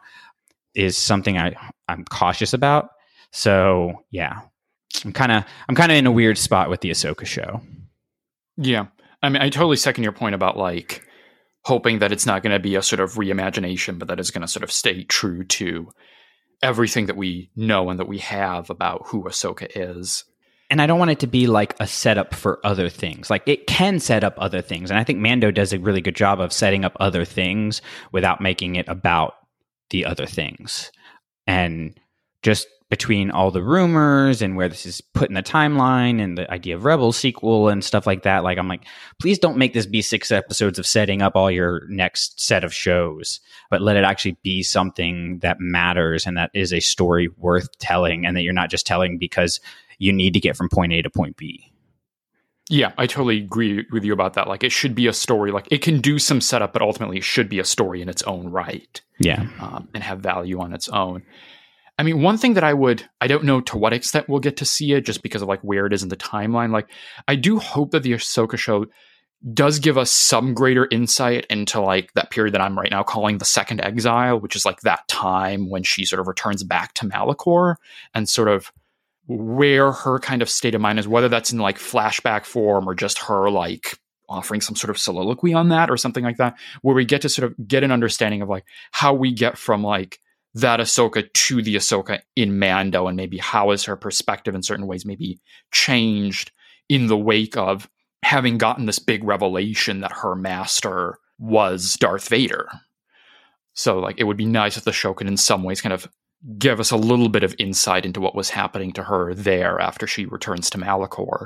is something I'm cautious about. So yeah, I'm kind of in a weird spot with the Ahsoka show. Yeah. I mean, I totally second your point about like hoping that it's not going to be a sort of reimagination, but that it's going to sort of stay true to everything that we know and that we have about who Ahsoka is. And I don't want it to be like a setup for other things. Like, it can set up other things. And I think Mando does a really good job of setting up other things without making it about the other things. And just between all the rumors and where this is put in the timeline and the idea of Rebels sequel and stuff like that, like, I'm like, please don't make this be 6 episodes of setting up all your next set of shows, but let it actually be something that matters and that is a story worth telling, and that you're not just telling because you need to get from point A to point B. Yeah, I totally agree with you about that. Like, it should be a story. Like, it can do some setup, but ultimately it should be a story in its own right. Yeah. And have value on its own. I mean, one thing that I don't know to what extent we'll get to see it, just because of like where it is in the timeline. Like, I do hope that the Ahsoka show does give us some greater insight into like that period that I'm right now calling the Second Exile, which is like that time when she sort of returns back to Malachor, and sort of where her kind of state of mind is, whether that's in like flashback form or just her like offering some sort of soliloquy on that or something like that, where we get to sort of get an understanding of like how we get from like that Ahsoka to the Ahsoka in Mando, and maybe how is her perspective in certain ways maybe changed in the wake of having gotten this big revelation that her master was Darth Vader. So like it would be nice if the show could in some ways kind of give us a little bit of insight into what was happening to her there after she returns to Malachor.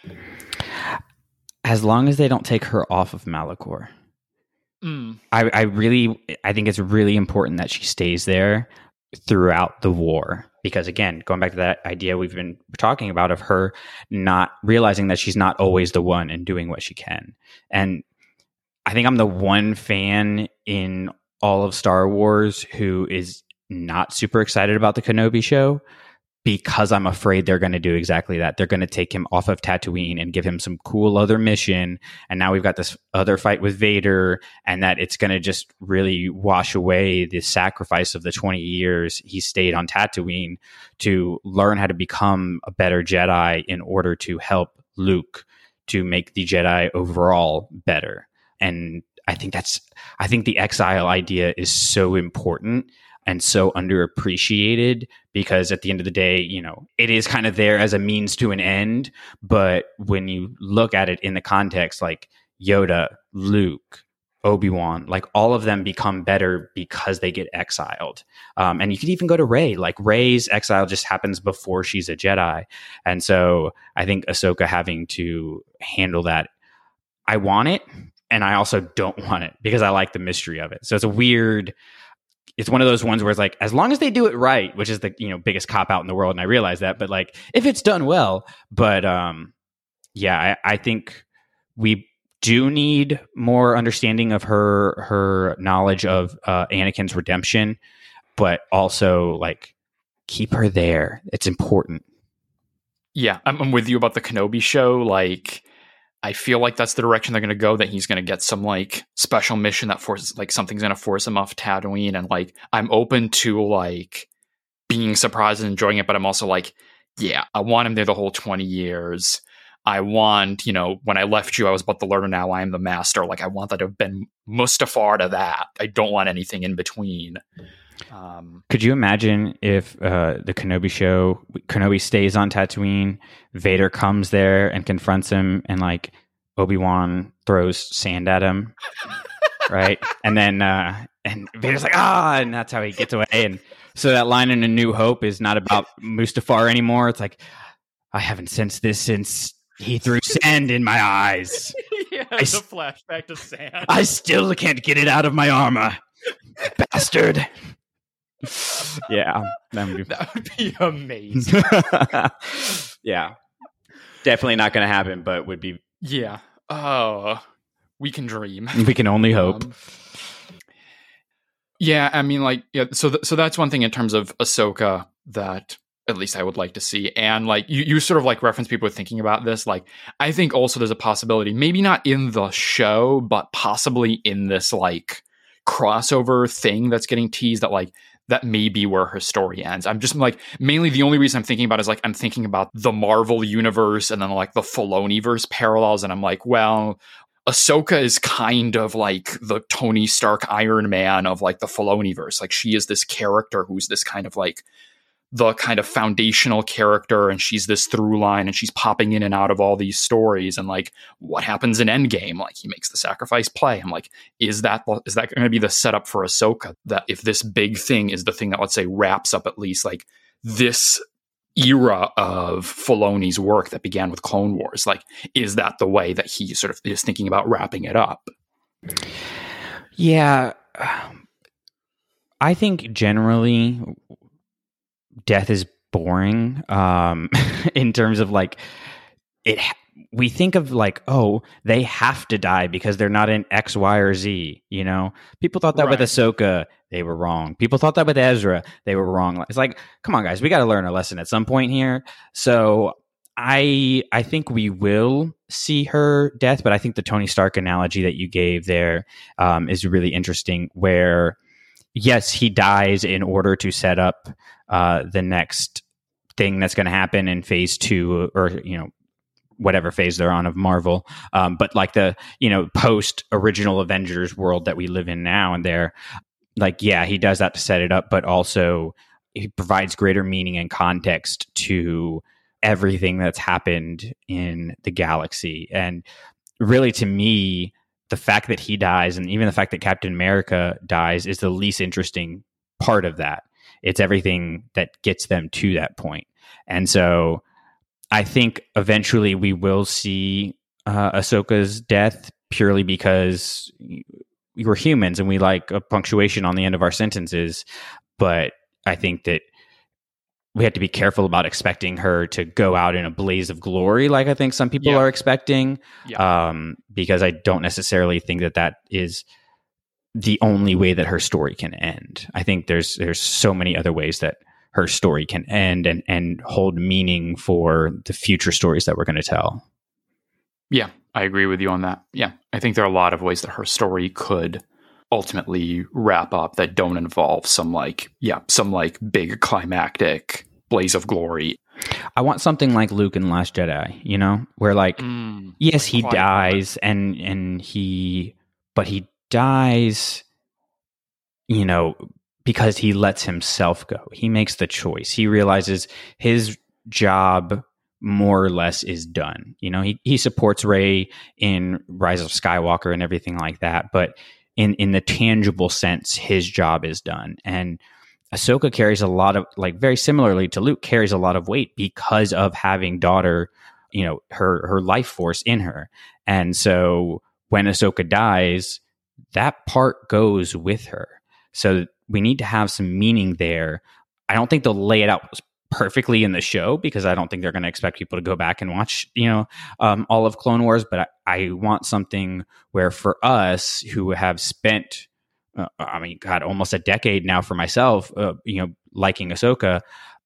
As long as they don't take her off of Malachor. I think it's really important that she stays there throughout the war, because again, going back to that idea we've been talking about of her not realizing that she's not always the one and doing what she can. And I think I'm the one fan in all of Star Wars who is not super excited about the Kenobi show, because I'm afraid they're going to do exactly that. They're going to take him off of Tatooine and give him some cool other mission. And now we've got this other fight with Vader, and that it's going to just really wash away the sacrifice of the 20 years he stayed on Tatooine to learn how to become a better Jedi in order to help Luke to make the Jedi overall better. And I think the exile idea is so important and so underappreciated, because at the end of the day, you know, it is kind of there as a means to an end. But when you look at it in the context, like Yoda, Luke, Obi-Wan, like all of them become better because they get exiled. And you could even go to Rey. Like Rey's exile just happens before she's a Jedi. And so I think Ahsoka having to handle that, I want it. And I also don't want it, because I like the mystery of it. So it's one of those ones where it's like, as long as they do it right, which is the, you know, biggest cop out in the world. And I realize that, but like, if it's done well, but I think we do need more understanding of her knowledge of Anakin's redemption, but also like keep her there. It's important. Yeah, I'm with you about the Kenobi show. Like, I feel like that's the direction they're going to go, that he's going to get some like special mission that forces, like something's going to force him off Tatooine. And like, I'm open to like being surprised and enjoying it, but I'm also like, yeah, I want him there the whole 20 years. I want, you know, when I left you, I was but the learner, now I am the master. Like, I want that to have been Mustafar to that. I don't want anything in between. Could you imagine if the Kenobi show, Kenobi stays on Tatooine, Vader comes there and confronts him, and like Obi-Wan throws sand at him, right? And then and Vader's like, and that's how he gets away. And so that line in A New Hope is not about Mustafar anymore. It's like, I haven't sensed this since he threw sand in my eyes. Yeah, the flashback to sand. I still can't get it out of my armor, bastard. Yeah, that would be amazing. Yeah, definitely not going to happen, but would be. Yeah. Oh, we can dream. We can only hope. Yeah, I mean, like, yeah. So that's one thing in terms of Ahsoka that at least I would like to see. And like you sort of like reference people thinking about this. Like, I think also there's a possibility, maybe not in the show, but possibly in this like crossover thing that's getting teased, that like that may be where her story ends. I'm just like, mainly the only reason I'm thinking about is like, I'm thinking about the Marvel universe and then like the Filoniverse parallels. And I'm like, well, Ahsoka is kind of like the Tony Stark Iron Man of like the Filoniverse. Like, she is this character who's this kind of like the kind of foundational character, and she's this through line, and she's popping in and out of all these stories. And like, what happens in Endgame? Like, he makes the sacrifice play. I'm like, is that going to be the setup for Ahsoka? That if this big thing is the thing that, let's say, wraps up at least like this era of Filoni's work that began with Clone Wars, like, is that the way that he sort of is thinking about wrapping it up? Yeah, I think generally death is boring in terms of like it. We think of like, oh, they have to die because they're not in X, Y, or Z. You know, people thought that with Ahsoka, they were wrong. People thought that with Ezra, they were wrong. It's like, come on, guys, we got to learn a lesson at some point here. So I think we will see her death, but I think the Tony Stark analogy that you gave there is really interesting. Where yes, he dies in order to set up the next thing that's going to happen in phase 2, or, you know, whatever phase they're on of Marvel. But like the, you know, post original Avengers world that we live in now, and they're like, yeah, he does that to set it up, but also he provides greater meaning and context to everything that's happened in the galaxy. And really, to me, the fact that he dies and even the fact that Captain America dies is the least interesting part of that. It's everything that gets them to that point. And so I think eventually we will see Ahsoka's death purely because we're humans and we like a punctuation on the end of our sentences. But I think that we have to be careful about expecting her to go out in a blaze of glory, like I think some people are expecting, because I don't necessarily think that that is the only way that her story can end. I think there's so many other ways that her story can end and hold meaning for the future stories that we're going to tell. Yeah, I agree with you on that. Yeah, I think there are a lot of ways that her story could ultimately wrap up that don't involve some big climactic blaze of glory. I want something like Luke in Last Jedi, you know, where like, yes, he dies but he dies, you know, because he lets himself go. He makes the choice. He realizes his job more or less is done. You know, he supports Rey in Rise of Skywalker and everything like that, but in the tangible sense, his job is done. And Ahsoka carries a lot of, like, very similarly to Luke, carries a lot of weight because of having daughter, you know, her life force in her. And so when Ahsoka dies, that part goes with her. So we need to have some meaning there. I don't think they'll lay it out perfectly in the show because I don't think they're going to expect people to go back and watch, you know, all of Clone Wars. But I want something where for us who have spent, almost a decade now for myself, you know, liking Ahsoka,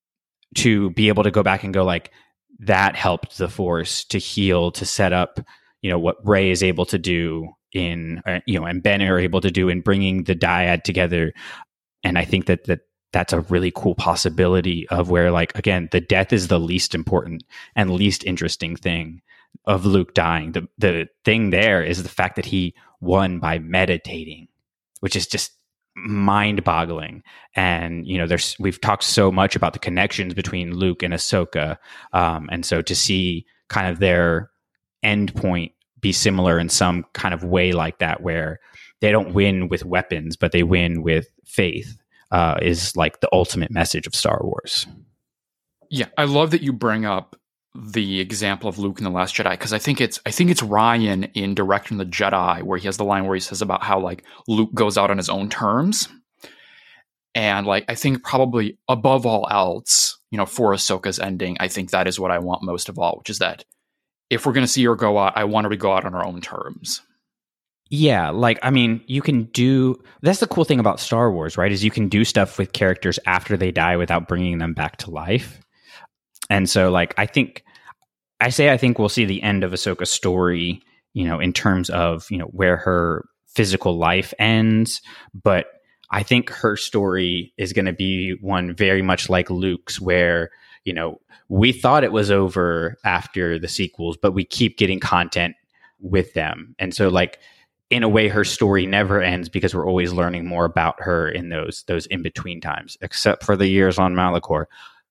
to be able to go back and go like, that helped the Force to heal, to set up, you know, what Rey is able to do in, you know, and Ben are able to do in bringing the dyad together. And I think that's a really cool possibility of where, like, again, the death is the least important and least interesting thing of Luke dying. The thing there is the fact that he won by meditating, which is just mind-boggling. And, you know, we've talked so much about the connections between Luke and Ahsoka. And so to see kind of their end point be similar in some kind of way like that, where they don't win with weapons, but they win with faith, is like the ultimate message of Star Wars. Yeah, I love that you bring up the example of Luke in The Last Jedi, because I think it's Ryan in Directing the Jedi where he has the line where he says about how, like, Luke goes out on his own terms. And, like, I think probably above all else, you know, for Ahsoka's ending, I think that is what I want most of all, which is that if we're going to see her go out, I want her to go out on her own terms. Yeah, like, I mean, you can do... That's the cool thing about Star Wars, right? Is you can do stuff with characters after they die without bringing them back to life. And so, like, I think we'll see the end of Ahsoka's story, you know, in terms of, you know, where her physical life ends. But I think her story is going to be one very much like Luke's, where, you know, we thought it was over after the sequels, but we keep getting content with them. And so, like, in a way, her story never ends because we're always learning more about her in those in-between times, except for the years on Malachor.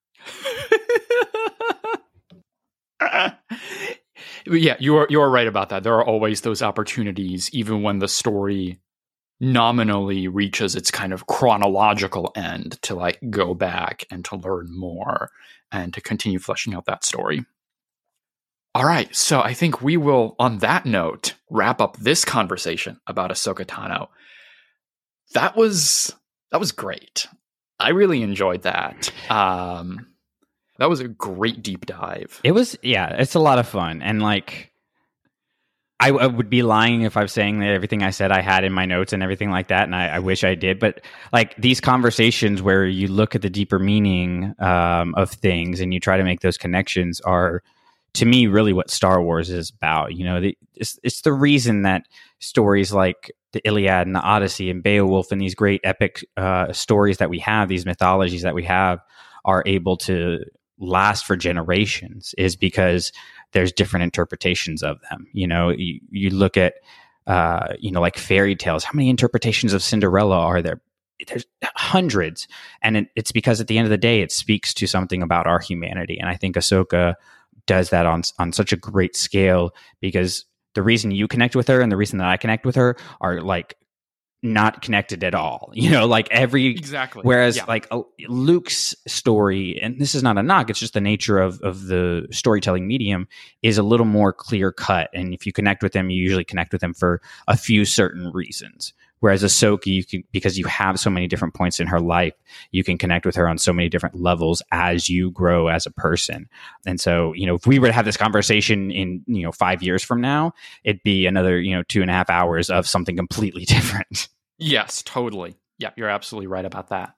Yeah, you are right about that. There are always those opportunities, even when the story nominally reaches its kind of chronological end, to, like, go back and to learn more and to continue fleshing out that story. All right, so I think we will, on that note, wrap up this conversation about Ahsoka Tano. That was great. I really enjoyed that. That was a great deep dive. It was, yeah, it's a lot of fun. And, like, I would be lying if I was saying that everything I said I had in my notes and everything like that, and I wish I did. But, like, these conversations where you look at the deeper meaning of things and you try to make those connections are, to me, really what Star Wars is about. You know, it's the reason that stories like the Iliad and the Odyssey and Beowulf and these great epic stories that we have, these mythologies that we have, are able to last for generations, is because there's different interpretations of them. You know, you look at, you know, like fairy tales. How many interpretations of Cinderella are there? There's hundreds. And it's because at the end of the day, it speaks to something about our humanity. And I think Ahsoka does that on such a great scale, because the reason you connect with her and the reason that I connect with her are like not connected at all, like Exactly. Whereas like Luke's story, and this is not a knock, it's just the nature of the storytelling medium, is a little more clear cut. And if you connect with him, you usually connect with him for a few certain reasons. Whereas Ahsoka, because you have so many different points in her life, you can connect with her on so many different levels as you grow as a person. And so, if we were to have this conversation in, 5 years from now, it'd be another, 2.5 hours of something completely different. Yes, totally. Yeah, you're absolutely right about that.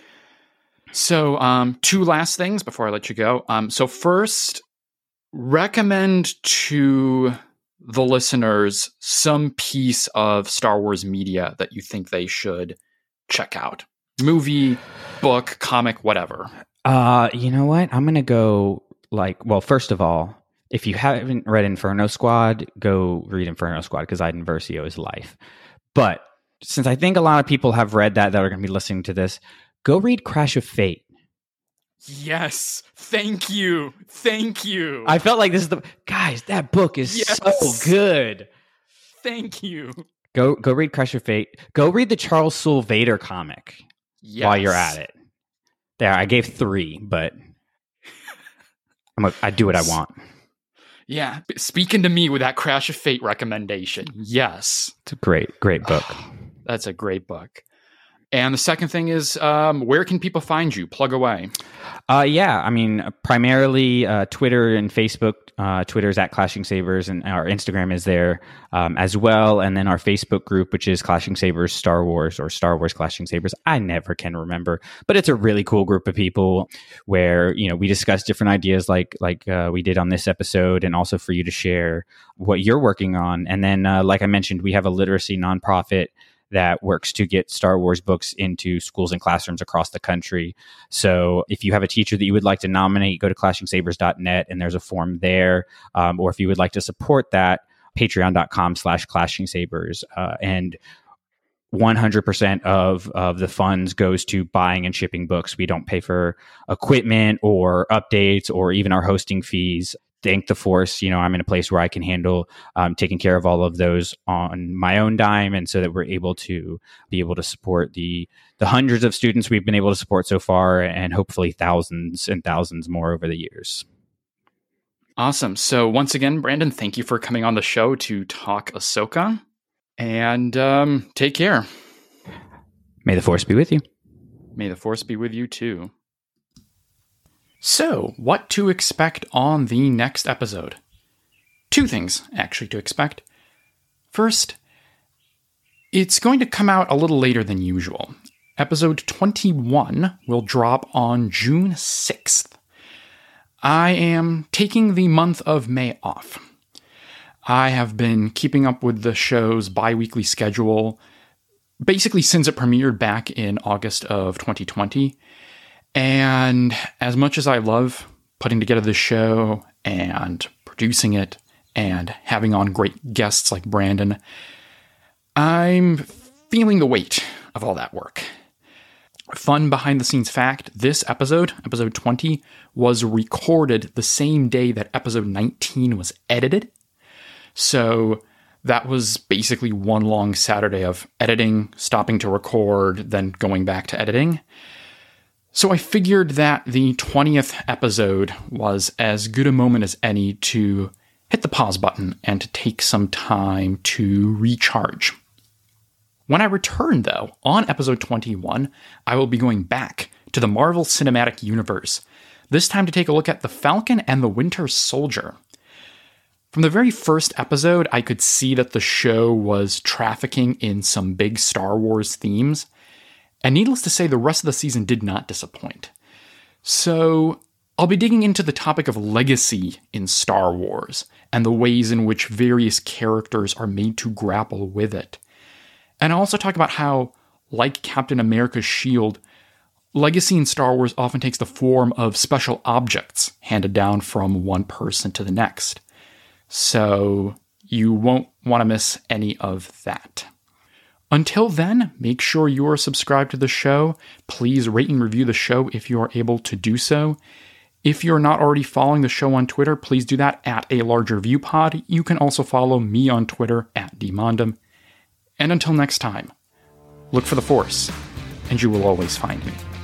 So, 2 last things before I let you go. So first, recommend to the listeners some piece of Star Wars media that you think they should check out. Movie, book, comic, whatever. You know what? I'm going to go first of all, if you haven't read Inferno Squad, go read Inferno Squad because Iden Versio is life. But since I think a lot of people have read that are going to be listening to this, go read Crash of Fate. Yes. Thank you. Thank you. I felt like this is guys, that book is so good. Thank you. Go read Crash of Fate. Go read the Charles Soule Vader comic while you're at it. There, I gave 3, but I do what I want. Yeah. Speaking to me with that Crash of Fate recommendation. Yes. It's a great book. That's a great book. And the second thing is, where can people find you? Plug away. Primarily Twitter and Facebook. Twitter's at Clashing Sabers, and our Instagram is there as well. And then our Facebook group, which is Clashing Sabers Star Wars, or Star Wars Clashing Sabers. I never can remember, but it's a really cool group of people where we discuss different ideas, like we did on this episode, and also for you to share what you're working on. And then, like I mentioned, we have a literacy nonprofit that works to get Star Wars books into schools and classrooms across the country. So if you have a teacher that you would like to nominate, go to clashingsabers.net and there's a form there. Or if you would like to support that, patreon.com/clashingsabers. And 100% of the funds goes to buying and shipping books. We don't pay for equipment or updates or even our hosting fees. Thank the Force, I'm in a place where I can handle taking care of all of those on my own dime, and so that we're able to support the hundreds of students we've been able to support so far, and hopefully thousands and thousands more over the years. Awesome. So once again, Brandon, thank you for coming on the show to talk Ahsoka, and take care. May the Force be with you. May the Force be with you too. So, what to expect on the next episode? 2 things, actually, to expect. First, it's going to come out a little later than usual. Episode 21 will drop on June 6th. I am taking the month of May off. I have been keeping up with the show's bi-weekly schedule basically since it premiered back in August of 2020. And as much as I love putting together this show and producing it and having on great guests like Brandon, I'm feeling the weight of all that work. Fun behind-the-scenes fact, this episode 20, was recorded the same day that episode 19 was edited. So that was basically one long Saturday of editing, stopping to record, then going back to editing. So I figured that the 20th episode was as good a moment as any to hit the pause button and to take some time to recharge. When I return, though, on episode 21, I will be going back to the Marvel Cinematic Universe, this time to take a look at The Falcon and the Winter Soldier. From the very first episode, I could see that the show was trafficking in some big Star Wars themes, and needless to say, the rest of the season did not disappoint. So, I'll be digging into the topic of legacy in Star Wars, and the ways in which various characters are made to grapple with it. And I'll also talk about how, like Captain America's shield, legacy in Star Wars often takes the form of special objects handed down from one person to the next. So, you won't want to miss any of that. Until then, make sure you're subscribed to the show. Please rate and review the show if you are able to do so. If you're not already following the show on Twitter, please do that at A Larger View Pod. You can also follow me on Twitter at DMondum. And until next time, look for the Force, and you will always find me.